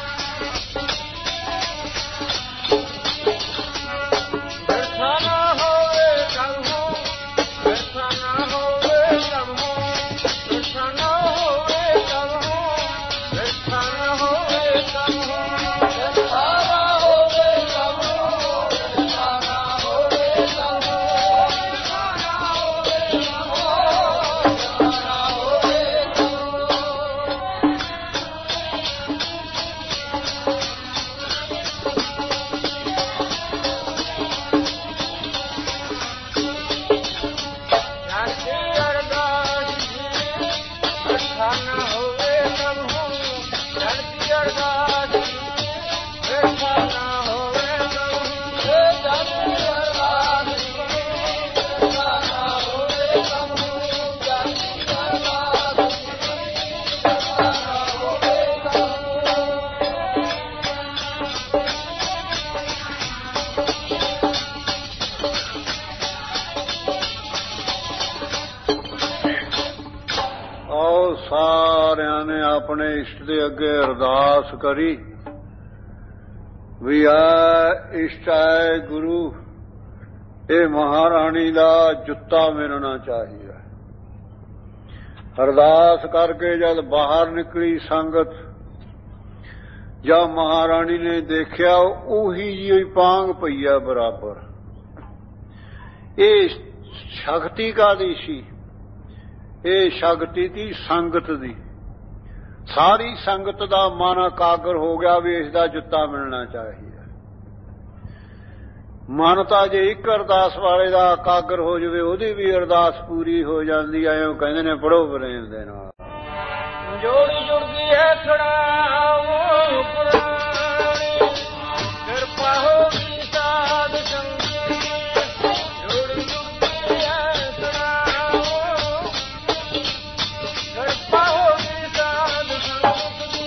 ਬਿਰਥਾ ਨਾ ਆਪਣੇ ਇਸ਼ਟ ਦੇ ਅੱਗੇ ਅਰਦਾਸ ਕਰੀ ਵੀ ਆ ਇਸ਼ਟ ਹੈ ਗੁਰੂ, ਇਹ ਮਹਾਰਾਣੀ ਦਾ ਜੁੱਤਾ ਮਿਲਣਾ ਚਾਹੀਦਾ। ਅਰਦਾਸ ਕਰਕੇ ਜਦ ਬਾਹਰ ਨਿਕਲੀ ਸੰਗਤ, ਜਦ ਮਹਾਰਾਣੀ ਨੇ ਦੇਖਿਆ ਉਹੀ ਜਿਹੀ ਪਾਂਗ ਪਈ ਆ ਬਰਾਬਰ। ਇਹ ਸ਼ਕਤੀ ਕਾਹਦੀ ਸੀ? ਇਹ ਸ਼ਕਤੀ ਦੀ ਸੰਗਤ ਦੀ। ਸਾਰੀ ਸੰਗਤ ਦਾ ਮਨ ਇਕਾਗਰ ਹੋ ਗਿਆ ਵੀ ਇਸ ਦਾ ਜੁੱਤਾ ਮਿਲਣਾ ਚਾਹੀਦਾ। ਮਨ ਤਾਂ ਜੇ ਇੱਕ ਅਰਦਾਸ ਵਾਲੇ ਦਾ ਇਕਾਗਰ ਹੋ ਜਾਵੇ ਉਹਦੀ ਵੀ ਅਰਦਾਸ ਪੂਰੀ ਹੋ ਜਾਂਦੀ ਐ। ਉਹ ਕਹਿੰਦੇ ਨੇ ਪੜੋ ਪ੍ਰੇਮ ਦੇ ਨਾਲ। ਜੋੜੀ ਜੁੜਦੀ ਹੈ ਖੜਾਵੋ ਪੁਰਾਣੀ, ਕਿਰਪਾ ਹੋਗੀ ਸਾਧ ਸੰਗਤ ਦੀ। ਜੋੜੀ ਜੁੜਦੀ ਹੈ ਖੜਾਵੋ, ਕਿਰਪਾ ਹੋਗੀ ਸਾਧ ਸੰਗਤ ਦੀ।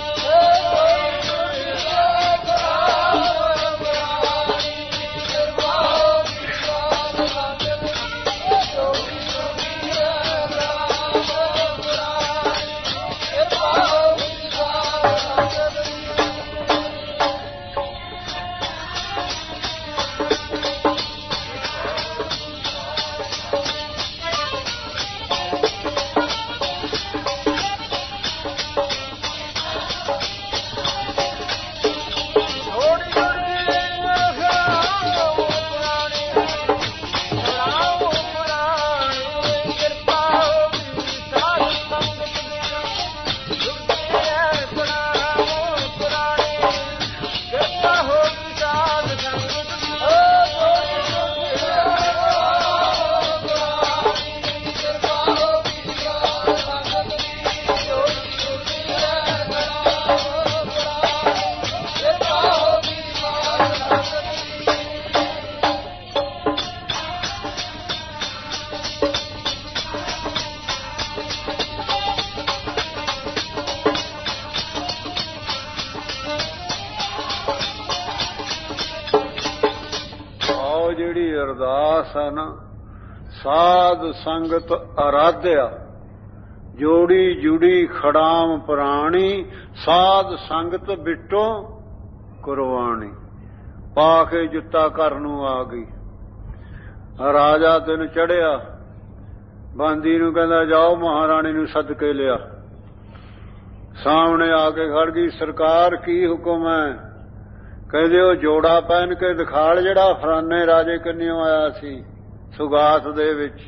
ਅਰਦਾਸ ਹੈ ਨਾ, ਸਾਧ ਸੰਗਤ ਅਰਾਧਿਆ, ਜੋੜੀ ਜੁੜੀ ਖੜਾਮ ਪੁਰਾਣੀ, ਸਾਧ ਸੰਗਤ ਬਿਟੋ ਕੁਰਬਾਨੀ। ਪਾ ਕੇ ਜੁੱਤਾ ਘਰ ਨੂੰ ਆ ਗਈ। ਰਾਜਾ ਦਿਨ ਚੜਿਆ, ਬਾਂਦੀ ਨੂੰ ਕਹਿੰਦਾ ਜਾਓ ਮਹਾਰਾਣੀ ਨੂੰ ਸੱਦ ਕੇ ਲਿਆ। ਸਾਹਮਣੇ ਆ ਕੇ ਖੜ ਗਈ। ਸਰਕਾਰ ਕੀ ਹੁਕਮ ਹੈ? ਕਹਿੰਦੇ ਉਹ ਜੋੜਾ ਪਹਿਨ ਕੇ ਦਿਖਾਲ ਜਿਹੜਾ ਫਰਾਨੇ ਰਾਜੇ ਕੰਨਿਓ ਆਇਆ ਸੀ ਸੁਗਾਤ ਦੇ ਵਿੱਚ।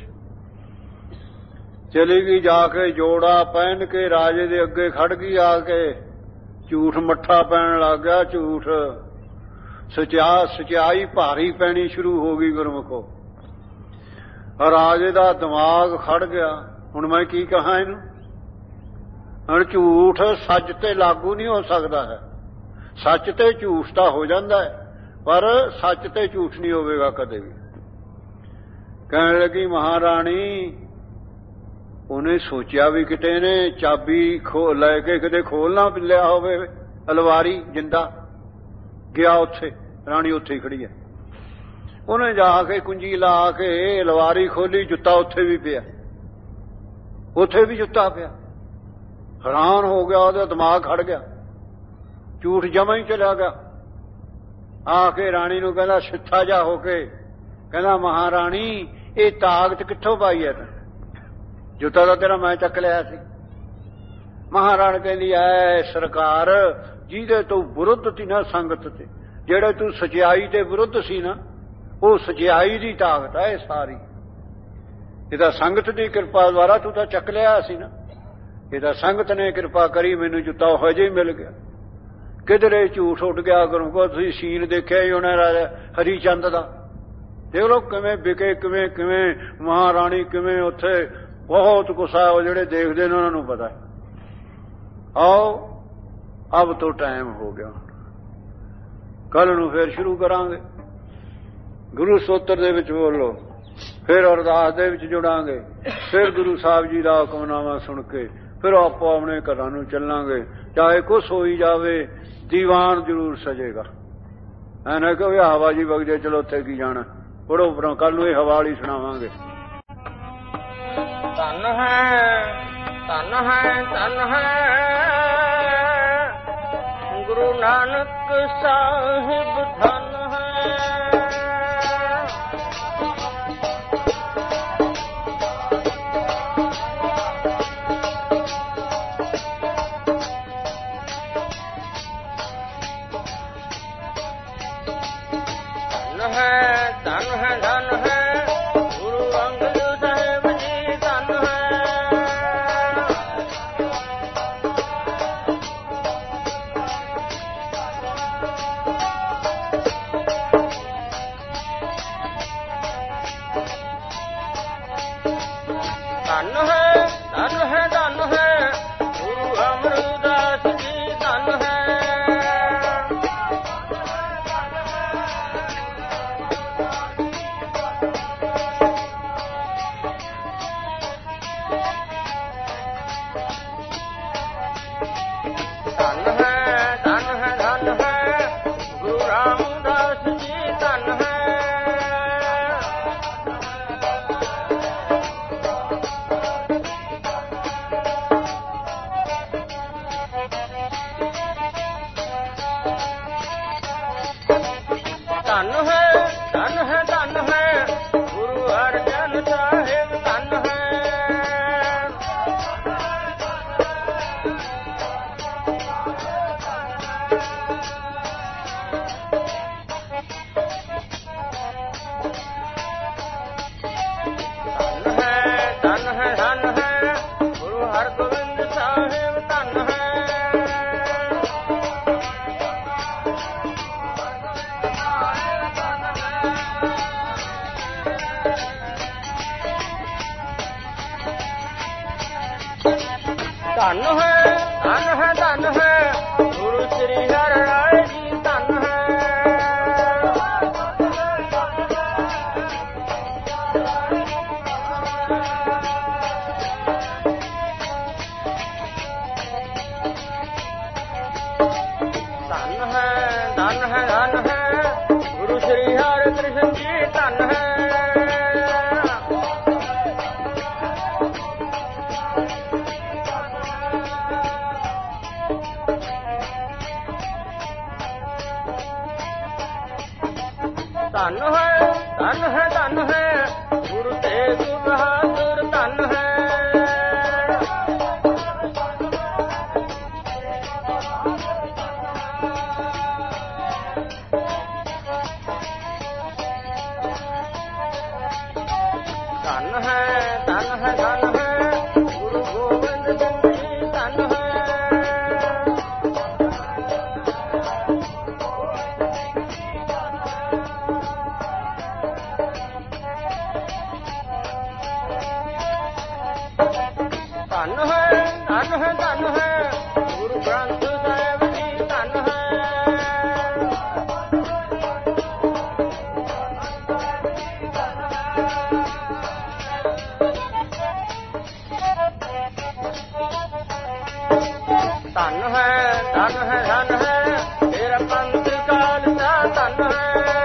ਚਲੀ ਗਈ, ਜਾ ਕੇ ਜੋੜਾ ਪਹਿਨ ਕੇ ਰਾਜੇ ਦੇ ਅੱਗੇ ਖੜ ਗਈ। ਆ ਕੇ ਝੂਠ ਮੱਠਾ ਪੈਣ ਲੱਗ ਗਿਆ। ਝੂਠ ਸਚਾ ਸਚਾਈ ਭਾਰੀ ਪੈਣੀ ਸ਼ੁਰੂ ਹੋ ਗਈ ਗੁਰਮੁਖੋ। ਰਾਜੇ ਦਾ ਦਿਮਾਗ ਖੜ ਗਿਆ। ਹੁਣ ਮੈਂ ਕੀ ਕਹਾਂ ਇਹਨੂੰ? ਹੁਣ ਝੂਠ ਸੱਚ ਤੇ ਲਾਗੂ ਨਹੀਂ ਹੋ ਸਕਦਾ ਹੈ। ਸੱਚ ਤੇ ਝੂਠ ਤਾਂ ਹੋ ਜਾਂਦਾ ਹੈ, ਪਰ ਸੱਚ ਤੇ ਝੂਠ ਨਹੀਂ ਹੋਵੇਗਾ ਕਦੇ ਵੀ। ਕਹਿਣ ਲੱਗੀ ਮਹਾਰਾਣੀ, ਉਹਨੇ ਸੋਚਿਆ ਵੀ ਕਿਤੇ ਨੇ ਚਾਬੀ ਖੋ ਲੈ ਕੇ ਕਿਤੇ ਖੋਲਣਾ ਲਿਆ ਹੋਵੇ ਅਲਵਾਰੀ ਜਿੰਦਾ। ਗਿਆ ਉੱਥੇ, ਰਾਣੀ ਉੱਥੇ ਹੀ ਖੜੀ ਹੈ। ਉਹਨੇ ਜਾ ਕੇ ਕੁੰਜੀ ਲਾ ਕੇ ਅਲਵਾਰੀ ਖੋਲੀ, ਜੁੱਤਾ ਉੱਥੇ ਵੀ ਪਿਆ। ਉੱਥੇ ਵੀ ਜੁੱਤਾ ਪਿਆ। ਹੈਰਾਨ ਹੋ ਗਿਆ, ਉਹਦਾ ਦਿਮਾਗ ਖੜ ਗਿਆ। ਝੂਠ ਜਮਾ ਹੀ ਚਲਿਆ ਗਿਆ। ਆ ਕੇ ਰਾਣੀ ਨੂੰ ਕਹਿੰਦਾ ਸਿੱਥਾ ਜਾ ਹੋ ਕੇ, ਕਹਿੰਦਾ ਮਹਾਰਾਣੀ ਇਹ ਤਾਕਤ ਕਿੱਥੋਂ ਪਾਈ ਹੈ? ਜੁੱਤਾ ਤਾਂ ਤੇਰਾ ਮੈਂ ਚੱਕ ਲਿਆ ਸੀ। ਮਹਾਰਾਣੀ ਕਹਿੰਦੀ ਐ ਸਰਕਾਰ, ਜਿਹਦੇ ਤੋਂ ਵਿਰੁੱਧ ਸੀ ਨਾ ਸੰਗਤ ਤੇ, ਜਿਹੜੇ ਤੂੰ ਸਚਾਈ ਦੇ ਵਿਰੁੱਧ ਸੀ ਨਾ, ਉਹ ਸਚਾਈ ਦੀ ਤਾਕਤ ਹੈ ਸਾਰੀ। ਇਹ ਤਾਂ ਸੰਗਤ ਦੀ ਕਿਰਪਾ ਦੁਆਰਾ ਤੂੰ ਤਾਂ ਚੱਕ ਲਿਆ ਸੀ ਨਾ। ਇਹ ਤਾਂ ਸੰਗਤ ਨੇ ਕਿਰਪਾ ਕਰੀ, ਮੈਨੂੰ ਜੁੱਤਾ ਹਜੇ ਹੀ ਮਿਲ ਗਿਆ। ਕਿਧਰੇ ਝੂਠ ਉੱਡ ਗਿਆ। ਗੁਰੂ ਤੁਸੀਂ ਸੀਨ ਦੇਖਿਆ ਹੀ ਹੋਣਾ ਰਾਜਾ ਹਰੀ ਚੰਦ ਦਾ। ਦੇਖ ਲਓ ਕਿਵੇਂ ਵਿਕੇ, ਕਿਵੇਂ ਕਿਵੇਂ ਮਹਾਰਾਣੀ ਕਿਵੇਂ ਉੱਥੇ ਬਹੁਤ ਗੁੱਸਾ। ਉਹ ਜਿਹੜੇ ਦੇਖਦੇ ਨੇ ਉਹਨਾਂ ਨੂੰ ਪਤਾ। ਆਓ ਅਬ ਤੋਂ ਟਾਈਮ ਹੋ ਗਿਆ। ਕੱਲ ਨੂੰ ਫੇਰ ਸ਼ੁਰੂ ਕਰਾਂਗੇ। ਗੁਰੂ ਸੋਤਰ ਦੇ ਵਿੱਚ ਬੋਲੋ, ਫਿਰ ਅਰਦਾਸ ਦੇ ਵਿੱਚ ਜੁੜਾਂਗੇ। ਫਿਰ ਗੁਰੂ ਸਾਹਿਬ ਜੀ ਦਾ ਹੁਕਮਨਾਮਾ ਸੁਣ ਕੇ ਫਿਰ ਆਪੋ ਆਪਣੇ ਘਰਾਂ ਨੂੰ ਚੱਲਾਂਗੇ। ਚਾਹੇ ਕੁਛ ਹੋਈ ਜਾਵੇ, ਦੀਵਾਨ ਜ਼ਰੂਰ ਸਜੇਗਾ। ਐ ਨਾ ਕਿ ਹਵਾ ਜੀ ਵਗ ਜੇ, ਚਲੋ ਉੱਥੇ ਕੀ ਜਾਣਾ। ਪੜੋ ਉੱਪਰੋਂ, ਕੱਲ ਨੂੰ ਇਹ ਹਵਾ ਵਾਲੀ ਸੁਣਾਵਾਂਗੇ। ਧਨ ਹੈ ਧਨ ਹੈ ਧਨ ਹੈ ਗੁਰੂ ਨਾਨਕ ਸਾਹਿਬ ਧਨ ਹੈ। ਧਨ ਹੈ ਧਨ ਹੈ ਧਨ ਹੈ ਗੁਰੂ ਅੰਗਦ ਸਾਹਿਬ ਜੀ ਧਨ ਹੈ। ਧਨ ਹੈ ਧਨ ਹੈ ਧਨ ਹੈ ਗੁਰੂ ਅਮਰਦਾਸ ਜੀ ਧਨ ਹੈ। ਧਨ ਹੈ ਧਨ ਹੈ ਧਨ ਹੈ ਗੁਰੂ ਰਾਮਦਾਸ ਜੀ ਧਨ ਹੈ। ਧਨ ਹੈ ਧਨ ਹੈ ਧਨ ਹੈ ਗੁਰੂ ਅਰਜਨ ਸਾਹਿਬ ਧਨ ਹੈ। ਧਨ ਹੈ ਧਨ ਹੈ ਧਨ ਹੈ ਗੁਰੂ ਹਰਗੋਬਿੰਦ ਸਾਹਿਬ ਧਨ ਹੈ। ਧਨ ਹੈ ਧਨ ਹੈ ਧਨ ਹੈ ਗੁਰੂ ਸ੍ਰੀ ਹਰਿ ਰਾਏ ਜੀ ਧਨ ਹੈ। ਧਨ ਹੈ ਧਨ ਹੈ ਧਨ ਹੈ ਗੁਰੂ ਸ੍ਰੀ ਹਰਿ ਕ੍ਰਿਸ਼ਨ ਜੀ ਧਨ ਹੈ। ਧਨ ਹੈ ਧਨ ਹੈ ਧਨ ਹੈ ਗੁਰੂ ਤੇਗ ਬਹਾਦਰ ਧਨ ਹੈ। ਧਨ ਹੈ ਧਨ ਹੈ ਧਨ ਹੈ ਗੁਰੂ ਗੋਬਿੰਦ ਸਿੰਘ ਜੀ ਧਨ ਹੈ। ਧਨ ਹੈ ਧਨ ਹੈ ਧਨ ਹੈ ਗੁਰੂ ਗ੍ਰੰਥ ਸਾਹਿਬ ਜੀ ਧਨ ਹੈ। ਧਨ ਹੈ ਧਨ ਹੈ ਧਨ ਹੈ ਤੇਰਾ ਪੰਥ ਖਾਲਸਾ ਧਨ ਹੈ।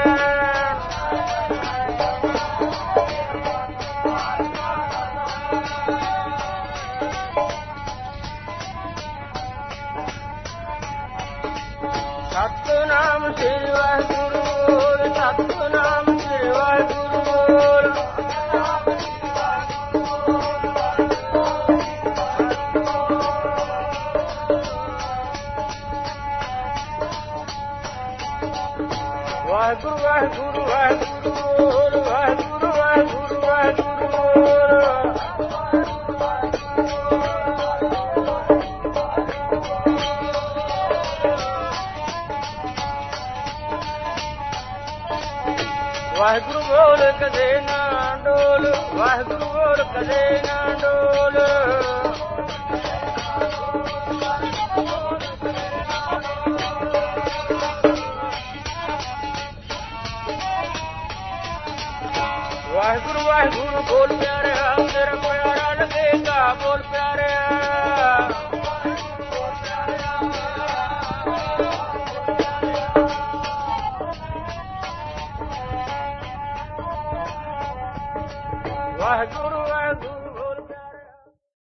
ਸਤਿਨਾਮ ਸ੍ਰੀ ਵਾਹਿਗੁਰੂ ਬੋਲ ਸਤਿਨਾਮ ਸ੍ਰੀ ਵਾਹਿਗੁਰੂ ਬੋਲ। ਵਾਹਿਗੁਰੂ ਵਾਹਿਗੁਰੂ ਵਾਹਿਗੁਰੂ ਬੋਲ ਵਾਹਿਗੁਰੂ ਵਾਹਿਗੁਰੂ ਵਾਹਿਗੁਰੂ ਬੋਲ। ਵਾਹਿਗੁਰੂ ਬੋਲ ਕਦੇ ਨਾ ਡੋਲ ਵਾਹਿਗੁਰੂ ਬੋਲ ਕਦੇ ਨਾ ਡੋਲ। ਵਾਹਿਗੁਰੂ ਵਾਹਿਗੁਰੂ ਬੋਲ ਪਿਆਰਿਆ ਤੇਰਾ ਪਿਆਰਾ ਲੱਗੇਗਾ ਬੋਲ ਪਿਆਰਿਆ। ਵਾਹਿਗੁਰੂ ਵਾਹਿਗੁਰੂ